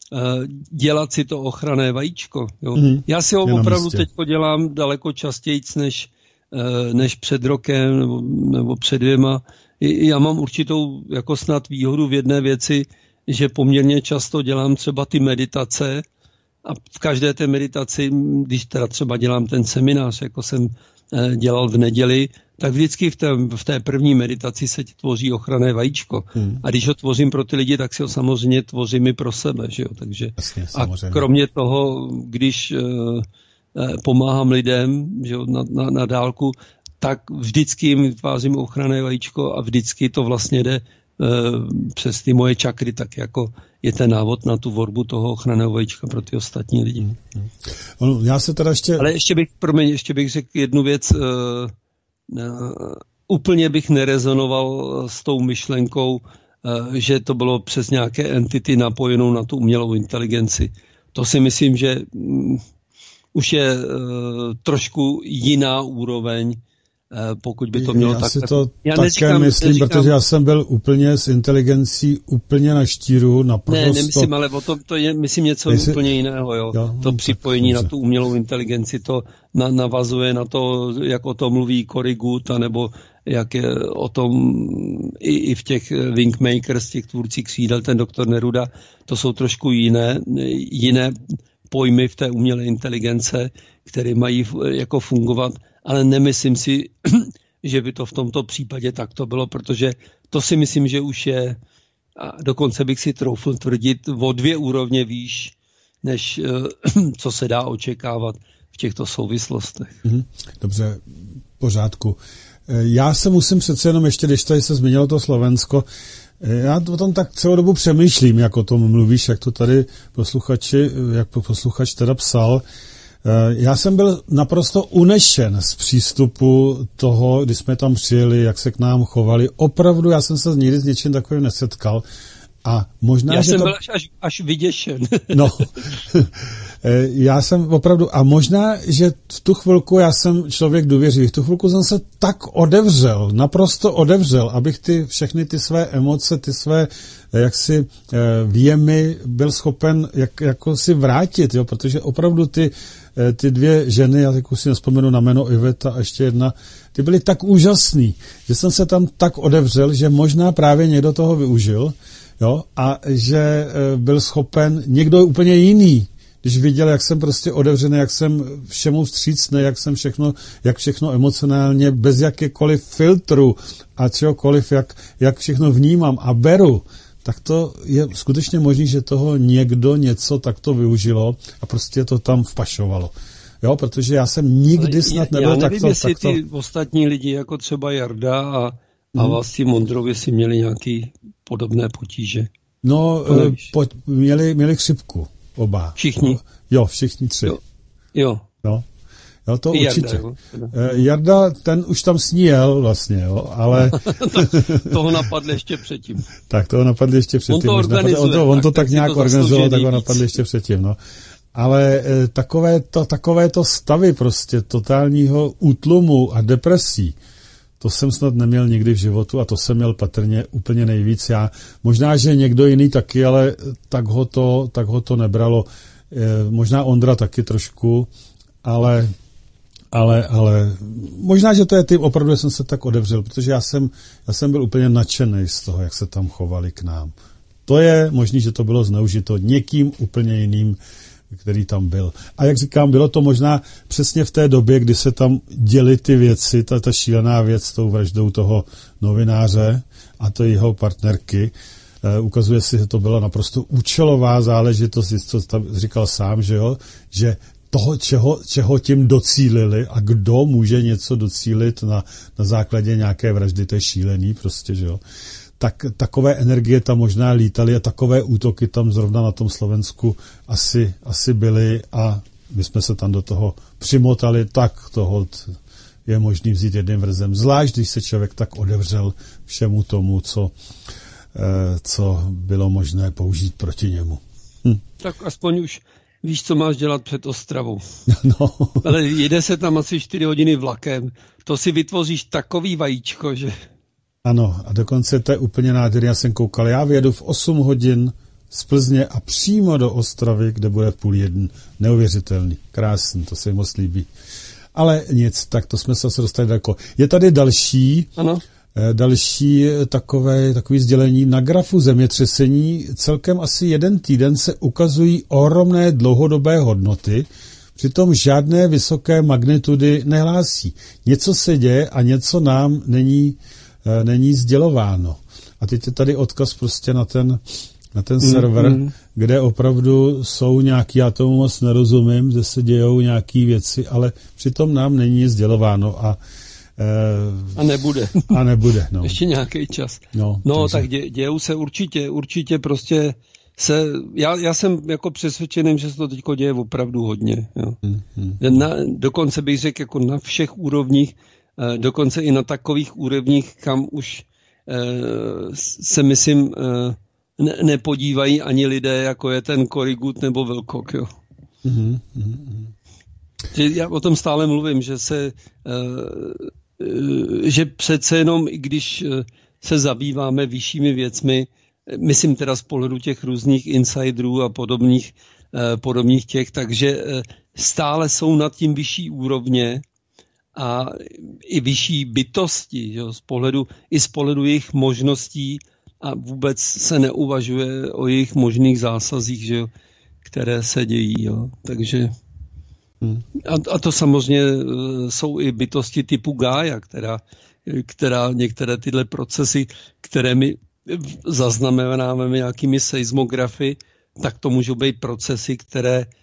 dělat si to ochranné vajíčko. Jo. Mm, Já si ho opravdu teď dělám daleko častěji než, než před rokem nebo, nebo před dvěma. Já mám určitou jako snad výhodu v jedné věci, že poměrně často dělám třeba ty meditace a v každé té meditaci, když teda třeba dělám ten seminář, jako jsem dělal v neděli, tak vždycky v té, v té první meditaci se ti tvoří ochranné vajíčko. Hmm. A když ho tvořím pro ty lidi, tak si ho samozřejmě tvořím i pro sebe. Že jo? Takže, Jasně, a kromě toho, když uh, pomáhám lidem, že jo, na, na, na dálku, tak vždycky jim vytvářím ochranné vajíčko a vždycky to vlastně jde uh, přes ty moje čakry, tak jako je ten návod na tu tvorbu toho ochranného vajíčka pro ty ostatní lidi. Hmm. Hmm. Já se teda ještě... Ale ještě bych, promiň, ještě bych řekl jednu věc. Uh, Uh, úplně bych nerezonoval s tou myšlenkou, uh, že to bylo přes nějaké entity napojenou na tu umělou inteligenci. To si myslím, že um, už je uh, trošku jiná úroveň, uh, pokud by to mělo já tak. Si to já také neříkám, myslím, neříkám, protože já jsem byl úplně s inteligencí úplně na štíru, naprosto. Ne, nemyslím, ale o tom to je, myslím, něco Nejsi... úplně jiného. Jo. Jo, to no, připojení na tu umělou inteligenci, to na, navazuje na to, jak o tom mluví Cory Good, nebo jak je o tom i, i v těch Wingmakers, těch tvůrcích křídel, ten doktor Neruda, to jsou trošku jiné, jiné pojmy v té umělé inteligence, které mají jako fungovat, ale nemyslím si, že by to v tomto případě takto bylo, protože to si myslím, že už je, a dokonce bych si troufl tvrdit, o dvě úrovně výš, než co se dá očekávat v těchto souvislostech. Dobře, v pořádku. Já se musím přece jenom ještě, když tady se zmínilo to Slovensko, já o tom tak celou dobu přemýšlím, jak o tom mluvíš, jak to tady posluchači, jak posluchač teda psal. Já jsem byl naprosto unešen z přístupu toho, když jsme tam přijeli, jak se k nám chovali. Opravdu, já jsem se nikdy s něčím takovým nesetkal. A možná, já že jsem to... byl až, až, až vyděšen. No, já jsem opravdu, a možná, že v tu chvilku já jsem člověk důvěřivý, v tu chvilku jsem se tak odevřel, naprosto odevřel, abych ty všechny ty své emoce, ty své jaksi výjemy byl schopen jak, jako si vrátit, jo, protože opravdu ty, ty dvě ženy, já teď si nespomenu na jméno Iveta a ještě jedna, ty byly tak úžasný, že jsem se tam tak odevřel, že možná právě někdo toho využil, jo, a že byl schopen někdo úplně jiný, když viděl, jak jsem prostě otevřený, jak jsem všemu vstřícný, jak jsem všechno, jak všechno emocionálně, bez jakékoliv filtru a čehokoliv, jak, jak všechno vnímám a beru, tak to je skutečně možné, že toho někdo něco takto využilo a prostě to tam vpašovalo. Jo, protože já jsem nikdy snad nebyl takto... Já nevím, takto, jestli takto... ty ostatní lidi, jako třeba Jarda a, a hmm. vlastně Mondrovi, si měli nějaký podobné potíže. No, po, měli, měli chřipku. Oba. Všichni? Jo, všichni tři. Jo. jo. No. Jo, to I určitě. Jarda, Jarda, ten už tam sníjel vlastně, jo, ale... toho napadl ještě předtím. Tak toho napadl ještě předtím. On to organizuje. On to, on to tak, tak nějak to organizoval, tak ho napadl ještě předtím, no. Ale e, takové to, takové to stavy prostě totálního útlumu a depresí, to jsem snad neměl nikdy v životu a to jsem měl patrně úplně nejvíc já. Možná, že někdo jiný taky, ale tak ho to, tak ho to nebralo. E, možná Ondra taky trošku, ale Ale, ale možná, že to je tím, opravdu jsem se tak odevřel, protože já jsem, já jsem byl úplně nadšený z toho, jak se tam chovali k nám. To je možný, že to bylo zneužito někým úplně jiným, který tam byl. A jak říkám, bylo to možná přesně v té době, kdy se tam děly ty věci, ta, ta šílená věc s tou vraždou toho novináře a to jeho partnerky. E, ukazuje si, že to byla naprosto účelová záležitost, co tam říkal sám, že jo, že toho, čeho, čeho tím docílili a kdo může něco docílit na, na základě nějaké vraždy, to je šílený prostě, že jo. Tak takové energie tam možná lítaly a takové útoky tam zrovna na tom Slovensku asi, asi byly a my jsme se tam do toho přimotali, tak toho je možný vzít jedným vrzem. Zvlášť, když se člověk tak odevřel všemu tomu, co, co bylo možné použít proti němu. Hm. Tak aspoň už víš, co máš dělat před Ostravou. No. Ale jede se tam asi čtyři hodiny vlakem. To si vytvoříš takový vajíčko, že... Ano, a dokonce to je úplně nádherný. Já jsem koukal, já vyjedu v osm hodin z Plzně a přímo do Ostravy, kde bude v půl jeden. Neuvěřitelný, krásný, to se mi moc líbí. Ale nic, tak to jsme se zase dostali daleko. Je tady další, ano. další takové, takové sdělení. Na grafu zemětřesení celkem asi jeden týden se ukazují ohromné dlouhodobé hodnoty, přitom žádné vysoké magnitudy nehlásí. Něco se děje a něco nám není není sdělováno. A teď je tady odkaz prostě na ten, na ten server, mm, mm. kde opravdu jsou nějaký, já tomu moc nerozumím, že se dějou nějaký věci, ale přitom nám není sdělováno a e, a nebude. A nebude, no. Ještě nějaký čas. No, no takže... tak dě, dějou se určitě, určitě prostě se, já, já jsem jako přesvědčený, že se to teďko děje opravdu hodně. Jo. Mm, mm. Na, dokonce bych řekl jako na všech úrovních, dokonce i na takových úrovních, kam už eh, se, myslím, eh, ne, nepodívají ani lidé, jako je ten Korigut nebo Velkok. Jo. Mm-hmm, mm-hmm. Já o tom stále mluvím, že se, eh, že přece jenom, i když se zabýváme vyššími věcmi, myslím teda z pohledu těch různých insiderů a podobných, eh, podobných těch, takže eh, stále jsou nad tím vyšší úrovně, a i vyšší bytosti, jo, z pohledu, i z pohledu jejich možností a vůbec se neuvažuje o jejich možných zásazích, že jo, které se dějí. Jo. Takže hmm. a, a to samozřejmě jsou i bytosti typu Gája, která, která některé tyhle procesy, které my zaznamenáváme nějakými seismografy, tak to můžou být procesy, které e,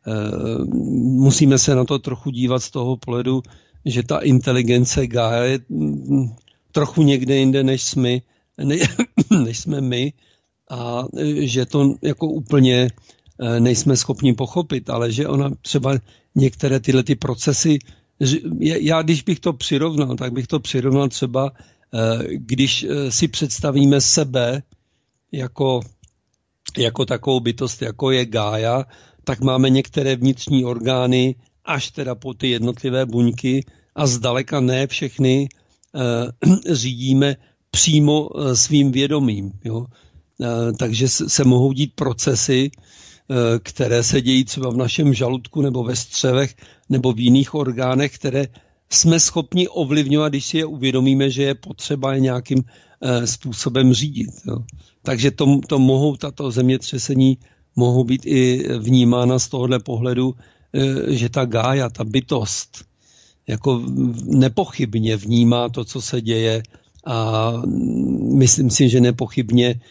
musíme se na to trochu dívat z toho pohledu, že ta inteligence Gaia je trochu někde jinde, než jsme, ne, než jsme my a že to jako úplně nejsme schopni pochopit, ale že ona třeba některé tyhle ty procesy, já když bych to přirovnal, tak bych to přirovnal třeba, když si představíme sebe jako, jako takovou bytost, jako je Gaia, tak máme některé vnitřní orgány, až teda po ty jednotlivé buňky a zdaleka ne všechny e, řídíme přímo e, svým vědomím. Jo? E, takže se, se mohou dít procesy, e, které se dějí třeba v našem žaludku nebo ve střevech nebo v jiných orgánech, které jsme schopni ovlivňovat, když si je uvědomíme, že je potřeba je nějakým e, způsobem řídit. Jo? Takže to, to mohou, tato zemětřesení mohou být i vnímána z tohohle pohledu, že ta Gája, ta bytost, jako nepochybně vnímá to, co se děje a myslím si, že nepochybně e,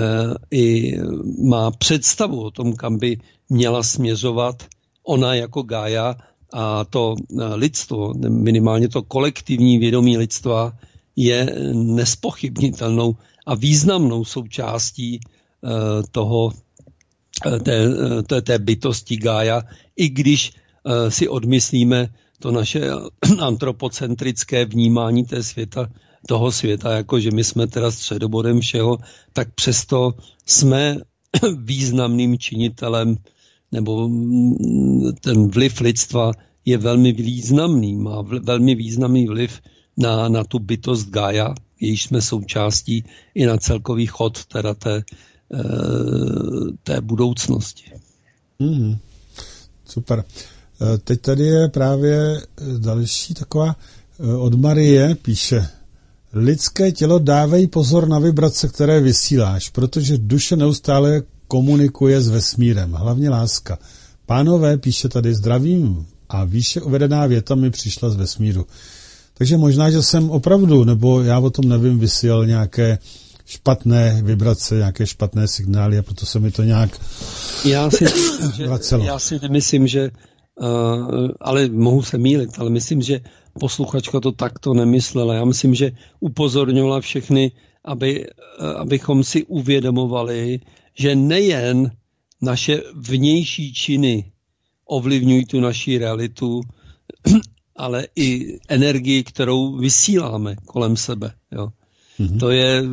i má představu o tom, kam by měla směřovat ona jako Gája a to lidstvo, minimálně to kolektivní vědomí lidstva je nespochybnitelnou a významnou součástí e, toho Té, té, té bytosti Gája, i když uh, si odmyslíme to naše antropocentrické vnímání té světa, toho světa, jako že my jsme teda středobodem všeho, tak přesto jsme významným činitelem, nebo ten vliv lidstva je velmi významný, má vl, velmi významný vliv na, na tu bytost Gája, jejíž jsme součástí, i na celkový chod teda té té budoucnosti. Mm, super. Teď tady je právě další taková od Marie, píše: lidské tělo, dávej pozor na vibrace, které vysíláš, protože duše neustále komunikuje s vesmírem, hlavně láska. Pánové, píše tady, zdravím, a výše uvedená věta mi přišla z vesmíru. Takže možná, že jsem opravdu, nebo já o tom nevím, vysílal nějaké špatné vibrace, nějaké špatné signály, a proto se mi to nějak já si, že, já si nemyslím, že uh, ale mohu se mýlit, ale myslím, že posluchačka to takto nemyslela. Já myslím, že upozorňovala všechny, aby, abychom si uvědomovali, že nejen naše vnější činy ovlivňují tu naši realitu, ale i energii, kterou vysíláme kolem sebe. Jo. Mm-hmm. To je,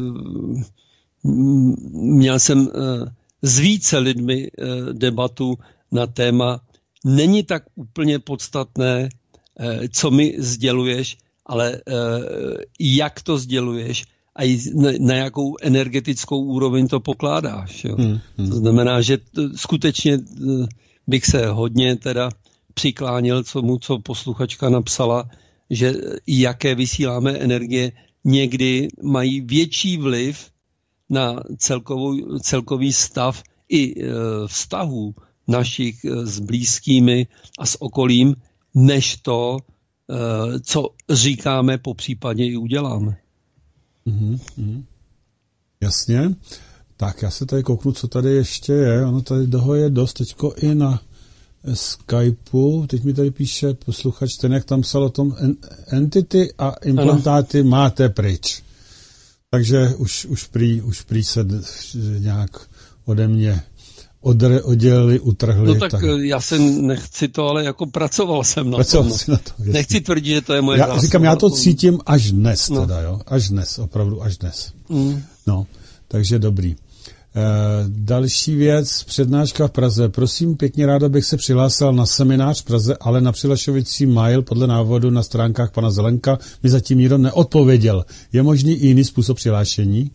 měl jsem s více lidmi debatu na téma, není tak úplně podstatné, co mi sděluješ, ale jak to sděluješ a na jakou energetickou úroveň to pokládáš. Jo. Hmm, hmm. To znamená, že t- skutečně bych se hodně teda přiklánil tomu, co posluchačka napsala, že jaké vysíláme energie někdy mají větší vliv na celkovou, celkový stav i e, vztahů našich e, s blízkými a s okolím, než to, e, co říkáme, po případě i uděláme. Mm-hmm. Jasně. Tak já se tady kouknu, co tady ještě je. Ono tady toho je dost teďko i na Skypeu. Teď mi tady píše posluchač, ten jak tam psal o tom entity a implantáty ano. Máte pryč. Takže už, už, prý, už prý se nějak ode mě odr, oddělili, utrhli. No tak, tak já se nechci to, ale jako pracoval jsem na pracoval tom. No. Na to, nechci tvrdit, že to je moje já zásluha. Říkám, já to cítím až dnes no. teda, jo. Až dnes, opravdu až dnes. Mm. No, takže dobrý. E, další věc, přednáška v Praze. Prosím, pěkně ráda bych se přihlásil na seminář v Praze, ale na přihlašovací mail podle návodu na stránkách pana Zelenka mi zatím nikdo neodpověděl. Je možný i jiný způsob přihlášení?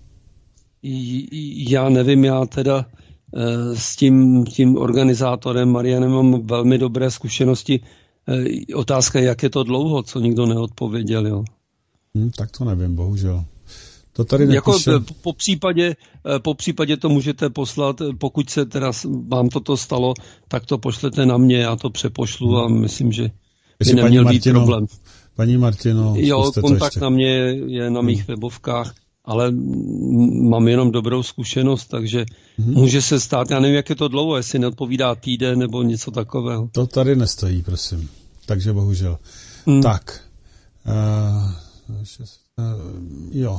Já nevím, já teda e, s tím, tím organizátorem Marianem mám velmi dobré zkušenosti. E, otázka je, jak je to dlouho, co nikdo neodpověděl. Jo? Hmm, tak to nevím, bohužel. To tady nepíše. Jako po případě, po případě to můžete poslat, pokud se teda vám toto stalo, tak to pošlete na mě, já to přepošlu a myslím, že by neměl být Martino, problém. Paní Martino, jo, kontakt na mě je na mých hmm. webovkách, ale mám jenom dobrou zkušenost, takže hmm. může se stát, já nevím, jak je to dlouho, jestli neodpovídá týden nebo něco takového. To tady nestojí, prosím. Takže bohužel. Hmm. Tak. Uh, uh, jo.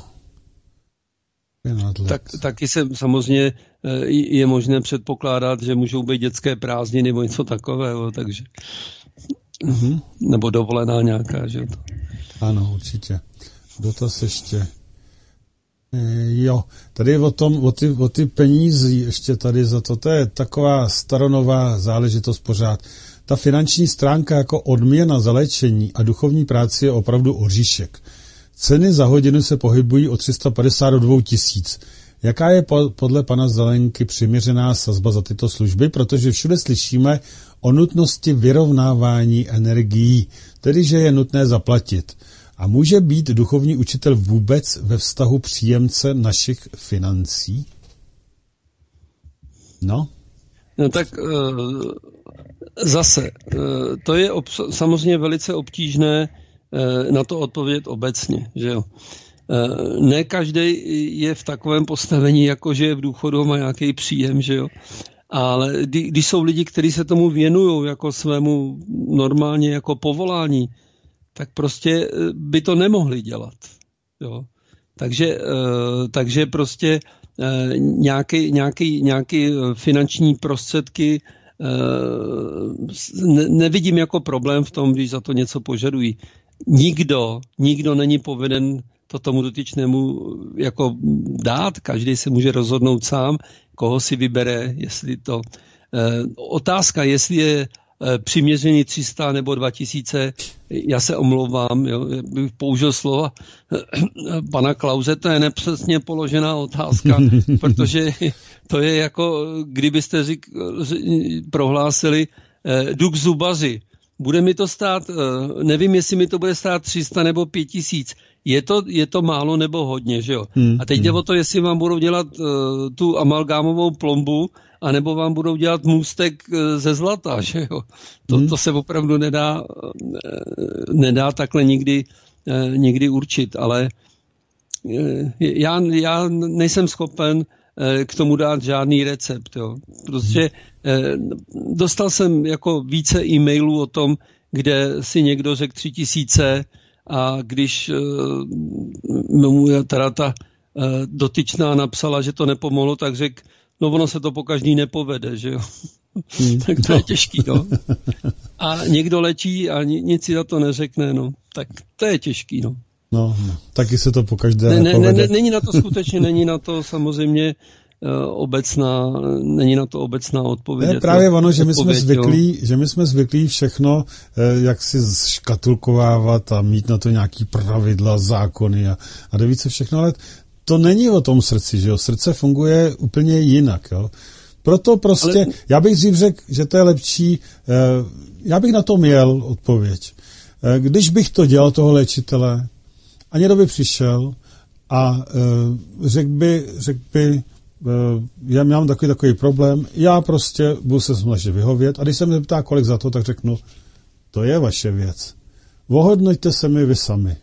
Tak, taky se samozřejmě je možné předpokládat, že můžou být dětské prázdniny nebo něco takového, takže mm-hmm. nebo dovolená nějaká, že to. Ano, určitě. Dotaz ještě. E, jo, tady o tom, o ty, o ty peníze ještě tady za to, to je taková staronová záležitost pořád. Ta finanční stránka jako odměna za léčení a duchovní práci je opravdu oříšek. Ceny za hodinu se pohybují od tři sta padesát do dvou tisíc. Jaká je podle pana Zelenky přiměřená sazba za tyto služby? Protože všude slyšíme o nutnosti vyrovnávání energií, tedy že je nutné zaplatit. A může být duchovní učitel vůbec ve vztahu příjemce našich financí? No? No tak zase, to je samozřejmě velice obtížné na to odpovědět obecně, že jo. Ne každý je v takovém postavení, jako že je v důchodu, má nějaký příjem, že jo. Ale když jsou lidi, kteří se tomu věnují jako svému normálně jako povolání, tak prostě by to nemohli dělat, jo. Takže, takže prostě nějaký, nějaký, nějaký finanční prostředky nevidím jako problém v tom, když za to něco požadují. Nikdo, nikdo není povinen to tomu dotyčnému jako dát, každý se může rozhodnout sám, koho si vybere, jestli to. Eh, otázka, jestli je eh, přiměřený tři sta nebo dva tisíce, já se omlouvám, jo, bych použil slova eh, pana Klause, to je nepřesně položená otázka, protože to je jako, kdybyste řík, prohlásili eh, jdu k zubaři. bude mi to stát, nevím, jestli mi to bude stát tři sta nebo pět tisíc. Je to, je to málo nebo hodně, že jo? Hmm. A teď jde o to, jestli vám budou dělat uh, tu amalgámovou plombu, anebo vám budou dělat můstek uh, ze zlata, že jo? To, hmm. to se opravdu nedá, uh, nedá takhle nikdy, uh, nikdy určit, ale uh, já, já nejsem schopen uh, k tomu dát žádný recept, jo? Prostě uh, dostal jsem jako více e-mailů o tom, kde si někdo řekl tři tisíce, a když uh, mu teda ta uh, dotyčná napsala, že to nepomohlo, tak řekl, no ono se to po každý nepovede, že jo. Hmm. Tak to je těžký, no. A někdo léčí a nic si za to neřekne, no. Tak to je těžký, no. No, no. Taky se to po každé ne, nepovede. Ne, ne, není na to skutečně, není na to samozřejmě uh, obecná, není na to obecná odpověď. Je právě ono, že my jsme zvyklí, že my jsme zvyklí všechno, eh, jak si škatulkovávat a mít na to nějaký pravidla, zákony a, a jde více všechno, ale to není o tom srdci, že jo. Srdce funguje úplně jinak, jo. Proto prostě, ale... já bych dřív řekl, že to je lepší, eh, já bych na to měl odpověď. Eh, když bych to dělal, toho léčitele, a někdo by přišel a uh, řekl by, řek by uh, já mám takový takový problém, já prostě budu se snažit vyhovět a když se mě ptá, kolik za to, tak řeknu, to je vaše věc. Ohodnoťte se mi vy sami.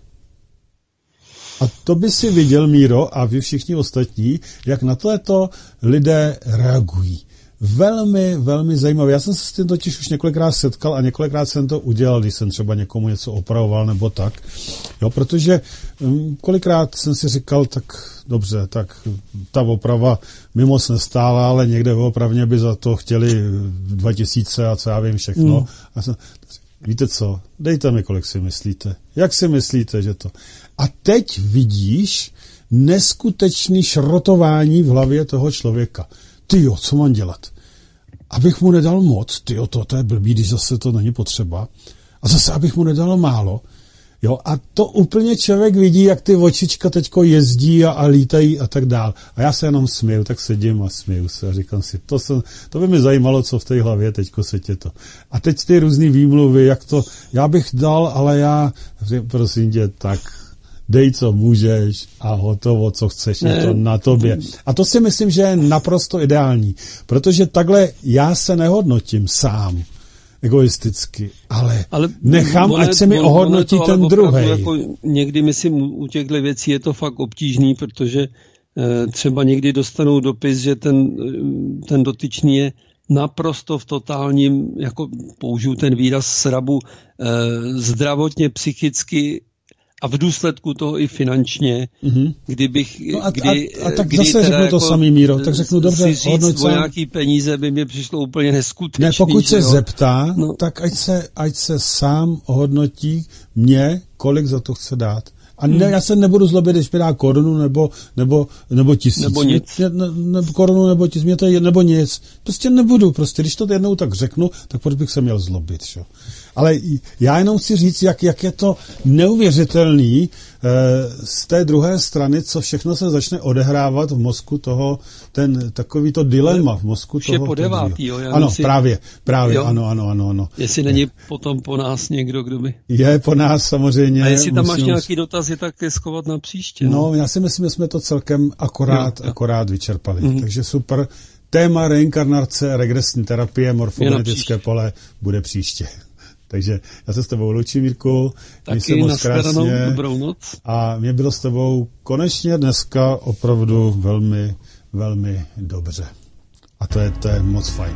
A to by si viděl, Míro, a vy všichni ostatní, jak na tohleto lidé reagují. Velmi, velmi zajímavé. Já jsem se s tím totiž už několikrát setkal a několikrát jsem to udělal, když jsem třeba někomu něco opravoval nebo tak. Jo, protože um, kolikrát jsem si říkal, tak dobře, tak ta oprava mi moc nestála, ale někde opravně by za to chtěli dva tisíce a co já vím všechno. Mm. A jsem, víte co, dejte mi, kolik si myslíte. Jak si myslíte, že to... A teď vidíš neskutečný šrotování v hlavě toho člověka. Tyjo, co mám dělat? Abych mu nedal moc, tyjo, to, to je blbý, když zase to není potřeba. A zase, abych mu nedal málo. Jo, a to úplně člověk vidí, jak ty očička teďko jezdí a, a lítají a tak dál. A já se jenom směju, tak sedím a směju se a říkám si, to, jsem, to by mi zajímalo, co v té hlavě teďko se tě to. A teď ty různý výmluvy, jak to, já bych dal, ale já, prosím tě, tak... dej, co můžeš a hotovo, co chceš, ne. Je to na tobě. A to si myslím, že je naprosto ideální, protože takhle já se nehodnotím sám egoisticky, ale, ale nechám, on, ať se mi on, ohodnotí on ten druhej. Jako někdy myslím, u těchto věcí je to fakt obtížný, protože eh, třeba někdy dostanou dopis, že ten, ten dotyčný je naprosto v totálním, jako použiju ten výraz srabu, eh, zdravotně, psychicky a v důsledku toho i finančně, mm-hmm. kdybych... No a, kdy, a, a tak kdy zase řeknu to jako samý, Míro, tak řeknu dobře, si říct o nějaký peníze by mě přišlo úplně neskutečný. Ne, pokud se jo? zeptá, no. tak ať se, ať se sám ohodnotí mě, kolik za to chce dát. A ne, hmm. já se nebudu zlobit, když mi dá korunu nebo, nebo, nebo tisíc. Nebo nic. Mě, ne, ne, korunu nebo tisíc, mě to je, nebo nic. Prostě nebudu, prostě, když to jednou tak řeknu, tak proč bych se měl zlobit, šo? Ale já jenom chci říct, jak, jak je to neuvěřitelný eh, z té druhé strany, co všechno se začne odehrávat v mozku toho, ten takový to dilema v mozku Vše toho. Po devátý, jo, ano, si... právě, právě, jo. ano, ano, ano, ano. Jestli není potom po nás někdo, kdo by... Je po nás samozřejmě. A jestli tam musím... máš nějaký dotazy, tak je schovat na příště. No, no já si myslím, že jsme to celkem akorát, jo, jo. akorát vyčerpali. Mm-hmm. Takže super. Téma reinkarnace, regresní terapie, morfogenetické pole bude příště. Takže já se s tebou loučím, Jirku. Taky nashledanou, dobrou noc. A mě bylo s tebou konečně dneska opravdu velmi, velmi dobře. A to je, to je moc fajn.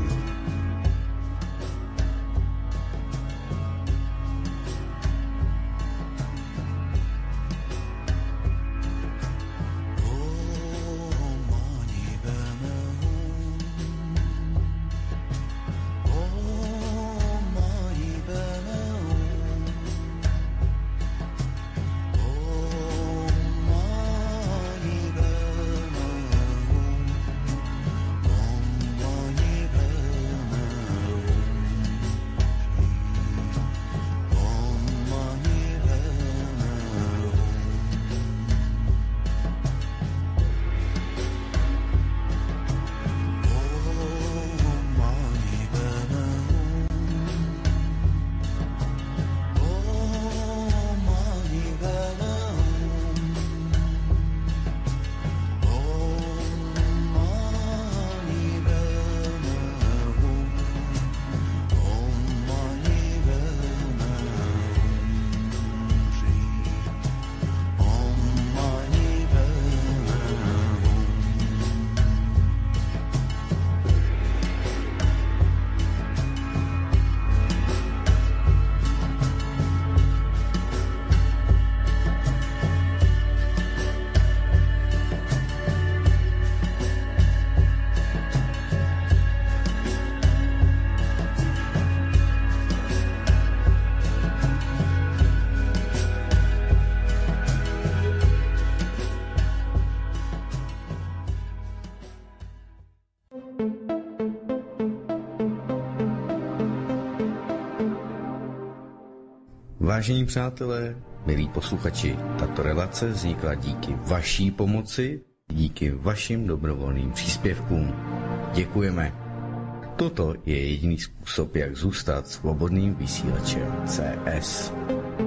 Vážení přátelé, milí posluchači, tato relace vznikla díky vaší pomoci, díky vašim dobrovolným příspěvkům. Děkujeme. Toto je jediný způsob, jak zůstat svobodným vysílačem C S.